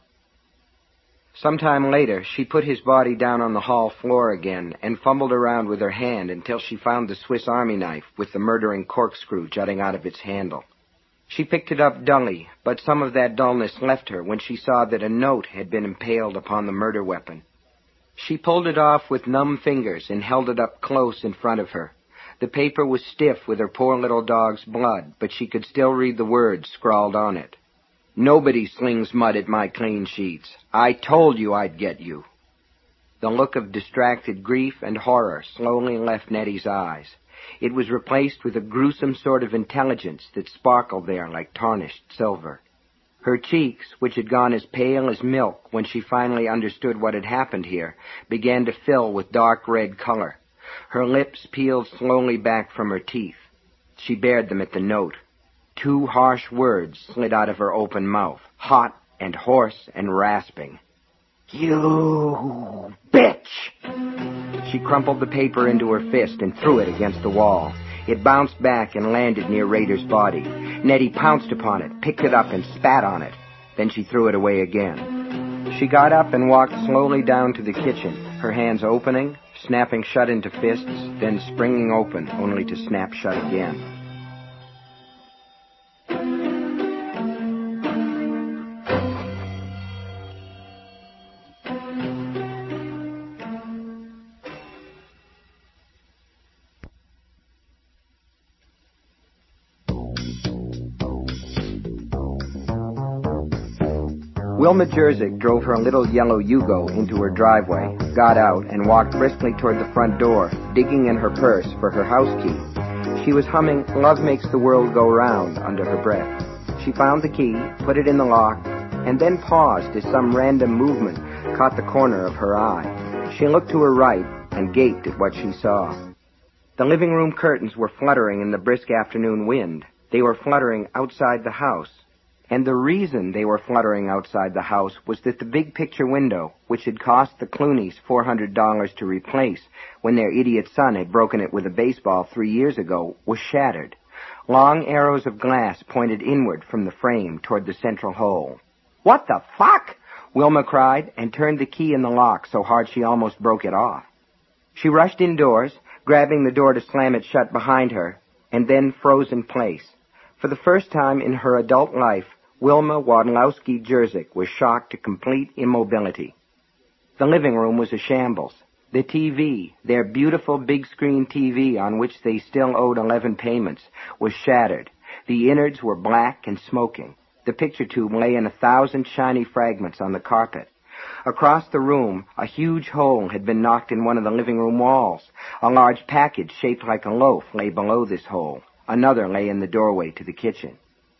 A: Sometime later, she put his body down on the hall floor again and fumbled around with her hand until she found the Swiss Army knife with the murdering corkscrew jutting out of its handle. She picked it up dully, but some of that dullness left her when she saw that a note had been impaled upon the murder weapon. She pulled it off with numb fingers and held it up close in front of her. The paper was stiff with her poor little dog's blood, but she could still read the words scrawled on it. "Nobody slings mud at my clean sheets. I told you I'd get you." The look of distracted grief and horror slowly left Nettie's eyes. It was replaced with a gruesome sort of intelligence that sparkled there like tarnished silver. Her cheeks, which had gone as pale as milk when she finally understood what had happened here, began to fill with dark red color. Her lips peeled slowly back from her teeth. She bared them at the note. 2 harsh words slid out of her open mouth, hot and hoarse and rasping. "You bitch!" She crumpled the paper into her fist and threw it against the wall. It bounced back and landed near Rader's body. Nettie pounced upon it, picked it up, and spat on it. Then she threw it away again. She got up and walked slowly down to the kitchen, her hands opening, snapping shut into fists, then springing open, only to snap shut again. Wilma Jerzyk drove her little yellow Yugo into her driveway, got out, and walked briskly toward the front door, digging in her purse for her house key. She was humming "Love Makes the World Go Round" under her breath. She found the key, put it in the lock, and then paused as some random movement caught the corner of her eye. She looked to her right and gaped at what she saw. The living room curtains were fluttering in the brisk afternoon wind. They were fluttering outside the house. And the reason they were fluttering outside the house was that the big picture window, which had cost the Clooneys $400 to replace when their idiot son had broken it with a baseball 3 years ago, was shattered. Long arrows of glass pointed inward from the frame toward the central hole. "What the fuck?" Wilma cried, and turned the key in the lock so hard she almost broke it off. She rushed indoors, grabbing the door to slam it shut behind her, and then froze in place. For the first time in her adult life, Wilma Wadlowski-Jerzyk was shocked to complete immobility. The living room was a shambles. The TV, their beautiful big-screen TV on which they still owed 11 payments, was shattered. The innards were black and smoking. The picture tube lay in 1,000 shiny fragments on the carpet. Across the room, a huge hole had been knocked in one of the living room walls. A large package shaped like a loaf lay below this hole. Another lay in the doorway to the kitchen.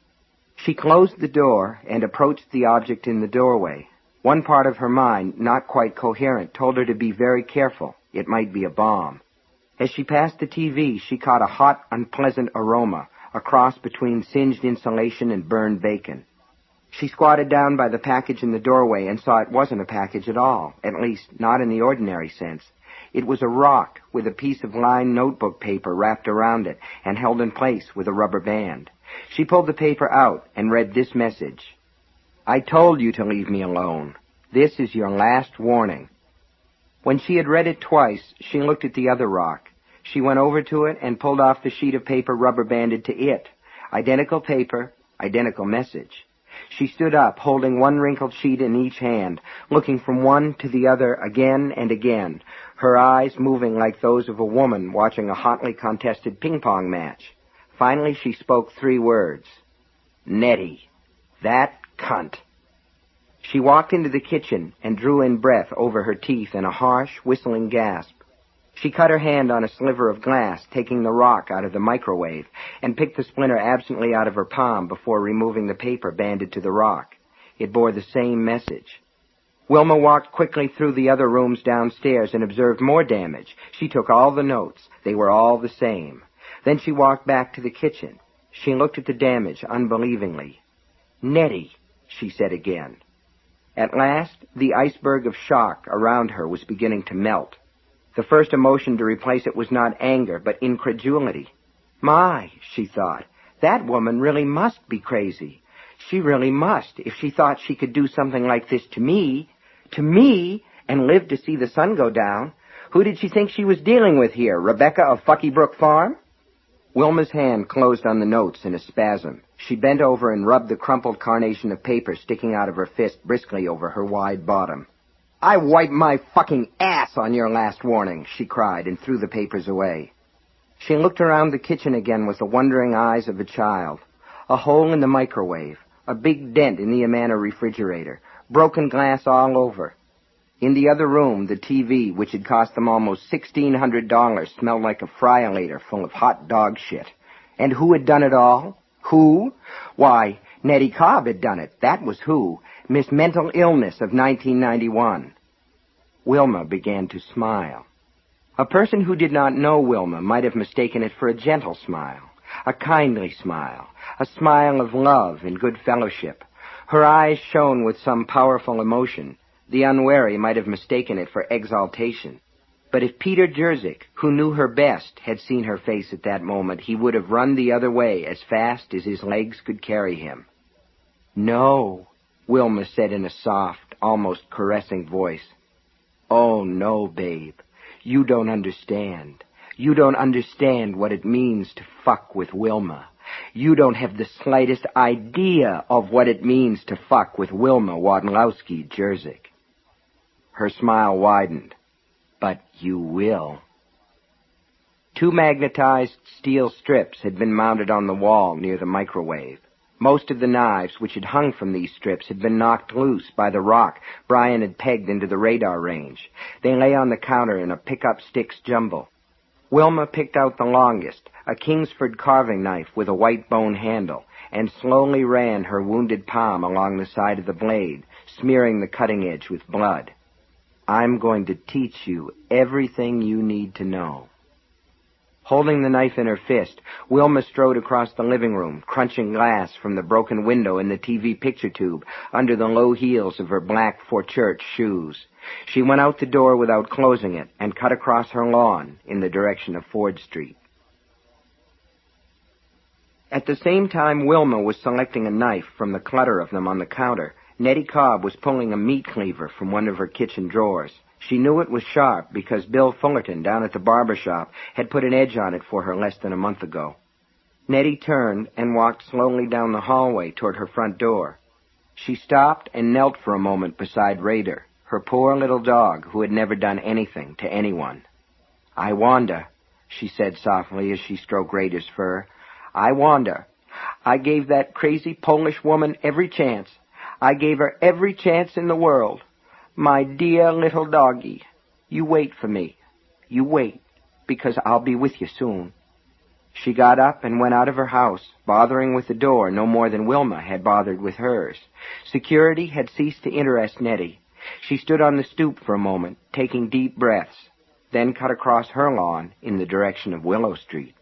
A: She closed the door and approached the object in the doorway. One part of her mind, not quite coherent, told her to be very careful. It might be a bomb. As she passed the TV, she caught a hot, unpleasant aroma, a cross between singed insulation and burned bacon. She squatted down by the package in the doorway and saw it wasn't a package at all, at least not in the ordinary sense. It was a rock with a piece of lined notebook paper wrapped around it and held in place with a rubber band. She pulled the paper out and read this message. I told you to leave me alone. This is your last warning. When she had read it twice, she looked at the other rock. She went over to it and pulled off the sheet of paper rubber-banded to it. Identical paper, identical message. She stood up, holding one wrinkled sheet in each hand, looking from one to the other again and again, her eyes moving like those of a woman watching a hotly contested ping-pong match. Finally, she spoke 3 words. Nettie. That cunt. She walked into the kitchen and drew in breath over her teeth in a harsh, whistling gasp. She cut her hand on a sliver of glass, taking the rock out of the microwave, and picked the splinter absently out of her palm before removing the paper banded to the rock. It bore the same message. Wilma walked quickly through the other rooms downstairs and observed more damage. She took all the notes. They were all the same. Then she walked back to the kitchen. She looked at the damage unbelievingly. Nettie, she said again. At last, the iceberg of shock around her was beginning to melt. The first emotion to replace it was not anger, but incredulity. My, she thought, that woman really must be crazy. She really must, if she thought she could do something like this to me, and live to see the sun go down. Who did she think she was dealing with here, Rebecca of Fuckybrook Farm? Wilma's hand closed on the notes in a spasm. She bent over and rubbed the crumpled carnation of paper sticking out of her fist briskly over her wide bottom. I wiped my fucking ass on your last warning, she cried, and threw the papers away. She looked around the kitchen again with the wondering eyes of a child. A hole in the microwave, a big dent in the Amana refrigerator, broken glass all over. In the other room, the TV, which had cost them almost $1,600, smelled like a fryolator full of hot dog shit. And who had done it all? Who? Why, Nettie Cobb had done it. That was who. Miss Mental Illness of 1991. Wilma began to smile. A person who did not know Wilma might have mistaken it for a gentle smile, a kindly smile, a smile of love and good fellowship. Her eyes shone with some powerful emotion. The unwary might have mistaken it for exaltation. But if Peter Jerzyk, who knew her best, had seen her face at that moment, he would have run the other way as fast as his legs could carry him. No, Wilma said in a soft, almost caressing voice. Oh, no, babe. You don't understand. You don't understand what it means to fuck with Wilma. You don't have the slightest idea of what it means to fuck with Wilma Wadlowski-Jerzyk. Her smile widened. But you will. 2 magnetized steel strips had been mounted on the wall near the microwave. Most of the knives which had hung from these strips had been knocked loose by the rock Brian had pegged into the radar range. They lay on the counter in a pick-up sticks jumble. Wilma picked out the longest, a Kingsford carving knife with a white bone handle, and slowly ran her wounded palm along the side of the blade, smearing the cutting edge with blood. I'm going to teach you everything you need to know. Holding the knife in her fist, Wilma strode across the living room, crunching glass from the broken window in the TV picture tube under the low heels of her black for-church shoes. She went out the door without closing it and cut across her lawn in the direction of Ford Street. At the same time Wilma was selecting a knife from the clutter of them on the counter, Nettie Cobb was pulling a meat cleaver from one of her kitchen drawers. She knew it was sharp because Bill Fullerton down at the barber shop had put an edge on it for her less than a month ago. Nettie turned and walked slowly down the hallway toward her front door. She stopped and knelt for a moment beside Raider, her poor little dog who had never done anything to anyone. "I wanda," she said softly as she stroked Raider's fur. "I wanda. I gave that crazy Polish woman every chance. I gave her every chance in the world. My dear little doggie, you wait for me. You wait, because I'll be with you soon." She got up and went out of her house, bothering with the door no more than Wilma had bothered with hers. Security had ceased to interest Nettie. She stood on the stoop for a moment, taking deep breaths, then cut across her lawn in the direction of Willow Street.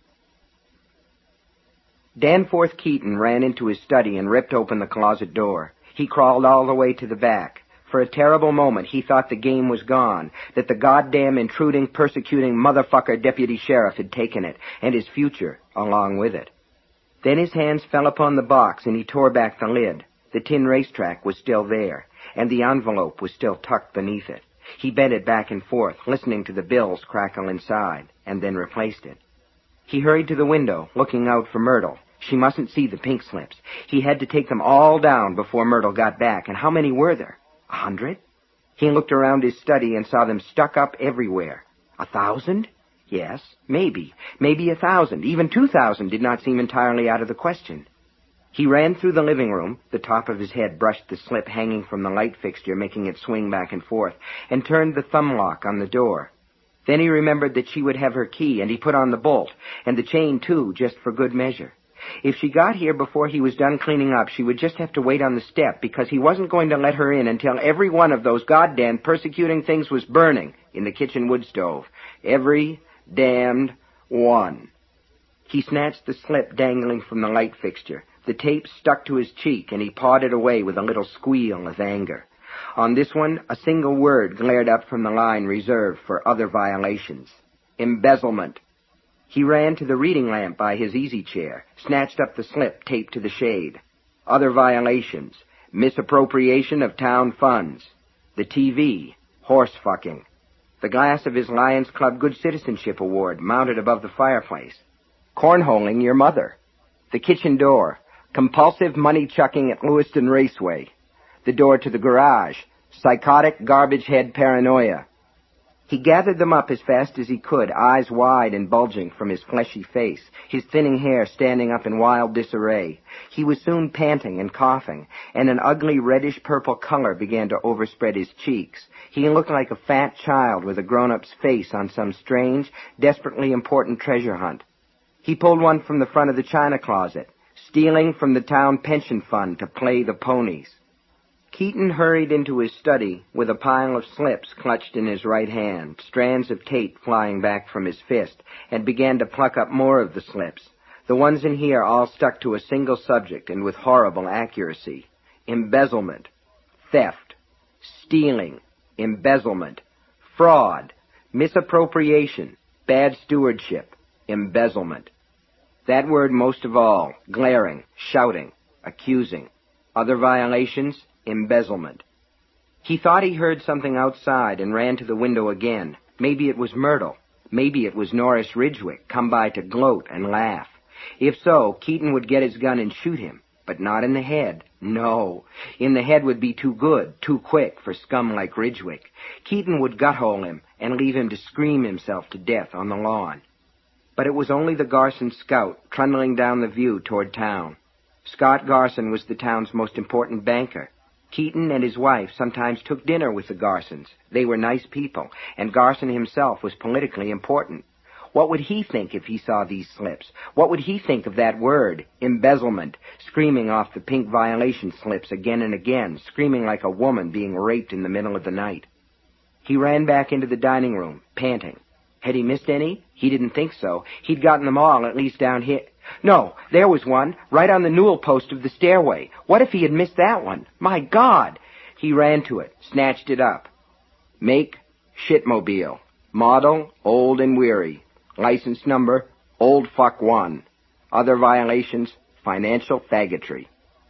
A: Danforth Keaton ran into his study and ripped open the closet door. He crawled all the way to the back. For a terrible moment, he thought the game was gone, that the goddamn intruding, persecuting motherfucker deputy sheriff had taken it, and his future along with it. Then his hands fell upon the box, and he tore back the lid. The tin racetrack was still there, and the envelope was still tucked beneath it. He bent it back and forth, listening to the bills crackle inside, and then replaced it. He hurried to the window, looking out for Myrtle. She mustn't see the pink slips. He had to take them all down before Myrtle got back, and how many were there? 100? He looked around his study and saw them stuck up everywhere. 1,000? Yes, maybe. Maybe 1,000. Even 2,000 did not seem entirely out of the question. He ran through the living room. The top of his head brushed the slip hanging from the light fixture, making it swing back and forth, and turned the thumb lock on the door. Then he remembered that she would have her key, and he put on the bolt, and the chain, too, just for good measure. If she got here before he was done cleaning up, she would just have to wait on the step, because he wasn't going to let her in until every one of those goddamn persecuting things was burning in the kitchen wood stove. Every damned one. He snatched the slip dangling from the light fixture. The tape stuck to his cheek, and he pawed it away with a little squeal of anger. On this one, a single word glared up from the line reserved for other violations. Embezzlement. He ran to the reading lamp by his easy chair, snatched up the slip taped to the shade. Other violations. Misappropriation of town funds. The TV. Horse fucking. The glass of his Lions Club Good Citizenship Award mounted above the fireplace. Cornholing your mother. The kitchen door. Compulsive money chucking at Lewiston Raceway. The door to the garage. Psychotic garbage head paranoia. He gathered them up as fast as he could, eyes wide and bulging from his fleshy face, his thinning hair standing up in wild disarray. He was soon panting and coughing, and an ugly reddish-purple color began to overspread his cheeks. He looked like a fat child with a grown-up's face on some strange, desperately important treasure hunt. He pulled one from the front of the china closet, stealing from the town pension fund to play the ponies. Keaton hurried into his study with a pile of slips clutched in his right hand, strands of tape flying back from his fist, and began to pluck up more of the slips. The ones in here all stuck to a single subject and with horrible accuracy. Embezzlement, theft, stealing, embezzlement, fraud, misappropriation, bad stewardship, embezzlement. That word most of all, glaring, shouting, accusing. Other violations, embezzlement. He thought he heard something outside and ran to the window again. Maybe it was Myrtle. Maybe it was Norris Ridgwick, come by to gloat and laugh. If so, Keaton would get his gun and shoot him, but not in the head. No, in the head would be too good, too quick for scum like Ridgwick. Keaton would gut-hole him and leave him to scream himself to death on the lawn. But it was only the Garson scout trundling down the view toward town. Scott Garson was the town's most important banker. Keaton and his wife sometimes took dinner with the Garsons. They were nice people, and Garson himself was politically important. What would he think if he saw these slips? What would he think of that word, embezzlement, screaming off the pink violation slips again and again, screaming like a woman being raped in the middle of the night? He ran back into the dining room, panting. Had he missed any? He didn't think so. He'd gotten them all, at least down here. No, there was one, right on the newel post of the stairway. What if he had missed that one? My God! He ran to it, snatched it up. Make, shitmobile. Model, old and weary. License number, old fuck 1. Other violations, financial faggotry.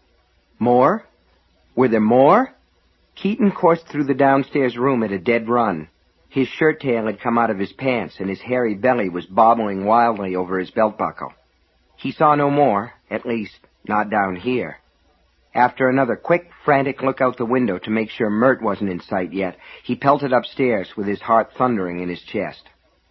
A: More? Were there more? Keaton coursed through the downstairs room at a dead run. His shirt tail had come out of his pants, and his hairy belly was bobbling wildly over his belt buckle. He saw no more, at least not down here. After another quick, frantic look out the window to make sure Mert wasn't in sight yet, he pelted upstairs with his heart thundering in his chest.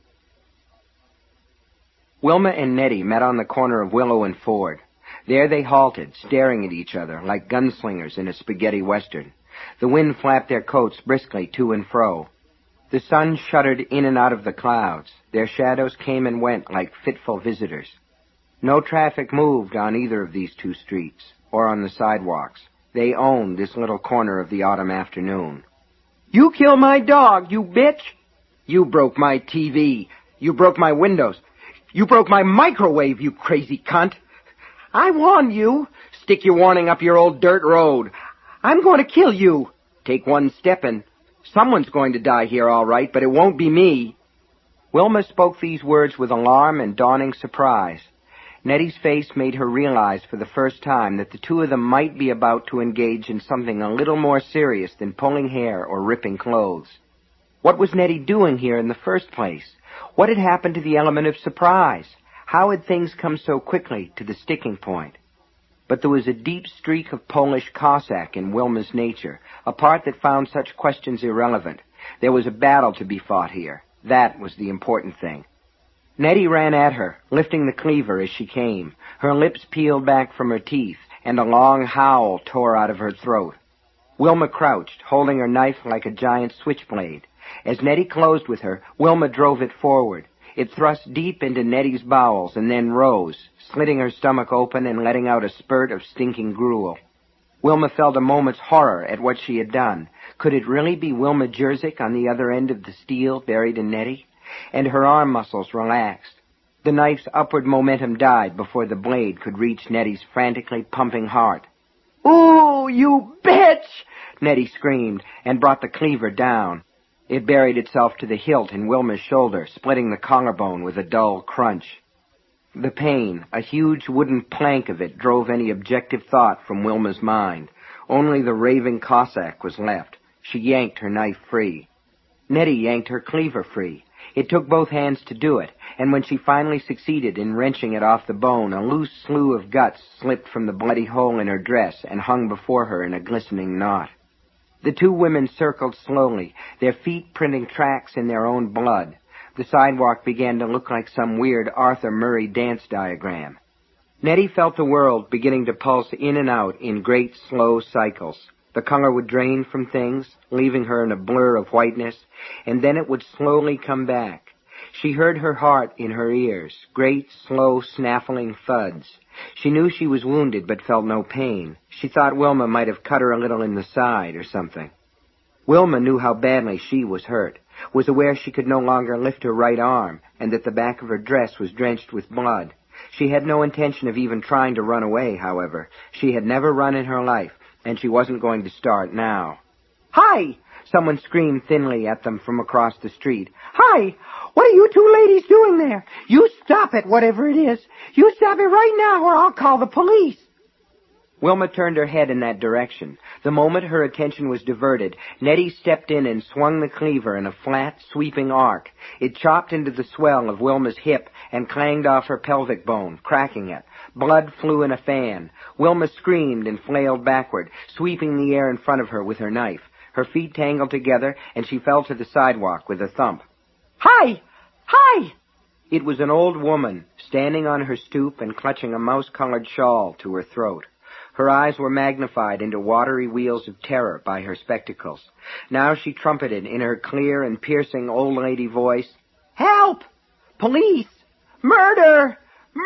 A: Wilma and Nettie met on the corner of Willow and Ford. There they halted, staring at each other like gunslingers in a spaghetti western. The wind flapped their coats briskly to and fro. The sun shuddered in and out of the clouds. Their shadows came and went like fitful visitors. No traffic moved on either of these two streets, or on the sidewalks. They owned this little corner of the autumn afternoon. "You killed my dog, you bitch!" "You broke my TV. You broke my windows. You broke my microwave, you crazy cunt!" "I warned you. Stick your warning up your old dirt road. I'm going to kill you." "Take one step and someone's going to die here all right, but it won't be me." Wilma spoke these words with alarm and dawning surprise. Nettie's face made her realize for the first time that the two of them might be about to engage in something a little more serious than pulling hair or ripping clothes. What was Nettie doing here in the first place? What had happened to the element of surprise? How had things come so quickly to the sticking point? But there was a deep streak of Polish Cossack in Wilma's nature, a part that found such questions irrelevant. There was a battle to be fought here. That was the important thing. Nettie ran at her, lifting the cleaver as she came. Her lips peeled back from her teeth, and a long howl tore out of her throat. Wilma crouched, holding her knife like a giant switchblade. As Nettie closed with her, Wilma drove it forward. It thrust deep into Nettie's bowels and then rose, slitting her stomach open and letting out a spurt of stinking gruel. Wilma felt a moment's horror at what she had done. Could it really be Wilma Jerzyk on the other end of the steel buried in Nettie? And her arm muscles relaxed. The knife's upward momentum died before the blade could reach Nettie's frantically pumping heart. "Ooh, you bitch!" Nettie screamed and brought the cleaver down. It buried itself to the hilt in Wilma's shoulder, splitting the collarbone with a dull crunch. The pain, a huge wooden plank of it, drove any objective thought from Wilma's mind. Only the raving Cossack was left. She yanked her knife free. Nettie yanked her cleaver free. It took both hands to do it, and when she finally succeeded in wrenching it off the bone, a loose slew of guts slipped from the bloody hole in her dress and hung before her in a glistening knot. The two women circled slowly, their feet printing tracks in their own blood. The sidewalk began to look like some weird Arthur Murray dance diagram. Nettie felt the world beginning to pulse in and out in great, slow cycles. The color would drain from things, leaving her in a blur of whiteness, and then it would slowly come back. She heard her heart in her ears, great, slow, snaffling thuds. She knew she was wounded but felt no pain. She thought Wilma might have cut her a little in the side or something. Wilma knew how badly she was hurt, was aware she could no longer lift her right arm, and that the back of her dress was drenched with blood. She had no intention of even trying to run away, however. She had never run in her life, and she wasn't going to start now. "Hi!" Someone screamed thinly at them from across the street. "Hi! What are you two ladies doing there? You stop it, whatever it is. You stop it right now or I'll call the police." Wilma turned her head in that direction. The moment her attention was diverted, Nettie stepped in and swung the cleaver in a flat, sweeping arc. It chopped into the swell of Wilma's hip and clanged off her pelvic bone, cracking it. Blood flew in a fan. Wilma screamed and flailed backward, sweeping the air in front of her with her knife. Her feet tangled together, and she fell to the sidewalk with a thump. "Hi! Hi!" It was an old woman, standing on her stoop and clutching a mouse-colored shawl to her throat. Her eyes were magnified into watery wheels of terror by her spectacles. Now she trumpeted in her clear and piercing old lady voice, "Help! Police! Murder!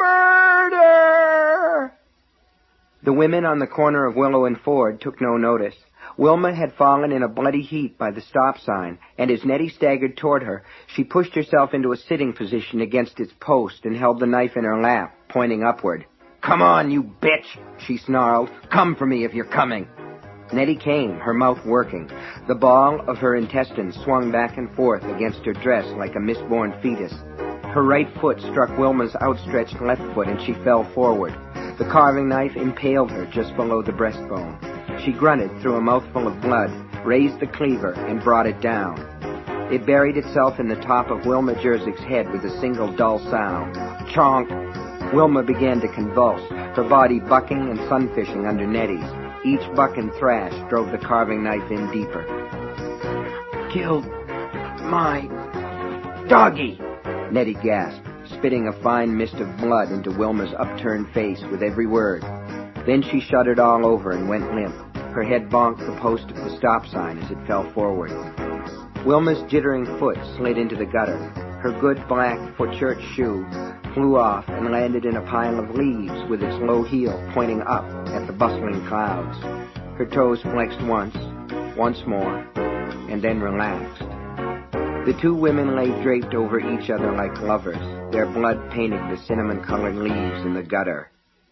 A: Murder!" The women on the corner of Willow and Ford took no notice. Wilma had fallen in a bloody heap by the stop sign, and as Nettie staggered toward her, she pushed herself into a sitting position against its post and held the knife in her lap, pointing upward. "Come on, you bitch," she snarled. "Come for me if you're coming." Nettie came, her mouth working. The ball of her intestines swung back and forth against her dress like a misborn fetus. Her right foot struck Wilma's outstretched left foot, and she fell forward. The carving knife impaled her just below the breastbone. She grunted through a mouthful of blood, raised the cleaver, and brought it down. It buried itself in the top of Wilma Jerzyk's head with a single dull sound. Chonk! Wilma began to convulse, her body bucking and sunfishing under Nettie's. Each buck and thrash drove the carving knife in deeper. "Killed my doggie," Nettie gasped, spitting a fine mist of blood into Wilma's upturned face with every word. Then she shuddered all over and went limp. Her head bonked the post of the stop sign as it fell forward. Wilma's jittering foot slid into the gutter. Her good black church shoe flew off and landed in a pile of leaves with its low heel pointing up at the bustling clouds. Her toes flexed once more, and then relaxed. The two women lay draped over each other like lovers, their blood painting the cinnamon-colored leaves in the gutter.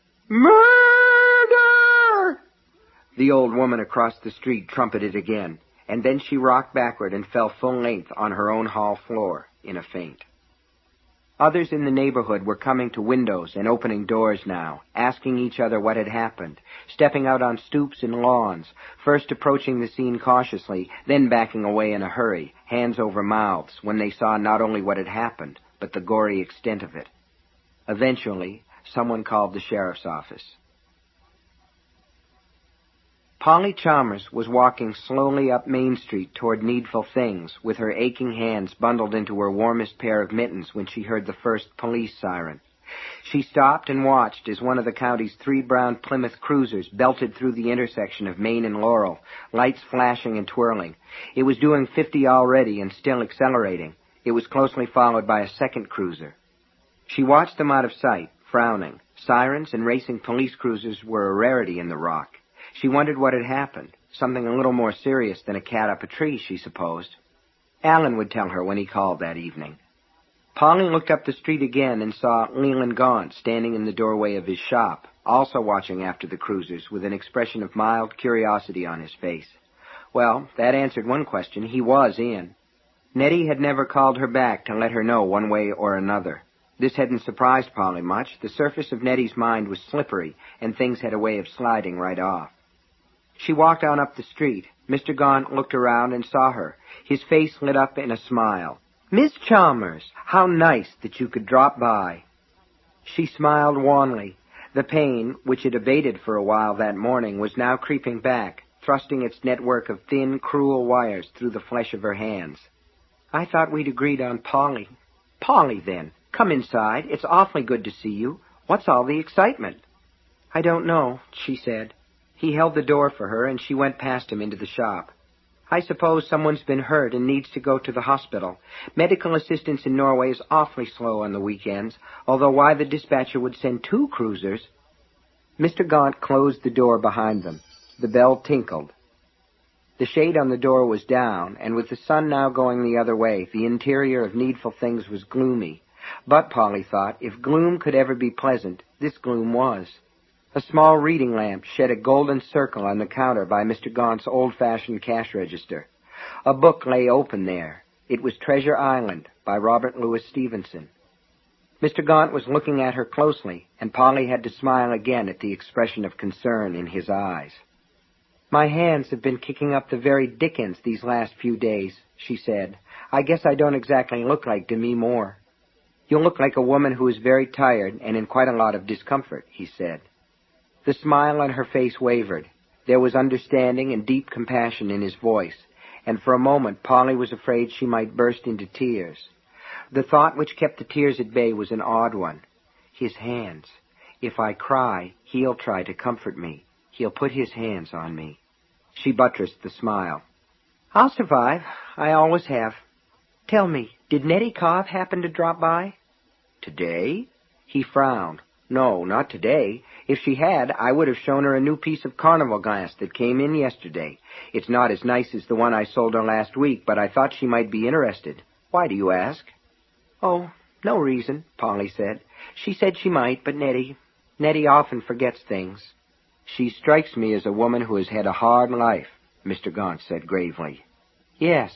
A: "Murder!" The old woman across the street trumpeted again, and then she rocked backward and fell full length on her own hall floor in a faint. Others in the neighborhood were coming to windows and opening doors now, asking each other what had happened, stepping out on stoops and lawns, first approaching the scene cautiously, then backing away in a hurry, hands over mouths, when they saw not only what had happened, but the gory extent of it. Eventually, someone called the sheriff's office. Polly Chalmers was walking slowly up Main Street toward Needful Things, with her aching hands bundled into her warmest pair of mittens when she heard the first police siren. She stopped and watched as one of the county's 3 brown Plymouth cruisers belted through the intersection of Main and Laurel, lights flashing and twirling. It was doing 50 already and still accelerating. It was closely followed by a second cruiser. She watched them out of sight, frowning. Sirens and racing police cruisers were a rarity in the Rock. She wondered what had happened. Something a little more serious than a cat up a tree, she supposed. Alan would tell her when he called that evening. Polly looked up the street again and saw Leland Gaunt standing in the doorway of his shop, also watching after the cruisers with an expression of mild curiosity on his face. Well, that answered one question. He was in. Nettie had never called her back to let her know one way or another. This hadn't surprised Polly much. The surface of Nettie's mind was slippery, and things had a way of sliding right off. She walked on up the street. Mr. Gaunt looked around and saw her. His face lit up in a smile. "Miss Chalmers, how nice that you could drop by." She smiled wanly. The pain, which had abated for a while that morning, was now creeping back, thrusting its network of thin, cruel wires through the flesh of her hands. "I thought we'd agreed on Polly." "Polly, then. Come inside. It's awfully good to see you. What's all the excitement?" "I don't know," she said. He held the door for her, and she went past him into the shop. "I suppose someone's been hurt and needs to go to the hospital. Medical assistance in Norway is awfully slow on the weekends, although why the dispatcher would send 2 cruisers..." Mr. Gaunt closed the door behind them. The bell tinkled. The shade on the door was down, and with the sun now going the other way, the interior of Needful Things was gloomy. But, Polly thought, if gloom could ever be pleasant, this gloom was. A small reading lamp shed a golden circle on the counter by Mr. Gaunt's old-fashioned cash register. A book lay open there. It was Treasure Island by Robert Louis Stevenson. Mr. Gaunt was looking at her closely, and Polly had to smile again at the expression of concern in his eyes. "My hands have been kicking up the very dickens these last few days," she said. "I guess I don't exactly look like Demi Moore." "You look like a woman who is very tired and in quite a lot of discomfort," he said. The smile on her face wavered. There was understanding and deep compassion in his voice, and for a moment Polly was afraid she might burst into tears. The thought which kept the tears at bay was an odd one. His hands. If I cry, he'll try to comfort me. He'll put his hands on me. She buttressed the smile. "I'll survive. I always have. Tell me, did Nettie Cobb happen to drop by?" "Today?" He frowned. "No, not today. If she had, I would have shown her a new piece of carnival glass that came in yesterday. It's not as nice as the one I sold her last week, but I thought she might be interested. Why do you ask?" "Oh, no reason," Polly said. "She said she might, but Nettie often forgets things." "She strikes me as a woman who has had a hard life," Mr. Gaunt said gravely. Yes,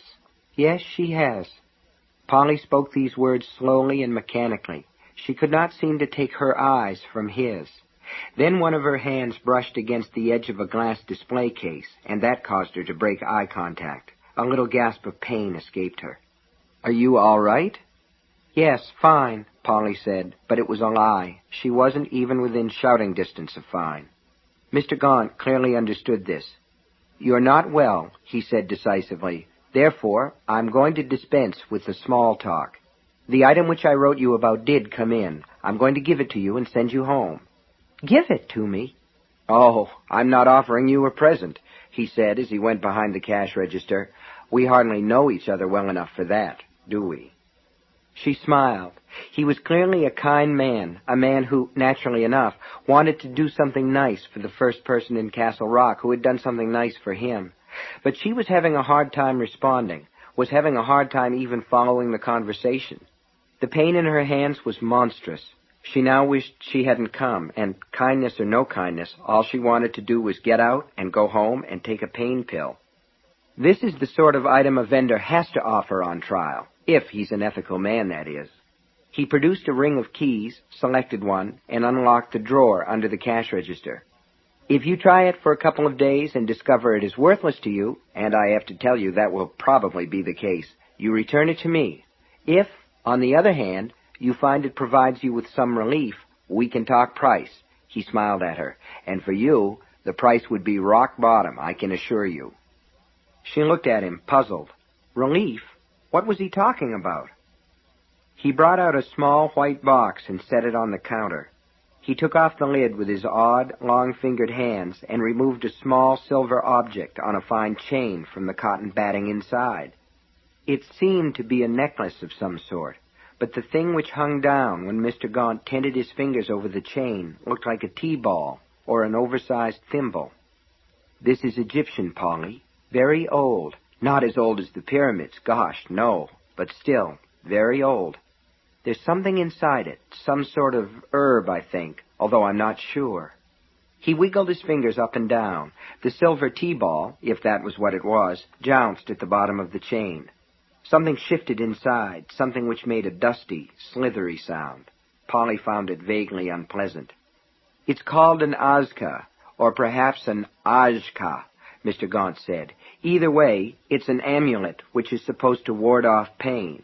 A: she has." Polly spoke these words slowly and mechanically. She could not seem to take her eyes from his. Then one of her hands brushed against the edge of a glass display case, and that caused her to break eye contact. A little gasp of pain escaped her. "Are you all right?" "Yes, fine. Polly said, but it was a lie. She wasn't even within shouting distance of fine. Mr. Gaunt clearly understood this. "You're not well," he said decisively. "Therefore, I'm going to dispense with the small talk. The item which I wrote you about did come in. I'm going to give it to you and send you home." "Give it to me?" "Oh, I'm not offering you a present," he said as he went behind the cash register. "We hardly know each other well enough for that, do we?" She smiled. He was clearly a kind man, a man who, naturally enough, wanted to do something nice for the first person in Castle Rock who had done something nice for him. But she was having a hard time responding, was having a hard time even following the conversation. The pain in her hands was monstrous. She now wished she hadn't come, and kindness or no kindness, all she wanted to do was get out and go home and take a pain pill. This is the sort of item a vendor has to offer on trial, if he's an ethical man, that is. He produced a ring of keys, selected one, and unlocked the drawer under the cash register. "If you try it for a couple of days and discover it is worthless to you, and I have to tell you that will probably be the case, you return it to me. If, on the other hand, you find it provides you with some relief, we can talk price." He smiled at her. "And for you, the price would be rock bottom, I can assure you." She looked at him, puzzled. Relief? What was he talking about? He brought out a small white box and set it on the counter. He took off the lid with his odd, long-fingered hands and removed a small silver object on a fine chain from the cotton batting inside. It seemed to be a necklace of some sort, but the thing which hung down when Mr. Gaunt tented his fingers over the chain looked like a tea-ball or an oversized thimble. "This is Egyptian, Polly. Very old. Not as old as the pyramids, gosh, no, but still, very old. There's something inside it, some sort of herb, I think, although I'm not sure." He wiggled his fingers up and down. The silver tea-ball, if that was what it was, jounced at the bottom of the chain. Something shifted inside, something which made a dusty, slithery sound. Polly found it vaguely unpleasant. "It's called an azka, or perhaps an ajka," Mr. Gaunt said. "Either way, it's an amulet which is supposed to ward off pain."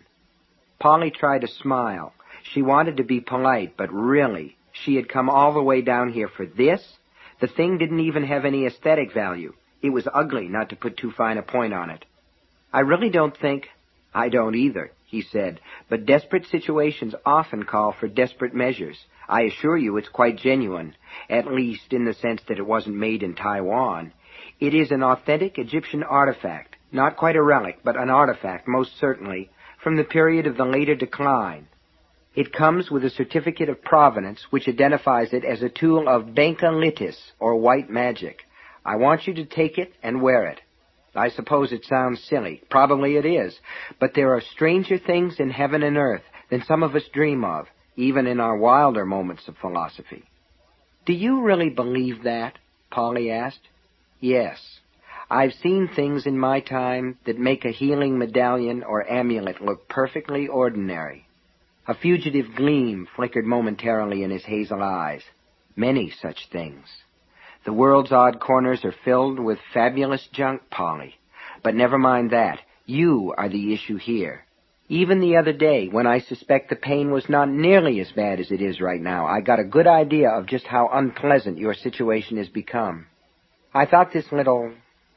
A: Polly tried to smile. She wanted to be polite, but really, she had come all the way down here for this? The thing didn't even have any aesthetic value. It was ugly, not to put too fine a point on it. "I really don't think—" "I don't either," he said, "but desperate situations often call for desperate measures. I assure you it's quite genuine, at least in the sense that it wasn't made in Taiwan. It is an authentic Egyptian artifact, not quite a relic, but an artifact, most certainly, from the period of the later decline. It comes with a certificate of provenance which identifies it as a tool of Benka Litis, or white magic. I want you to take it and wear it. I suppose it sounds silly. Probably it is. But there are stranger things in heaven and earth than some of us dream of, even in our wilder moments of philosophy." "Do you really believe that?" Polly asked. "Yes. I've seen things in my time that make a healing medallion or amulet look perfectly ordinary." A fugitive gleam flickered momentarily in his hazel eyes. "Many such things. The world's odd corners are filled with fabulous junk, Polly. But never mind that. You are the issue here. Even the other day, when I suspect the pain was not nearly as bad as it is right now, I got a good idea of just how unpleasant your situation has become. I thought this little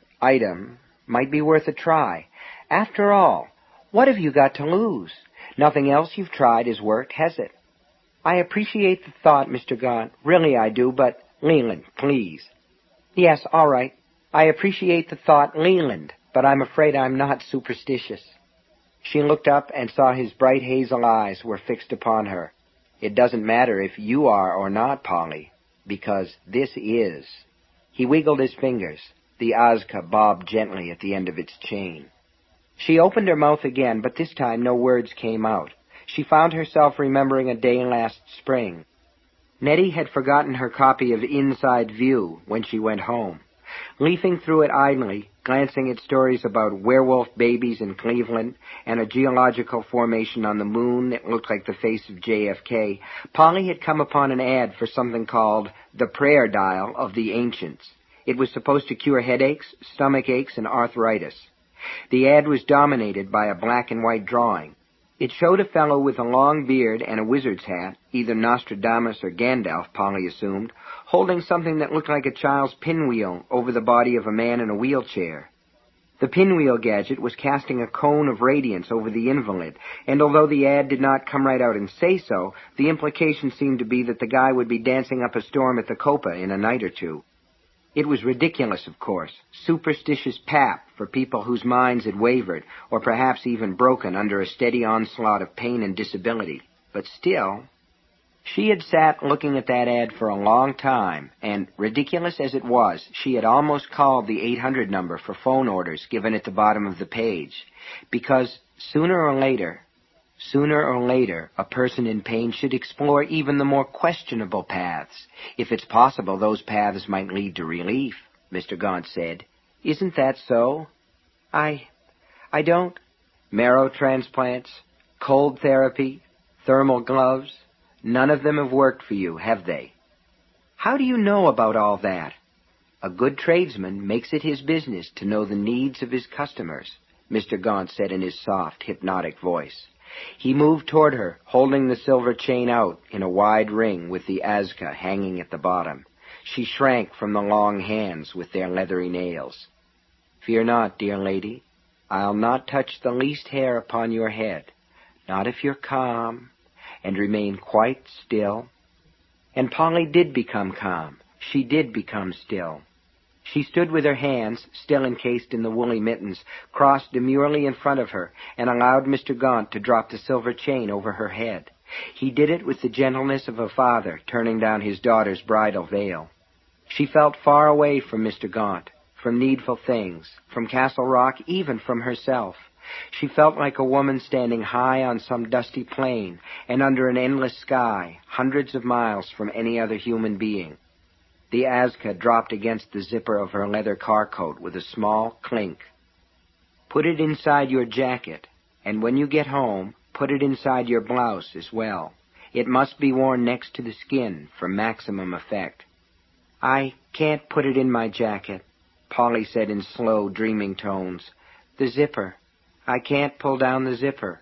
A: item might be worth a try. After all, what have you got to lose? Nothing else you've tried has worked, has it?" "I appreciate the thought, Mr. Gaunt. Really I do, but—" "Leland, please." "Yes, all right. I appreciate the thought, Leland, but I'm afraid I'm not superstitious." She looked up and saw his bright hazel eyes were fixed upon her. "It doesn't matter if you are or not, Polly, because this is." He wiggled his fingers. The azka bobbed gently at the end of its chain. She opened her mouth again, but this time no words came out. She found herself remembering a day last spring. Nettie had forgotten her copy of Inside View when she went home. Leafing through it idly, glancing at stories about werewolf babies in Cleveland and a geological formation on the moon that looked like the face of JFK, Polly had come upon an ad for something called the Prayer Dial of the Ancients. It was supposed to cure headaches, stomach aches, and arthritis. The ad was dominated by a black and white drawing. It showed a fellow with a long beard and a wizard's hat, either Nostradamus or Gandalf, Polly assumed, holding something that looked like a child's pinwheel over the body of a man in a wheelchair. The pinwheel gadget was casting a cone of radiance over the invalid, and although the ad did not come right out and say so, the implication seemed to be that the guy would be dancing up a storm at the Copa in a night or two. It was ridiculous, of course, superstitious pap for people whose minds had wavered, or perhaps even broken under a steady onslaught of pain and disability. But still, she had sat looking at that ad for a long time, and, ridiculous as it was, she had almost called the 800 number for phone orders given at the bottom of the page, because sooner or later, a person in pain should explore even the more questionable paths. If it's possible, those paths might lead to relief, Mr. Gaunt said. Isn't that so? I don't. Marrow transplants, cold therapy, thermal gloves, none of them have worked for you, have they? How do you know about all that? A good tradesman makes it his business to know the needs of his customers, Mr. Gaunt said in his soft, hypnotic voice. He moved toward her, holding the silver chain out in a wide ring with the Azka hanging at the bottom. She shrank from the long hands with their leathery nails. Fear not, dear lady. I'll not touch the least hair upon your head, not if you're calm, and remain quite still. And Polly did become calm. She did become still. She stood with her hands, still encased in the woolly mittens, crossed demurely in front of her, and allowed Mr. Gaunt to drop the silver chain over her head. He did it with the gentleness of a father turning down his daughter's bridal veil. She felt far away from Mr. Gaunt, from needful things, from Castle Rock, even from herself. She felt like a woman standing high on some dusty plain and under an endless sky, hundreds of miles from any other human being. The Azka dropped against the zipper of her leather car coat with a small clink. Put it inside your jacket, and when you get home, put it inside your blouse as well. It must be worn next to the skin for maximum effect. I can't put it in my jacket, Polly said in slow, dreaming tones. The zipper. I can't pull down the zipper.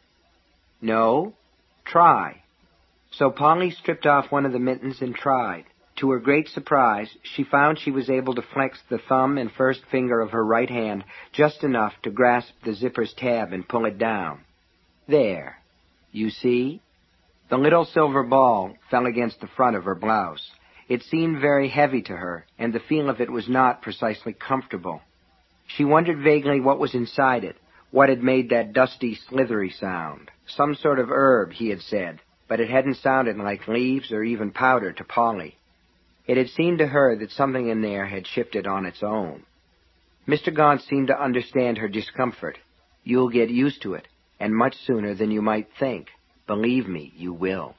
A: No? Try. So Polly stripped off one of the mittens and tried. To her great surprise, she found she was able to flex the thumb and first finger of her right hand just enough to grasp the zipper's tab and pull it down. There. You see? The little silver ball fell against the front of her blouse. It seemed very heavy to her, and the feel of it was not precisely comfortable. She wondered vaguely what was inside it, what had made that dusty, slithery sound. Some sort of herb, he had said, but it hadn't sounded like leaves or even powder to Polly. It had seemed to her that something in there had shifted on its own. Mr. Gaunt seemed to understand her discomfort. You'll get used to it, and much sooner than you might think. Believe me, you will.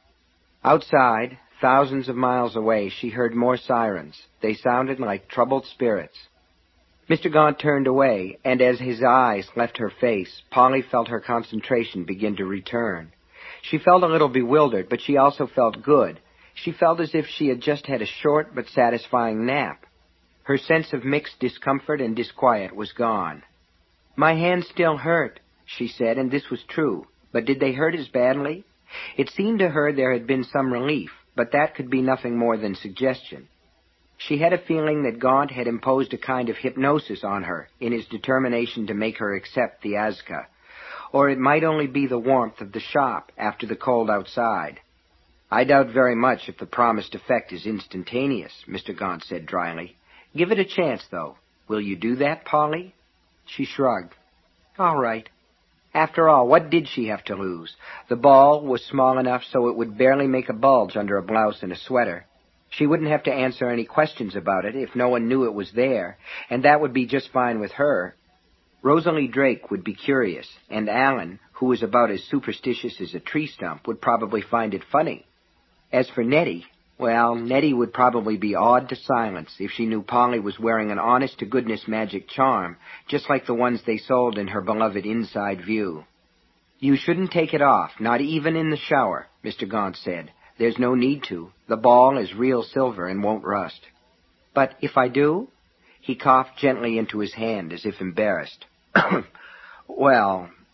A: Outside, thousands of miles away, she heard more sirens. They sounded like troubled spirits. Mr. Gaunt turned away, and as his eyes left her face, Polly felt her concentration begin to return. She felt a little bewildered, but she also felt good. She felt as if she had just had a short but satisfying nap. Her sense of mixed discomfort and disquiet was gone. My hands still hurt, she said, and this was true. But did they hurt as badly? It seemed to her there had been some relief, but that could be nothing more than suggestion. She had a feeling that Gaunt had imposed a kind of hypnosis on her in his determination to make her accept the Azka. Or it might only be the warmth of the shop after the cold outside. I doubt very much if the promised effect is instantaneous, Mr. Gaunt said dryly. Give it a chance, though. Will you do that, Polly? She shrugged. All right. After all, what did she have to lose? The ball was small enough so it would barely make a bulge under a blouse and a sweater. She wouldn't have to answer any questions about it if no one knew it was there, and that would be just fine with her. Rosalie Drake would be curious, and Alan, who was about as superstitious as a tree stump, would probably find it funny. As for Nettie, well, Nettie would probably be awed to silence if she knew Polly was wearing an honest-to-goodness magic charm, just like the ones they sold in her beloved Inside View. You shouldn't take it off, not even in the shower, Mr. Gaunt said. There's no need to. The ball is real silver and won't rust. But if I do? He coughed gently into his hand as if embarrassed. Well,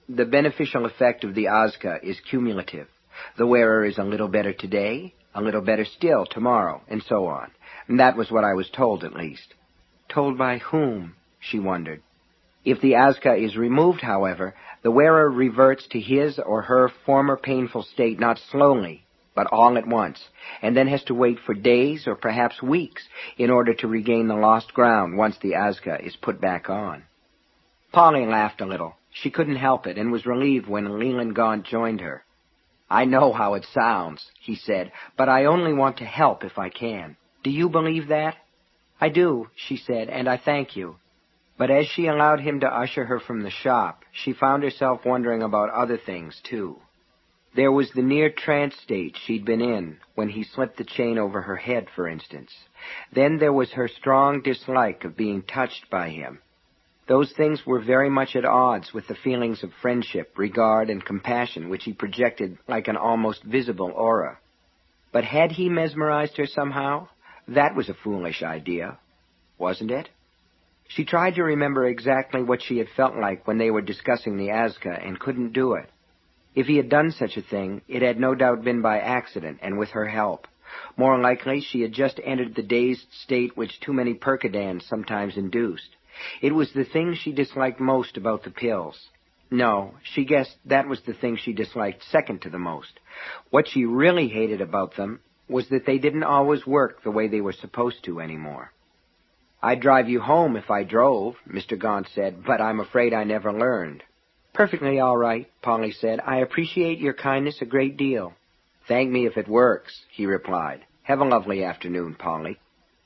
A: The beneficial effect of the Azka is cumulative. The wearer is a little better today, a little better still tomorrow, and so on. And that was what I was told, at least. Told by whom? She wondered. If the Azka is removed, however, the wearer reverts to his or her former painful state not slowly, but all at once, and then has to wait for days or perhaps weeks in order to regain the lost ground once the Azka is put back on. Polly laughed a little. She couldn't help it and was relieved when Leland Gaunt joined her. "I know how it sounds," he said, "but I only want to help if I can. Do you believe that?" "I do," she said, "and I thank you." But as she allowed him to usher her from the shop, she found herself wondering about other things, too. There was the near-trance state she'd been in, when he slipped the chain over her head, for instance. Then there was her strong dislike of being touched by him. Those things were very much at odds with the feelings of friendship, regard, and compassion which he projected like an almost visible aura. But had he mesmerized her somehow? That was a foolish idea, wasn't it? She tried to remember exactly what she had felt like when they were discussing the Azka and couldn't do it. If he had done such a thing, it had no doubt been by accident and with her help. More likely, she had just entered the dazed state which too many Percodans sometimes induced. It was the thing she disliked most about the pills. No, she guessed that was the thing she disliked second to the most. What she really hated about them was that they didn't always work the way they were supposed to anymore. "I'd drive you home if I drove," Mr. Gaunt said, "but I'm afraid I never learned." "Perfectly all right," Polly said. "I appreciate your kindness a great deal." "Thank me if it works," he replied. "Have a lovely afternoon, Polly."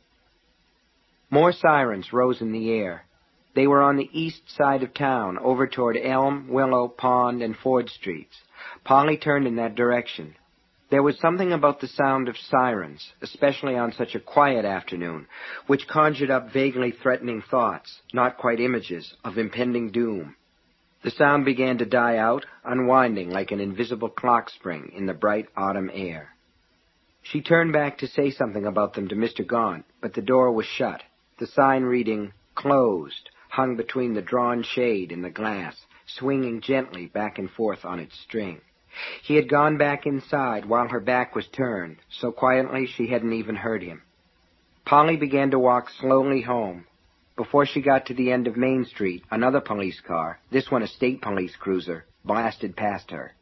A: More sirens rose in the air. They were on the east side of town, over toward Elm, Willow, Pond, and Ford Streets. Polly turned in that direction. There was something about the sound of sirens, especially on such a quiet afternoon, which conjured up vaguely threatening thoughts, not quite images, of impending doom. The sound began to die out, unwinding like an invisible clock spring in the bright autumn air. She turned back to say something about them to Mr. Gaunt, but the door was shut. The sign reading, "Closed," hung between the drawn shade and the glass, swinging gently back and forth on its string. He had gone back inside while her back was turned, so quietly she hadn't even heard him. Polly began to walk slowly home. Before she got to the end of Main Street, another police car, this one a state police cruiser, blasted past her.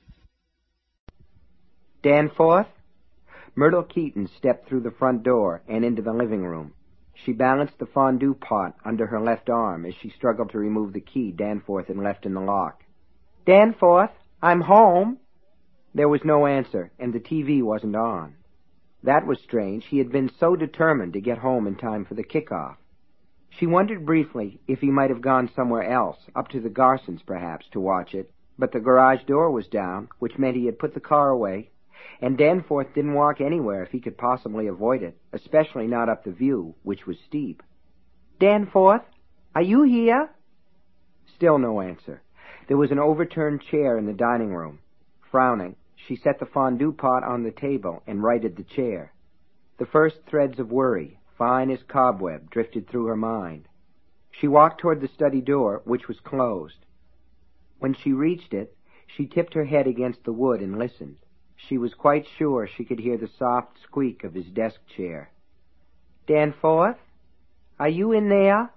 A: "Danforth?" Myrtle Keaton stepped through the front door and into the living room. She balanced the fondue pot under her left arm as she struggled to remove the key Danforth had left in the lock. "Danforth, I'm home." There was no answer, and the TV wasn't on. That was strange. He had been so determined to get home in time for the kickoff. She wondered briefly if he might have gone somewhere else, up to the Garsons perhaps, to watch it, but the garage door was down, which meant he had put the car away, and Danforth didn't walk anywhere if he could possibly avoid it, especially not up the view, which was steep. "Danforth, are you here?" Still no answer. There was an overturned chair in the dining room. Frowning, she set the fondue pot on the table and righted the chair. The first threads of worry, fine as cobweb, drifted through her mind. She walked toward the study door, which was closed. When she reached it, she tipped her head against the wood and listened. She was quite sure she could hear the soft squeak of his desk chair. "Danforth, are you in there?"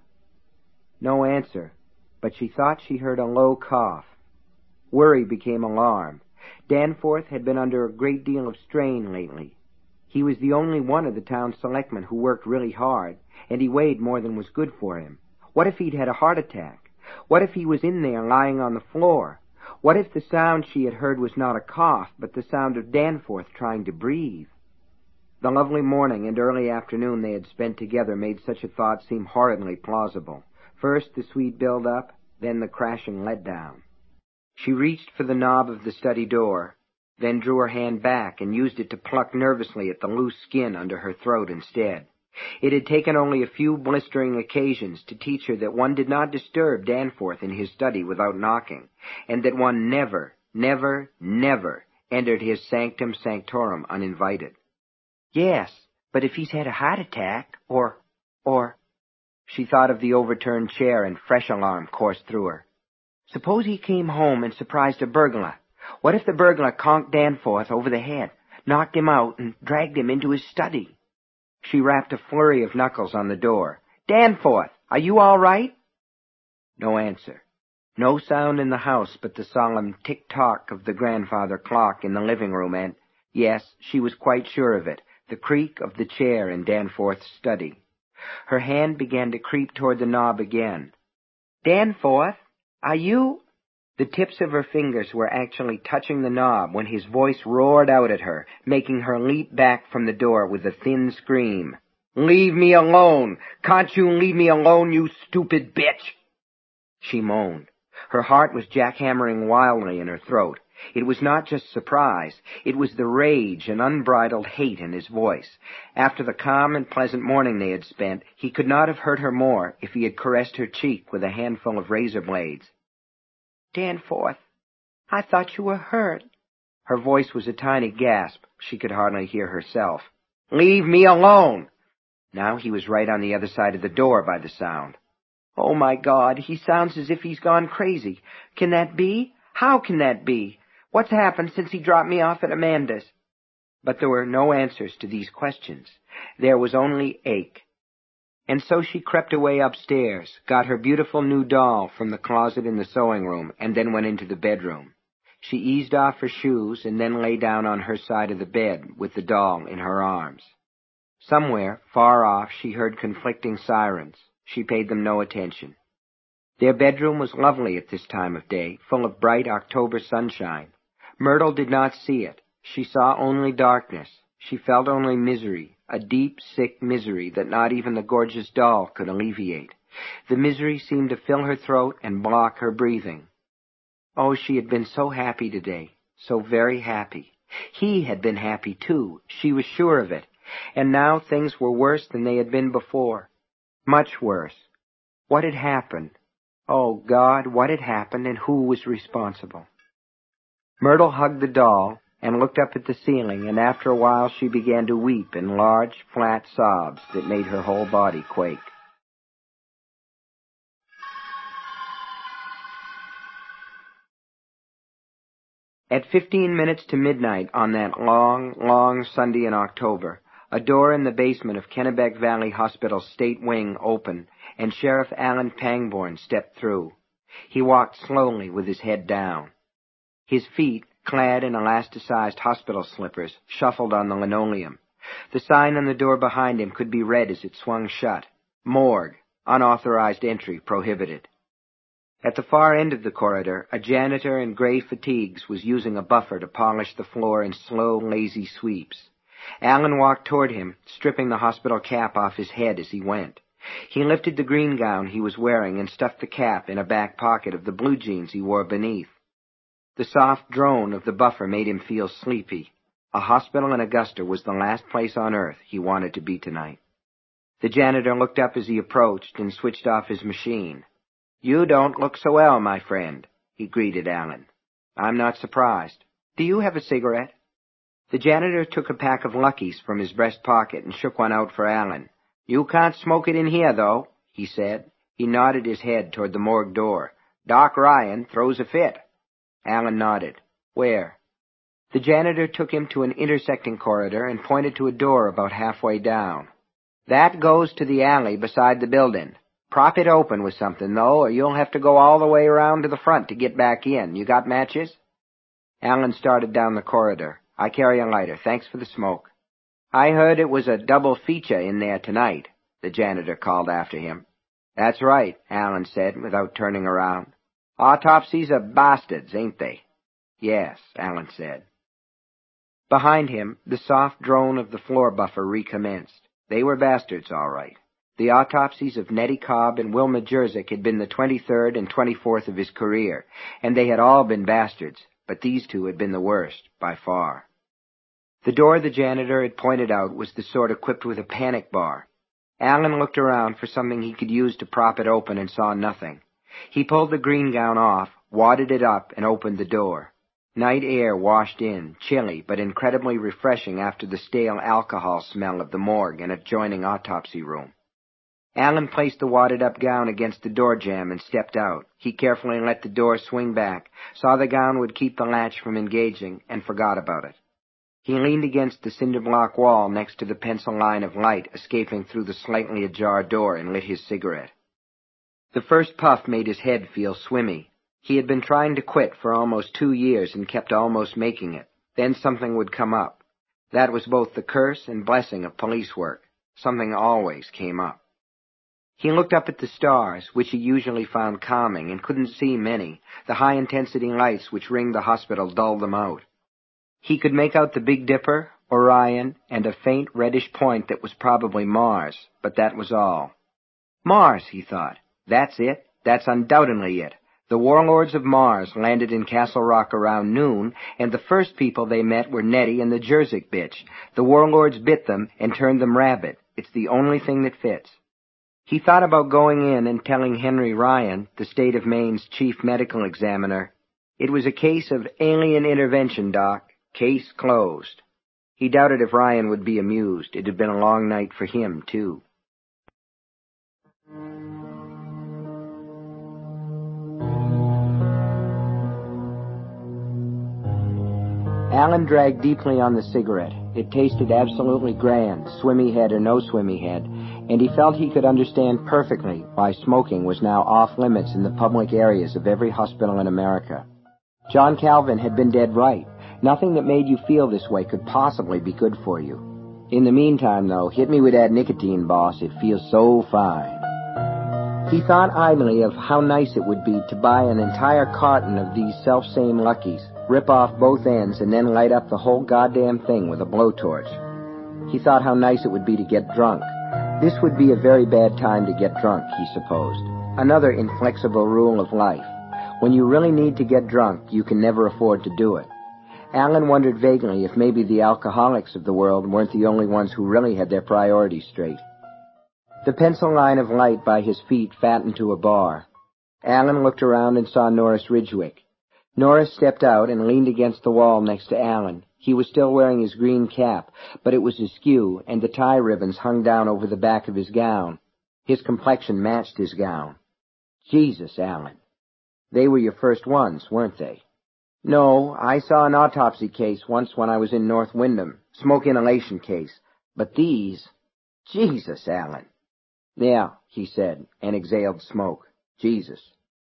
A: No answer, but she thought she heard a low cough. Worry became alarm. Danforth had been under a great deal of strain lately. He was the only one of the town selectmen who worked really hard, and he weighed more than was good for him. What if he'd had a heart attack? What if he was in there lying on the floor? What if the sound she had heard was not a cough, but the sound of Danforth trying to breathe? The lovely morning and early afternoon they had spent together made such a thought seem horridly plausible. First the sweet build-up, then the crashing letdown. She reached for the knob of the study door, then drew her hand back and used it to pluck nervously at the loose skin under her throat instead. It had taken only a few blistering occasions to teach her that one did not disturb Danforth in his study without knocking, and that one never, never, never entered his sanctum sanctorum uninvited. "Yes, but if he's had a heart attack, or... She thought of the overturned chair and fresh alarm coursed through her. Suppose he came home and surprised a burglar. What if the burglar conked Danforth over the head, knocked him out, and dragged him into his study? She rapped a flurry of knuckles on the door. "Danforth, are you all right?" No answer. No sound in the house but the solemn tick-tock of the grandfather clock in the living room and, yes, she was quite sure of it, the creak of the chair in Danforth's study. Her hand began to creep toward the knob again. "Danforth, are you—" The tips of her fingers were actually touching the knob when his voice roared out at her, making her leap back from the door with a thin scream. "Leave me alone! Can't you leave me alone, you stupid bitch?" She moaned. Her heart was jackhammering wildly in her throat. It was not just surprise. It was the rage and unbridled hate in his voice. After the calm and pleasant morning they had spent, he could not have hurt her more if he had caressed her cheek with a handful of razor blades. "Danforth, I thought you were hurt." Her voice was a tiny gasp. She could hardly hear herself. "Leave me alone!" Now he was right on the other side of the door by the sound. "Oh, my God, he sounds as if he's gone crazy. Can that be? How can that be? What's happened since he dropped me off at Amanda's?" But there were no answers to these questions. There was only ache. And so she crept away upstairs, got her beautiful new doll from the closet in the sewing room, and then went into the bedroom. She eased off her shoes and then lay down on her side of the bed with the doll in her arms. Somewhere, far off, she heard conflicting sirens. She paid them no attention. Their bedroom was lovely at this time of day, full of bright October sunshine. Myrtle did not see it. She saw only darkness. She felt only misery, a deep, sick misery that not even the gorgeous doll could alleviate. The misery seemed to fill her throat and block her breathing. Oh, she had been so happy today, so very happy. He had been happy, too. She was sure of it. And now things were worse than they had been before. Much worse. What had happened? Oh, God, what had happened and who was responsible? Myrtle hugged the doll and looked up at the ceiling, and after a while she began to weep in large, flat sobs that made her whole body quake. At 15 minutes to midnight on that long, long Sunday in October, a door in the basement of Kennebec Valley Hospital's state wing opened, and Sheriff Alan Pangborn stepped through. He walked slowly with his head down. His feet, clad in elasticized hospital slippers, shuffled on the linoleum. The sign on the door behind him could be read as it swung shut. Morgue. Unauthorized entry prohibited. At the far end of the corridor, a janitor in gray fatigues was using a buffer to polish the floor in slow, lazy sweeps. Alan walked toward him, stripping the hospital cap off his head as he went. He lifted the green gown he was wearing and stuffed the cap in a back pocket of the blue jeans he wore beneath. The soft drone of the buffer made him feel sleepy. A hospital in Augusta was the last place on earth he wanted to be tonight. The janitor looked up as he approached and switched off his machine. "You don't look so well, my friend," he greeted Alan. "I'm not surprised. Do you have a cigarette?" The janitor took a pack of Luckies from his breast pocket and shook one out for Alan. "You can't smoke it in here, though," he said. He nodded his head toward the morgue door. "Doc Ryan throws a fit." Alan nodded. "Where?" The janitor took him to an intersecting corridor and pointed to a door about halfway down. "That goes to the alley beside the building. Prop it open with something, though, or you'll have to go all the way around to the front to get back in. You got matches?" Alan started down the corridor. "I carry a lighter. Thanks for the smoke." "I heard it was a double feature in there tonight," the janitor called after him. "That's right," Alan said, without turning around. "Autopsies are bastards, ain't they?" "Yes," Alan said. Behind him, the soft drone of the floor buffer recommenced. They were bastards, all right. The autopsies of Nettie Cobb and Wilma Jersick had been the 23rd and 24th of his career, and they had all been bastards, but these two had been the worst, by far. The door the janitor had pointed out was the sort equipped with a panic bar. Alan looked around for something he could use to prop it open and saw nothing. He pulled the green gown off, wadded it up, and opened the door. Night air washed in, chilly but incredibly refreshing after the stale alcohol smell of the morgue and adjoining autopsy room. Alan placed the wadded-up gown against the door jamb and stepped out. He carefully let the door swing back, saw the gown would keep the latch from engaging, and forgot about it. He leaned against the cinder-block wall next to the pencil line of light escaping through the slightly ajar door and lit his cigarette. The first puff made his head feel swimmy. He had been trying to quit for almost 2 years and kept almost making it. Then something would come up. That was both the curse and blessing of police work. Something always came up. He looked up at the stars, which he usually found calming, and couldn't see many. The high-intensity lights which ringed the hospital dulled them out. He could make out the Big Dipper, Orion, and a faint reddish point that was probably Mars, but that was all. Mars, he thought. That's it. That's undoubtedly it. The warlords of Mars landed in Castle Rock around noon, and the first people they met were Nettie and the Jersic bitch. The warlords bit them and turned them rabid. It's the only thing that fits. He thought about going in and telling Henry Ryan, the state of Maine's chief medical examiner, "It was a case of alien intervention, Doc. Case closed." He doubted if Ryan would be amused. It had been a long night for him, too. Alan dragged deeply on the cigarette. It tasted absolutely grand, swimmy head or no swimmy head, and he felt he could understand perfectly why smoking was now off-limits in the public areas of every hospital in America. John Calvin had been dead right. Nothing that made you feel this way could possibly be good for you. In the meantime, though, hit me with that nicotine, boss. It feels so fine. He thought idly of how nice it would be to buy an entire carton of these self-same Luckies, rip off both ends, and then light up the whole goddamn thing with a blowtorch. He thought how nice it would be to get drunk. This would be a very bad time to get drunk, he supposed. Another inflexible rule of life. When you really need to get drunk, you can never afford to do it. Alan wondered vaguely if maybe the alcoholics of the world weren't the only ones who really had their priorities straight. The pencil line of light by his feet fattened to a bar. Alan looked around and saw Norris Ridgwick. Norris stepped out and leaned against the wall next to Alan. He was still wearing his green cap, but it was askew, and the tie ribbons hung down over the back of his gown. His complexion matched his gown. Jesus, Alan. They were your first ones, weren't they? No, I saw an autopsy case once when I was in North Windham. Smoke inhalation case. But these... Jesus, Alan. Yeah, he said, and exhaled smoke. Jesus.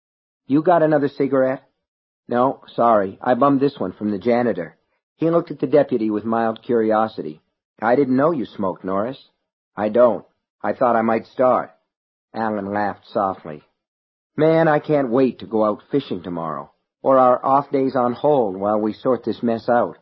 A: You got another cigarette? No, sorry. I bummed this one from the janitor. He looked at the deputy with mild curiosity. I didn't know you smoked, Norris. I don't. I thought I might start. Alan laughed softly. Man, I can't wait to go out fishing tomorrow, or our off days on hold while we sort this mess out.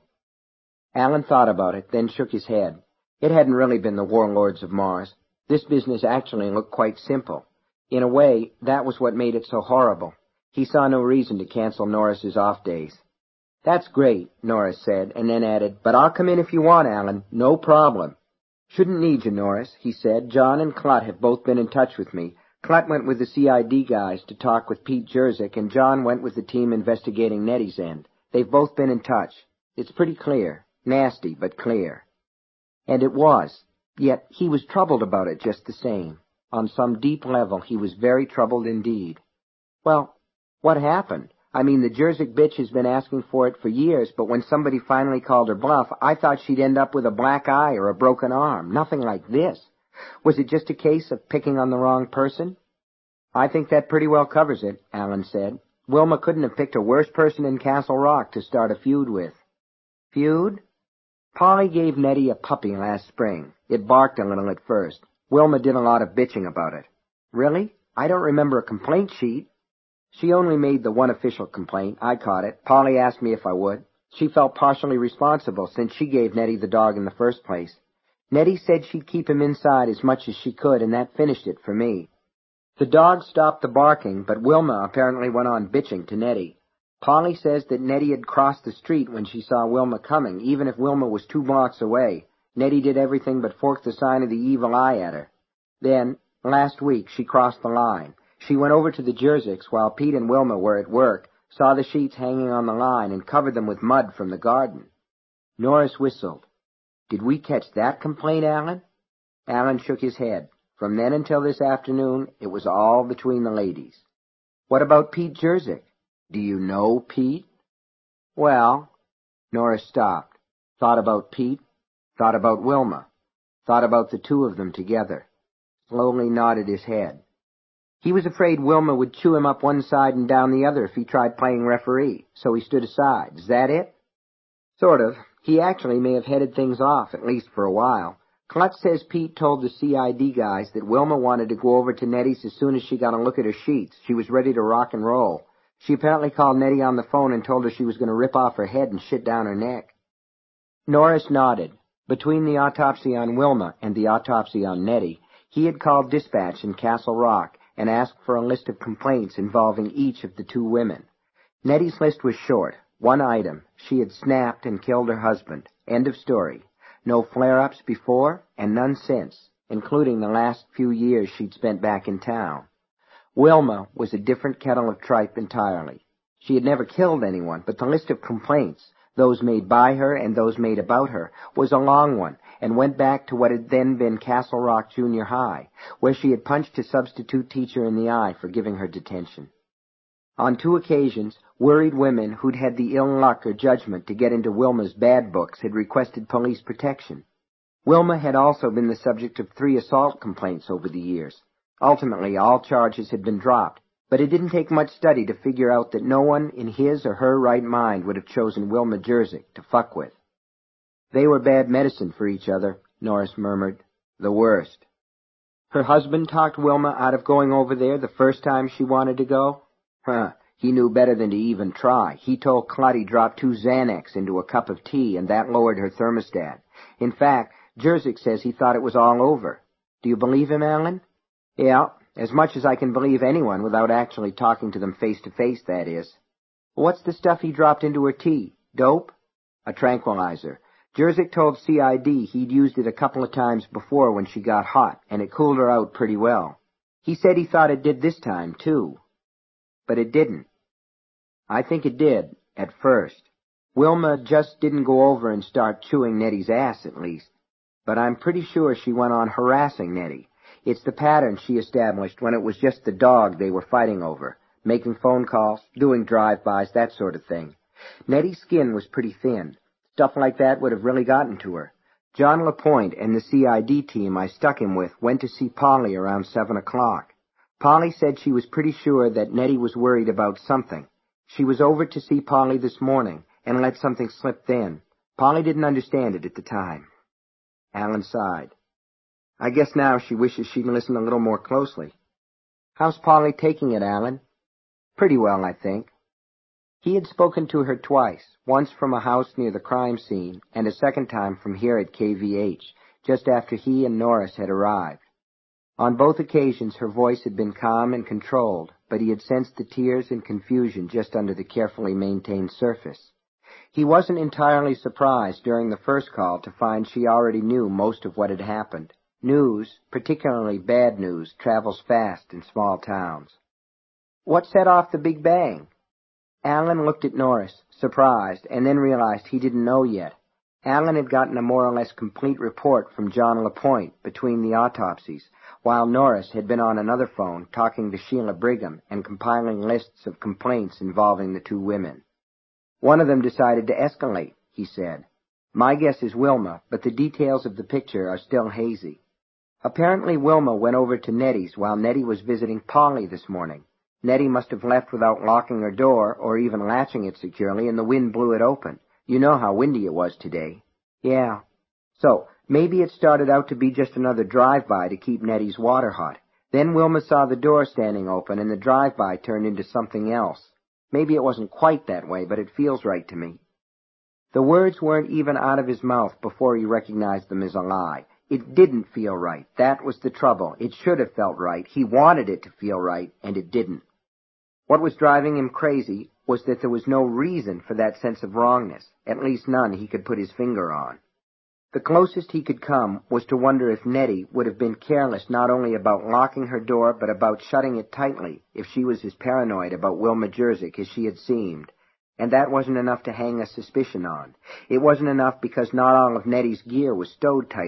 A: Alan thought about it, then shook his head. It hadn't really been the warlords of Mars. This business actually looked quite simple. In a way, that was what made it so horrible. He saw no reason to cancel Norris's off days. That's great, Norris said, and then added, but I'll come in if you want, Alan. No problem. Shouldn't need you, Norris, he said. John and Clutt have both been in touch with me. Clutt went with the CID guys to talk with Pete Jersic, and John went with the team investigating Nettie's end. They've both been in touch. It's pretty clear. Nasty, but clear. And it was. Yet he was troubled about it just the same. On some deep level, he was very troubled indeed. Well, what happened? I mean, the Jersic bitch has been asking for it for years, but when somebody finally called her bluff, I thought she'd end up with a black eye or a broken arm. Nothing like this. Was it just a case of picking on the wrong person? I think that pretty well covers it, Alan said. Wilma couldn't have picked a worse person in Castle Rock to start a feud with. Feud? Polly gave Nettie a puppy last spring. It barked a little at first. Wilma did a lot of bitching about it. Really? I don't remember a complaint sheet. She only made the one official complaint. I caught it. Polly asked me if I would. She felt partially responsible since she gave Nettie the dog in the first place. Nettie said she'd keep him inside as much as she could, and that finished it for me. The dog stopped the barking, but Wilma apparently went on bitching to Nettie. Polly says that Nettie had crossed the street when she saw Wilma coming, even if Wilma was 2 blocks away. Nettie did everything but fork the sign of the evil eye at her. Then, last week, she crossed the line. She went over to the Jersics while Pete and Wilma were at work, saw the sheets hanging on the line, and covered them with mud from the garden. Norris whistled. Did we catch that complaint, Alan? Alan shook his head. From then until this afternoon, it was all between the ladies. What about Pete Jersick? Do you know Pete? Well, Norris stopped, thought about Pete, thought about Wilma, thought about the two of them together, slowly nodded his head. He was afraid Wilma would chew him up one side and down the other if he tried playing referee, so he stood aside. Is that it? Sort of. He actually may have headed things off, at least for a while. Klutz says Pete told the CID guys that Wilma wanted to go over to Nettie's as soon as she got a look at her sheets. She was ready to rock and roll. She apparently called Nettie on the phone and told her she was going to rip off her head and shit down her neck. Norris nodded. Between the autopsy on Wilma and the autopsy on Nettie, he had called dispatch in Castle Rock and asked for a list of complaints involving each of the two women. Nettie's list was short. One item. She had snapped and killed her husband. End of story. No flare-ups before, and none since, including the last few years she'd spent back in town. Wilma was a different kettle of tripe entirely. She had never killed anyone, but the list of complaints, those made by her and those made about her, was a long one, and went back to what had then been Castle Rock Junior High, where she had punched a substitute teacher in the eye for giving her detention. On 2 occasions, worried women who'd had the ill luck or judgment to get into Wilma's bad books had requested police protection. Wilma had also been the subject of 3 assault complaints over the years. Ultimately, all charges had been dropped, but it didn't take much study to figure out that no one in his or her right mind would have chosen Wilma Jersick to fuck with. They were bad medicine for each other, Norris murmured. The worst. Her husband talked Wilma out of going over there the first time she wanted to go? He knew better than to even try. He told Clutt he dropped 2 Xanax into a cup of tea, and that lowered her thermostat. In fact, Jersick says he thought it was all over. Do you believe him, Alan? Yeah, as much as I can believe anyone without actually talking to them face-to-face, that is. What's the stuff he dropped into her tea? Dope? A tranquilizer. Jersick told CID he'd used it a couple of times before when she got hot, and it cooled her out pretty well. He said he thought it did this time, too. But it didn't. I think it did, at first. Wilma just didn't go over and start chewing Nettie's ass, at least. But I'm pretty sure she went on harassing Nettie. It's the pattern she established when it was just the dog they were fighting over, making phone calls, doing drive-bys, that sort of thing. Nettie's skin was pretty thin. Stuff like that would have really gotten to her. John LaPointe and the CID team I stuck him with went to see Polly around 7 o'clock. Polly said she was pretty sure that Nettie was worried about something. She was over to see Polly this morning and let something slip then. Polly didn't understand it at the time. Alan sighed. I guess now she wishes she'd listened a little more closely. How's Polly taking it, Alan? Pretty well, I think. He had spoken to her twice, once from a house near the crime scene and a second time from here at KVH, just after he and Norris had arrived. On both occasions her voice had been calm and controlled, but he had sensed the tears and confusion just under the carefully maintained surface. He wasn't entirely surprised during the first call to find she already knew most of what had happened. News, particularly bad news, travels fast in small towns. What set off the big bang? Alan looked at Norris, surprised, and then realized he didn't know yet. Alan had gotten a more or less complete report from John LaPointe between the autopsies, while Norris had been on another phone talking to Sheila Brigham and compiling lists of complaints involving the 2 women. One of them decided to escalate, he said. My guess is Wilma, but the details of the picture are still hazy. Apparently Wilma went over to Nettie's while Nettie was visiting Polly this morning. Nettie must have left without locking her door or even latching it securely, and the wind blew it open. You know how windy it was today. Yeah. So, maybe it started out to be just another drive-by to keep Nettie's water hot. Then Wilma saw the door standing open, and the drive-by turned into something else. Maybe it wasn't quite that way, but it feels right to me. The words weren't even out of his mouth before he recognized them as a lie. It didn't feel right. That was the trouble. It should have felt right. He wanted it to feel right, and it didn't. What was driving him crazy was that there was no reason for that sense of wrongness, at least none he could put his finger on. The closest he could come was to wonder if Nettie would have been careless not only about locking her door, but about shutting it tightly if she was as paranoid about Wilma Jersick as she had seemed. And that wasn't enough to hang a suspicion on. It wasn't enough because not all of Nettie's gear was stowed tightly.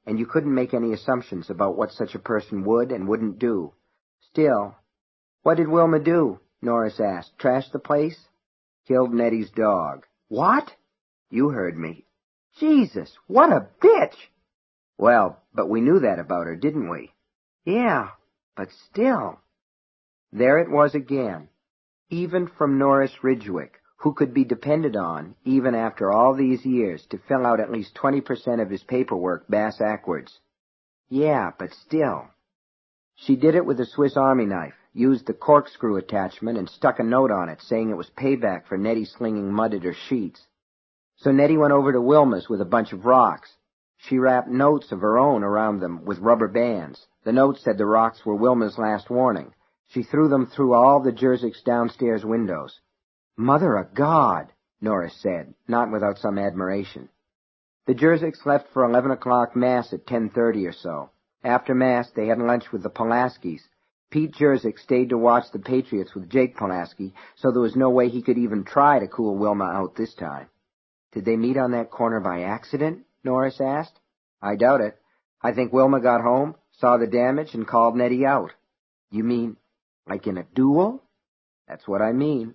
A: and you couldn't make any assumptions about what such a person would and wouldn't do. Still, what did Wilma do? Norris asked. Trash the place? Killed Nettie's dog. What? You heard me. Jesus, what a bitch! Well, but we knew that about her, didn't we? Yeah, but still. There it was again. Even from Norris Ridgwick, who could be depended on, even after all these years, to fill out at least 20% of his paperwork bass-ackwards. Yeah, but still. She did it with a Swiss Army knife, used the corkscrew attachment, and stuck a note on it saying it was payback for Nettie slinging mud at her sheets. So Nettie went over to Wilma's with a bunch of rocks. She wrapped notes of her own around them with rubber bands. The note said the rocks were Wilma's last warning. She threw them through all the Jerzicks' downstairs windows. Mother of God, Norris said, not without some admiration. The Jerzicks left for 11 o'clock Mass at 10:30 or so. After Mass, they had lunch with the Pulaskis. Pete Jerzick stayed to watch the Patriots with Jake Pulaski, so there was no way he could even try to cool Wilma out this time. Did they meet on that corner by accident? Norris asked. I doubt it. I think Wilma got home, saw the damage, and called Nettie out. You mean, like in a duel? That's what I mean.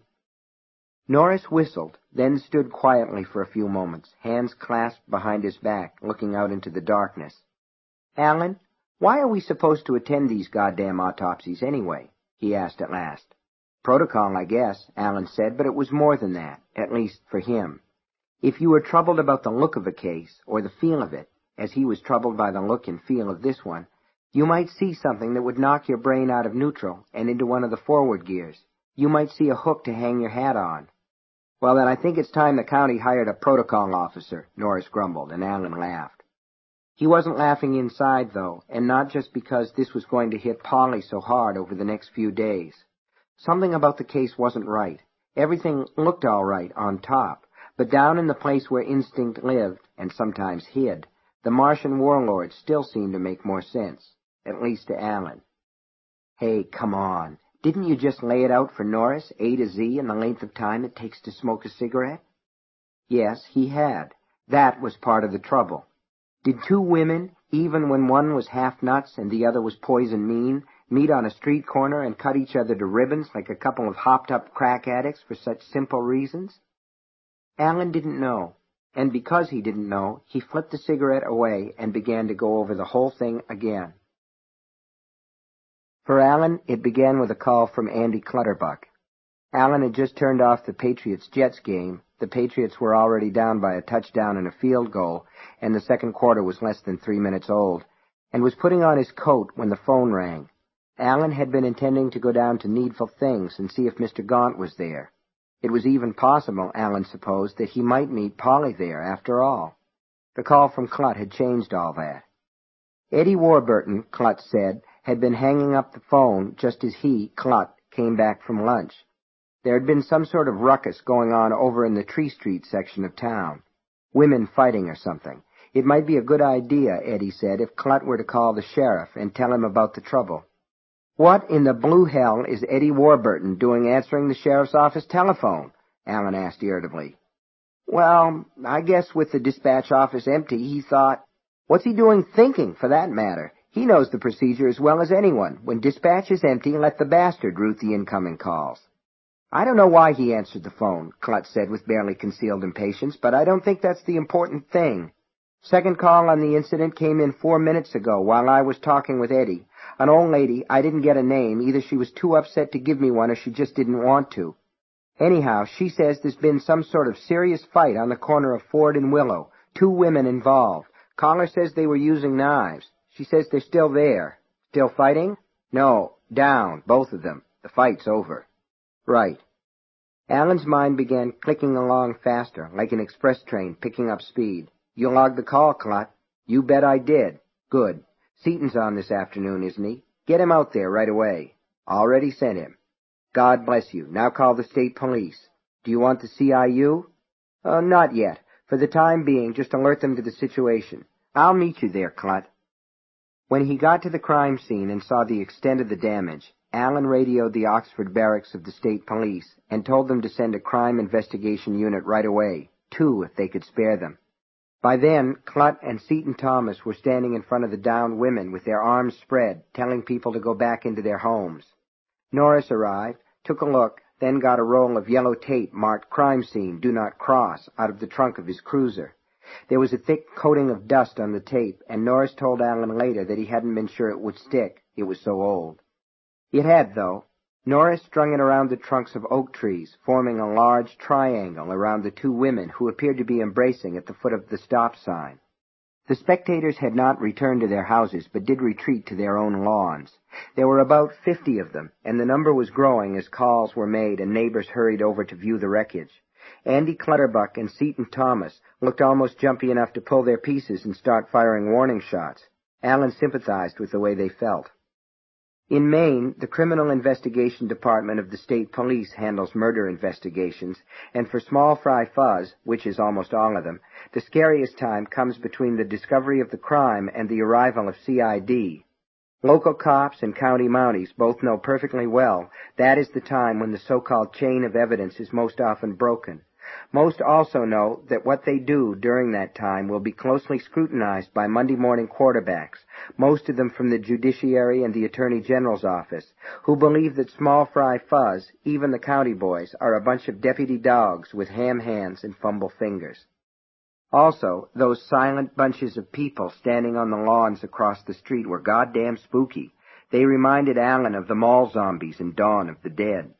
A: Norris whistled, then stood quietly for a few moments, hands clasped behind his back, looking out into the darkness. Alan, why are we supposed to attend these goddamn autopsies anyway? He asked at last. Protocol, I guess, Alan said, but it was more than that, at least for him. If you were troubled about the look of a case, or the feel of it, as he was troubled by the look and feel of this one, you might see something that would knock your brain out of neutral and into one of the forward gears. You might see a hook to hang your hat on. Well, then I think it's time the county hired a protocol officer, Norris grumbled, and Alan laughed. He wasn't laughing inside, though, and not just because this was going to hit Polly so hard over the next few days. Something about the case wasn't right. Everything looked all right on top, but down in the place where instinct lived, and sometimes hid, the Martian warlord still seemed to make more sense, at least to Alan. Hey, come on. Didn't you just lay it out for Norris, A to Z, in the length of time it takes to smoke a cigarette? Yes, he had. That was part of the trouble. Did two women, even when one was half nuts and the other was poison mean, meet on a street corner and cut each other to ribbons like a couple of hopped-up crack addicts for such simple reasons? Alan didn't know, and because he didn't know, he flipped the cigarette away and began to go over the whole thing again. For Alan, it began with a call from Andy Clutterbuck. Alan had just turned off the Patriots-Jets game. The Patriots were already down by a touchdown and a field goal, and the second quarter was less than 3 minutes old, and was putting on his coat when the phone rang. Alan had been intending to go down to Needful Things and see if Mr. Gaunt was there. It was even possible, Alan supposed, that he might meet Polly there, after all. The call from Clutt had changed all that. Eddie Warburton, Clutt said, had been hanging up the phone just as he, Clutt, came back from lunch. There had been some sort of ruckus going on over in the Tree Street section of town. Women fighting or something. It might be a good idea, Eddie said, if Clutt were to call the sheriff and tell him about the trouble. What in the blue hell is Eddie Warburton doing answering the sheriff's office telephone? Alan asked irritably. Well, I guess with the dispatch office empty, he thought, what's he doing thinking, for that matter? He knows the procedure as well as anyone. When dispatch is empty, let the bastard route the incoming calls. I don't know why he answered the phone, Clutt said with barely concealed impatience, but I don't think that's the important thing. Second call on the incident came in 4 minutes ago while I was talking with Eddie. An old lady, I didn't get a name. Either she was too upset to give me one or she just didn't want to. Anyhow, she says there's been some sort of serious fight on the corner of Ford and Willow. 2 women involved. Caller says they were using knives. She says they're still there. Still fighting? No, down, both of them. The fight's over. Right. Alan's mind began clicking along faster, like an express train picking up speed. You logged the call, Clutt. You bet I did. Good. Seaton's on this afternoon, isn't he? Get him out there right away. Already sent him. God bless you. Now call the state police. Do you want the CIU? Not yet. For the time being, just alert them to the situation. I'll meet you there, Clutt. When he got to the crime scene and saw the extent of the damage, Alan radioed the Oxford barracks of the state police and told them to send a crime investigation unit right away, 2 if they could spare them. By then, Clutt and Seton Thomas were standing in front of the downed women with their arms spread, telling people to go back into their homes. Norris arrived, took a look, then got a roll of yellow tape marked "Crime Scene, Do Not Cross" out of the trunk of his cruiser. There was a thick coating of dust on the tape, and Norris told Allen later that he hadn't been sure it would stick. It was so old. It had, though. Norris strung it around the trunks of oak trees, forming a large triangle around the two women who appeared to be embracing at the foot of the stop sign. The spectators had not returned to their houses, but did retreat to their own lawns. There were about 50 of them, and the number was growing as calls were made and neighbors hurried over to view the wreckage. Andy Clutterbuck and Seton Thomas looked almost jumpy enough to pull their pieces and start firing warning shots. Allen sympathized with the way they felt. In Maine, the Criminal Investigation Department of the State Police handles murder investigations, and for Small Fry Fuzz, which is almost all of them, the scariest time comes between the discovery of the crime and the arrival of CID. Local cops and county mounties both know perfectly well that is the time when the so-called chain of evidence is most often broken. Most also know that what they do during that time will be closely scrutinized by Monday morning quarterbacks, most of them from the Judiciary and the Attorney General's office, who believe that Small Fry Fuzz, even the county boys, are a bunch of deputy dogs with ham hands and fumble fingers. Also, those silent bunches of people standing on the lawns across the street were goddamn spooky. They reminded Allen of the mall zombies in Dawn of the Dead.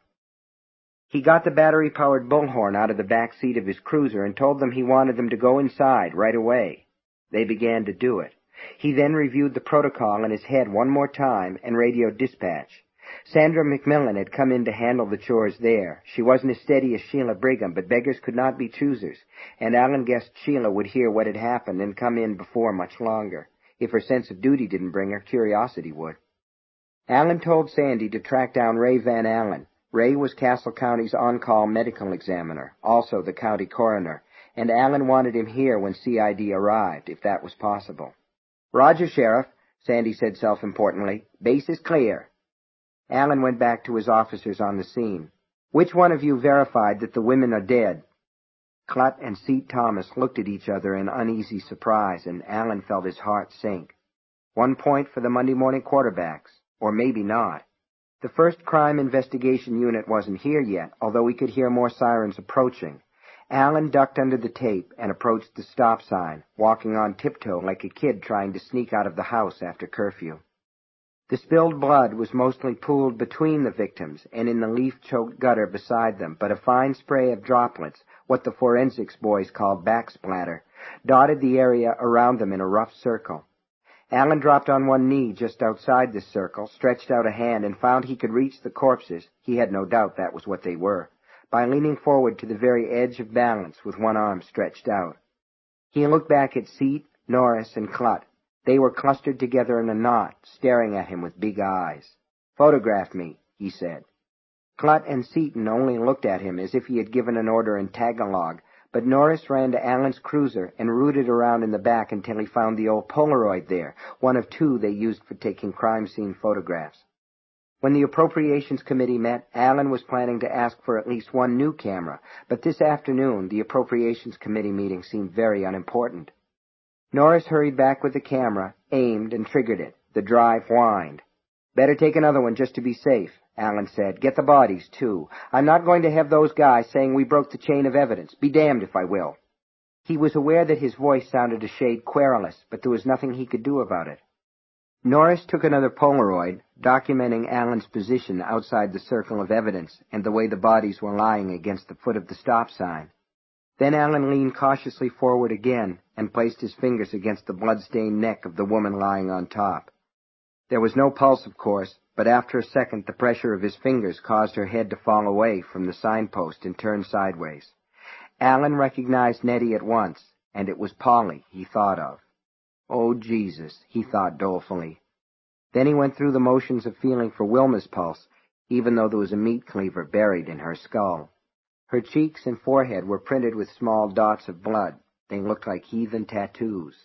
A: He got the battery-powered bullhorn out of the back seat of his cruiser and told them he wanted them to go inside right away. They began to do it. He then reviewed the protocol in his head one more time and radioed dispatch. Sandra McMillan had come in to handle the chores there. She wasn't as steady as Sheila Brigham, but beggars could not be choosers, and Allen guessed Sheila would hear what had happened and come in before much longer. If her sense of duty didn't bring her, curiosity would. Allen told Sandy to track down Ray Van Allen. Ray was Castle County's on-call medical examiner, also the county coroner, and Allen wanted him here when CID arrived, if that was possible. "Roger, Sheriff," Sandy said self-importantly. "Base is clear." Allen went back to his officers on the scene. "Which one of you verified that the women are dead?" Clutt and Seton Thomas looked at each other in uneasy surprise, and Allen felt his heart sink. 1 point for the Monday morning quarterbacks, or maybe not. The first crime investigation unit wasn't here yet, although we could hear more sirens approaching. Allen ducked under the tape and approached the stop sign, walking on tiptoe like a kid trying to sneak out of the house after curfew. The spilled blood was mostly pooled between the victims and in the leaf-choked gutter beside them, but a fine spray of droplets, what the forensics boys called backsplatter, dotted the area around them in a rough circle. Allen dropped on one knee just outside this circle, stretched out a hand, and found he could reach the corpses, he had no doubt that was what they were, by leaning forward to the very edge of balance with one arm stretched out. He looked back at Seat, Norris, and Clutt. They were clustered together in a knot, staring at him with big eyes. "Photograph me," he said. Clutt and Seton only looked at him as if he had given an order in Tagalog, but Norris ran to Allen's cruiser and rooted around in the back until he found the old Polaroid there, one of two they used for taking crime scene photographs. When the Appropriations Committee met, Allen was planning to ask for at least one new camera, but this afternoon the Appropriations Committee meeting seemed very unimportant. Norris hurried back with the camera, aimed, and triggered it. The drive whined. "Better take another one just to be safe," Allen said. "Get the bodies, too. I'm not going to have those guys saying we broke the chain of evidence. Be damned if I will." He was aware that his voice sounded a shade querulous, but there was nothing he could do about it. Norris took another Polaroid, documenting Allen's position outside the circle of evidence and the way the bodies were lying against the foot of the stop sign. Then Allen leaned cautiously forward again and placed his fingers against the blood-stained neck of the woman lying on top. There was no pulse, of course, but after a second the pressure of his fingers caused her head to fall away from the signpost and turn sideways. Allen recognized Nettie at once, and it was Polly he thought of. "Oh, Jesus," he thought dolefully. Then he went through the motions of feeling for Wilma's pulse, even though there was a meat cleaver buried in her skull. Her cheeks and forehead were printed with small dots of blood. They looked like heathen tattoos.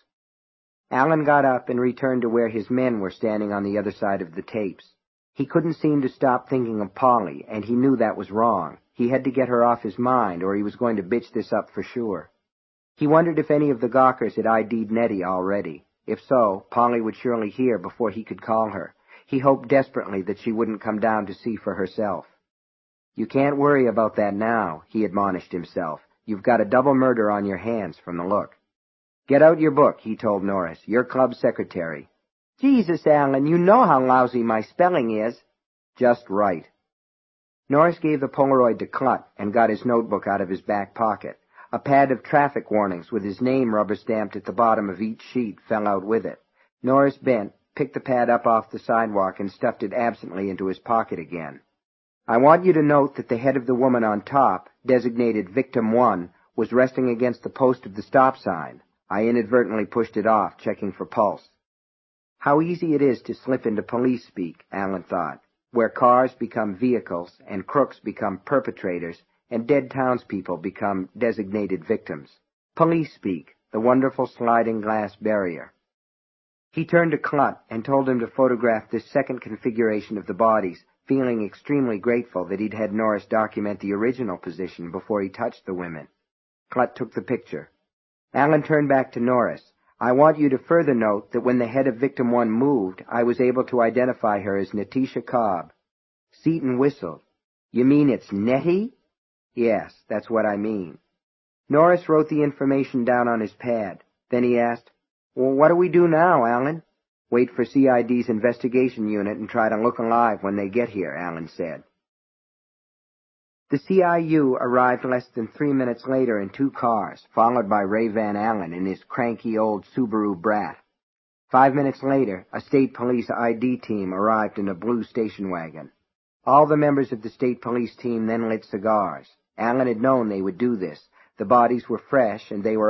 A: Allen got up and returned to where his men were standing on the other side of the tapes. He couldn't seem to stop thinking of Polly, and he knew that was wrong. He had to get her off his mind, or he was going to bitch this up for sure. He wondered if any of the gawkers had ID'd Nettie already. If so, Polly would surely hear before he could call her. He hoped desperately that she wouldn't come down to see for herself. "You can't worry about that now," he admonished himself. "You've got a double murder on your hands from the look." "Get out your book," he told Norris. "You're club secretary." "Jesus, Allen, you know how lousy my spelling is." "Just right." Norris gave the Polaroid to Clutt and got his notebook out of his back pocket. A pad of traffic warnings with his name rubber-stamped at the bottom of each sheet fell out with it. Norris bent, picked the pad up off the sidewalk, and stuffed it absently into his pocket again. "I want you to note that the head of the woman on top, designated Victim 1, was resting against the post of the stop sign. I inadvertently pushed it off, checking for pulse." How easy it is to slip into police speak, Allen thought, where cars become vehicles and crooks become perpetrators and dead townspeople become designated victims. Police speak, the wonderful sliding glass barrier. He turned to Clutt and told him to photograph this second configuration of the bodies, feeling extremely grateful that he'd had Norris document the original position before he touched the women. Clutt took the picture. Allen turned back to Norris. "I want you to further note that when the head of Victim 1 moved, I was able to identify her as Natisha Cobb." Seaton whistled. "You mean it's Nettie?" "Yes, that's what I mean." Norris wrote the information down on his pad. Then he asked, "Well, what do we do now, Allen?" "Wait for CID's investigation unit and try to look alive when they get here," Allen said. The CIU arrived less than 3 minutes later in 2 cars, followed by Ray Van Allen in his cranky old Subaru Brat. 5 minutes later, a state police ID team arrived in a blue station wagon. All the members of the state police team then lit cigars. Allen had known they would do this. The bodies were fresh, and they were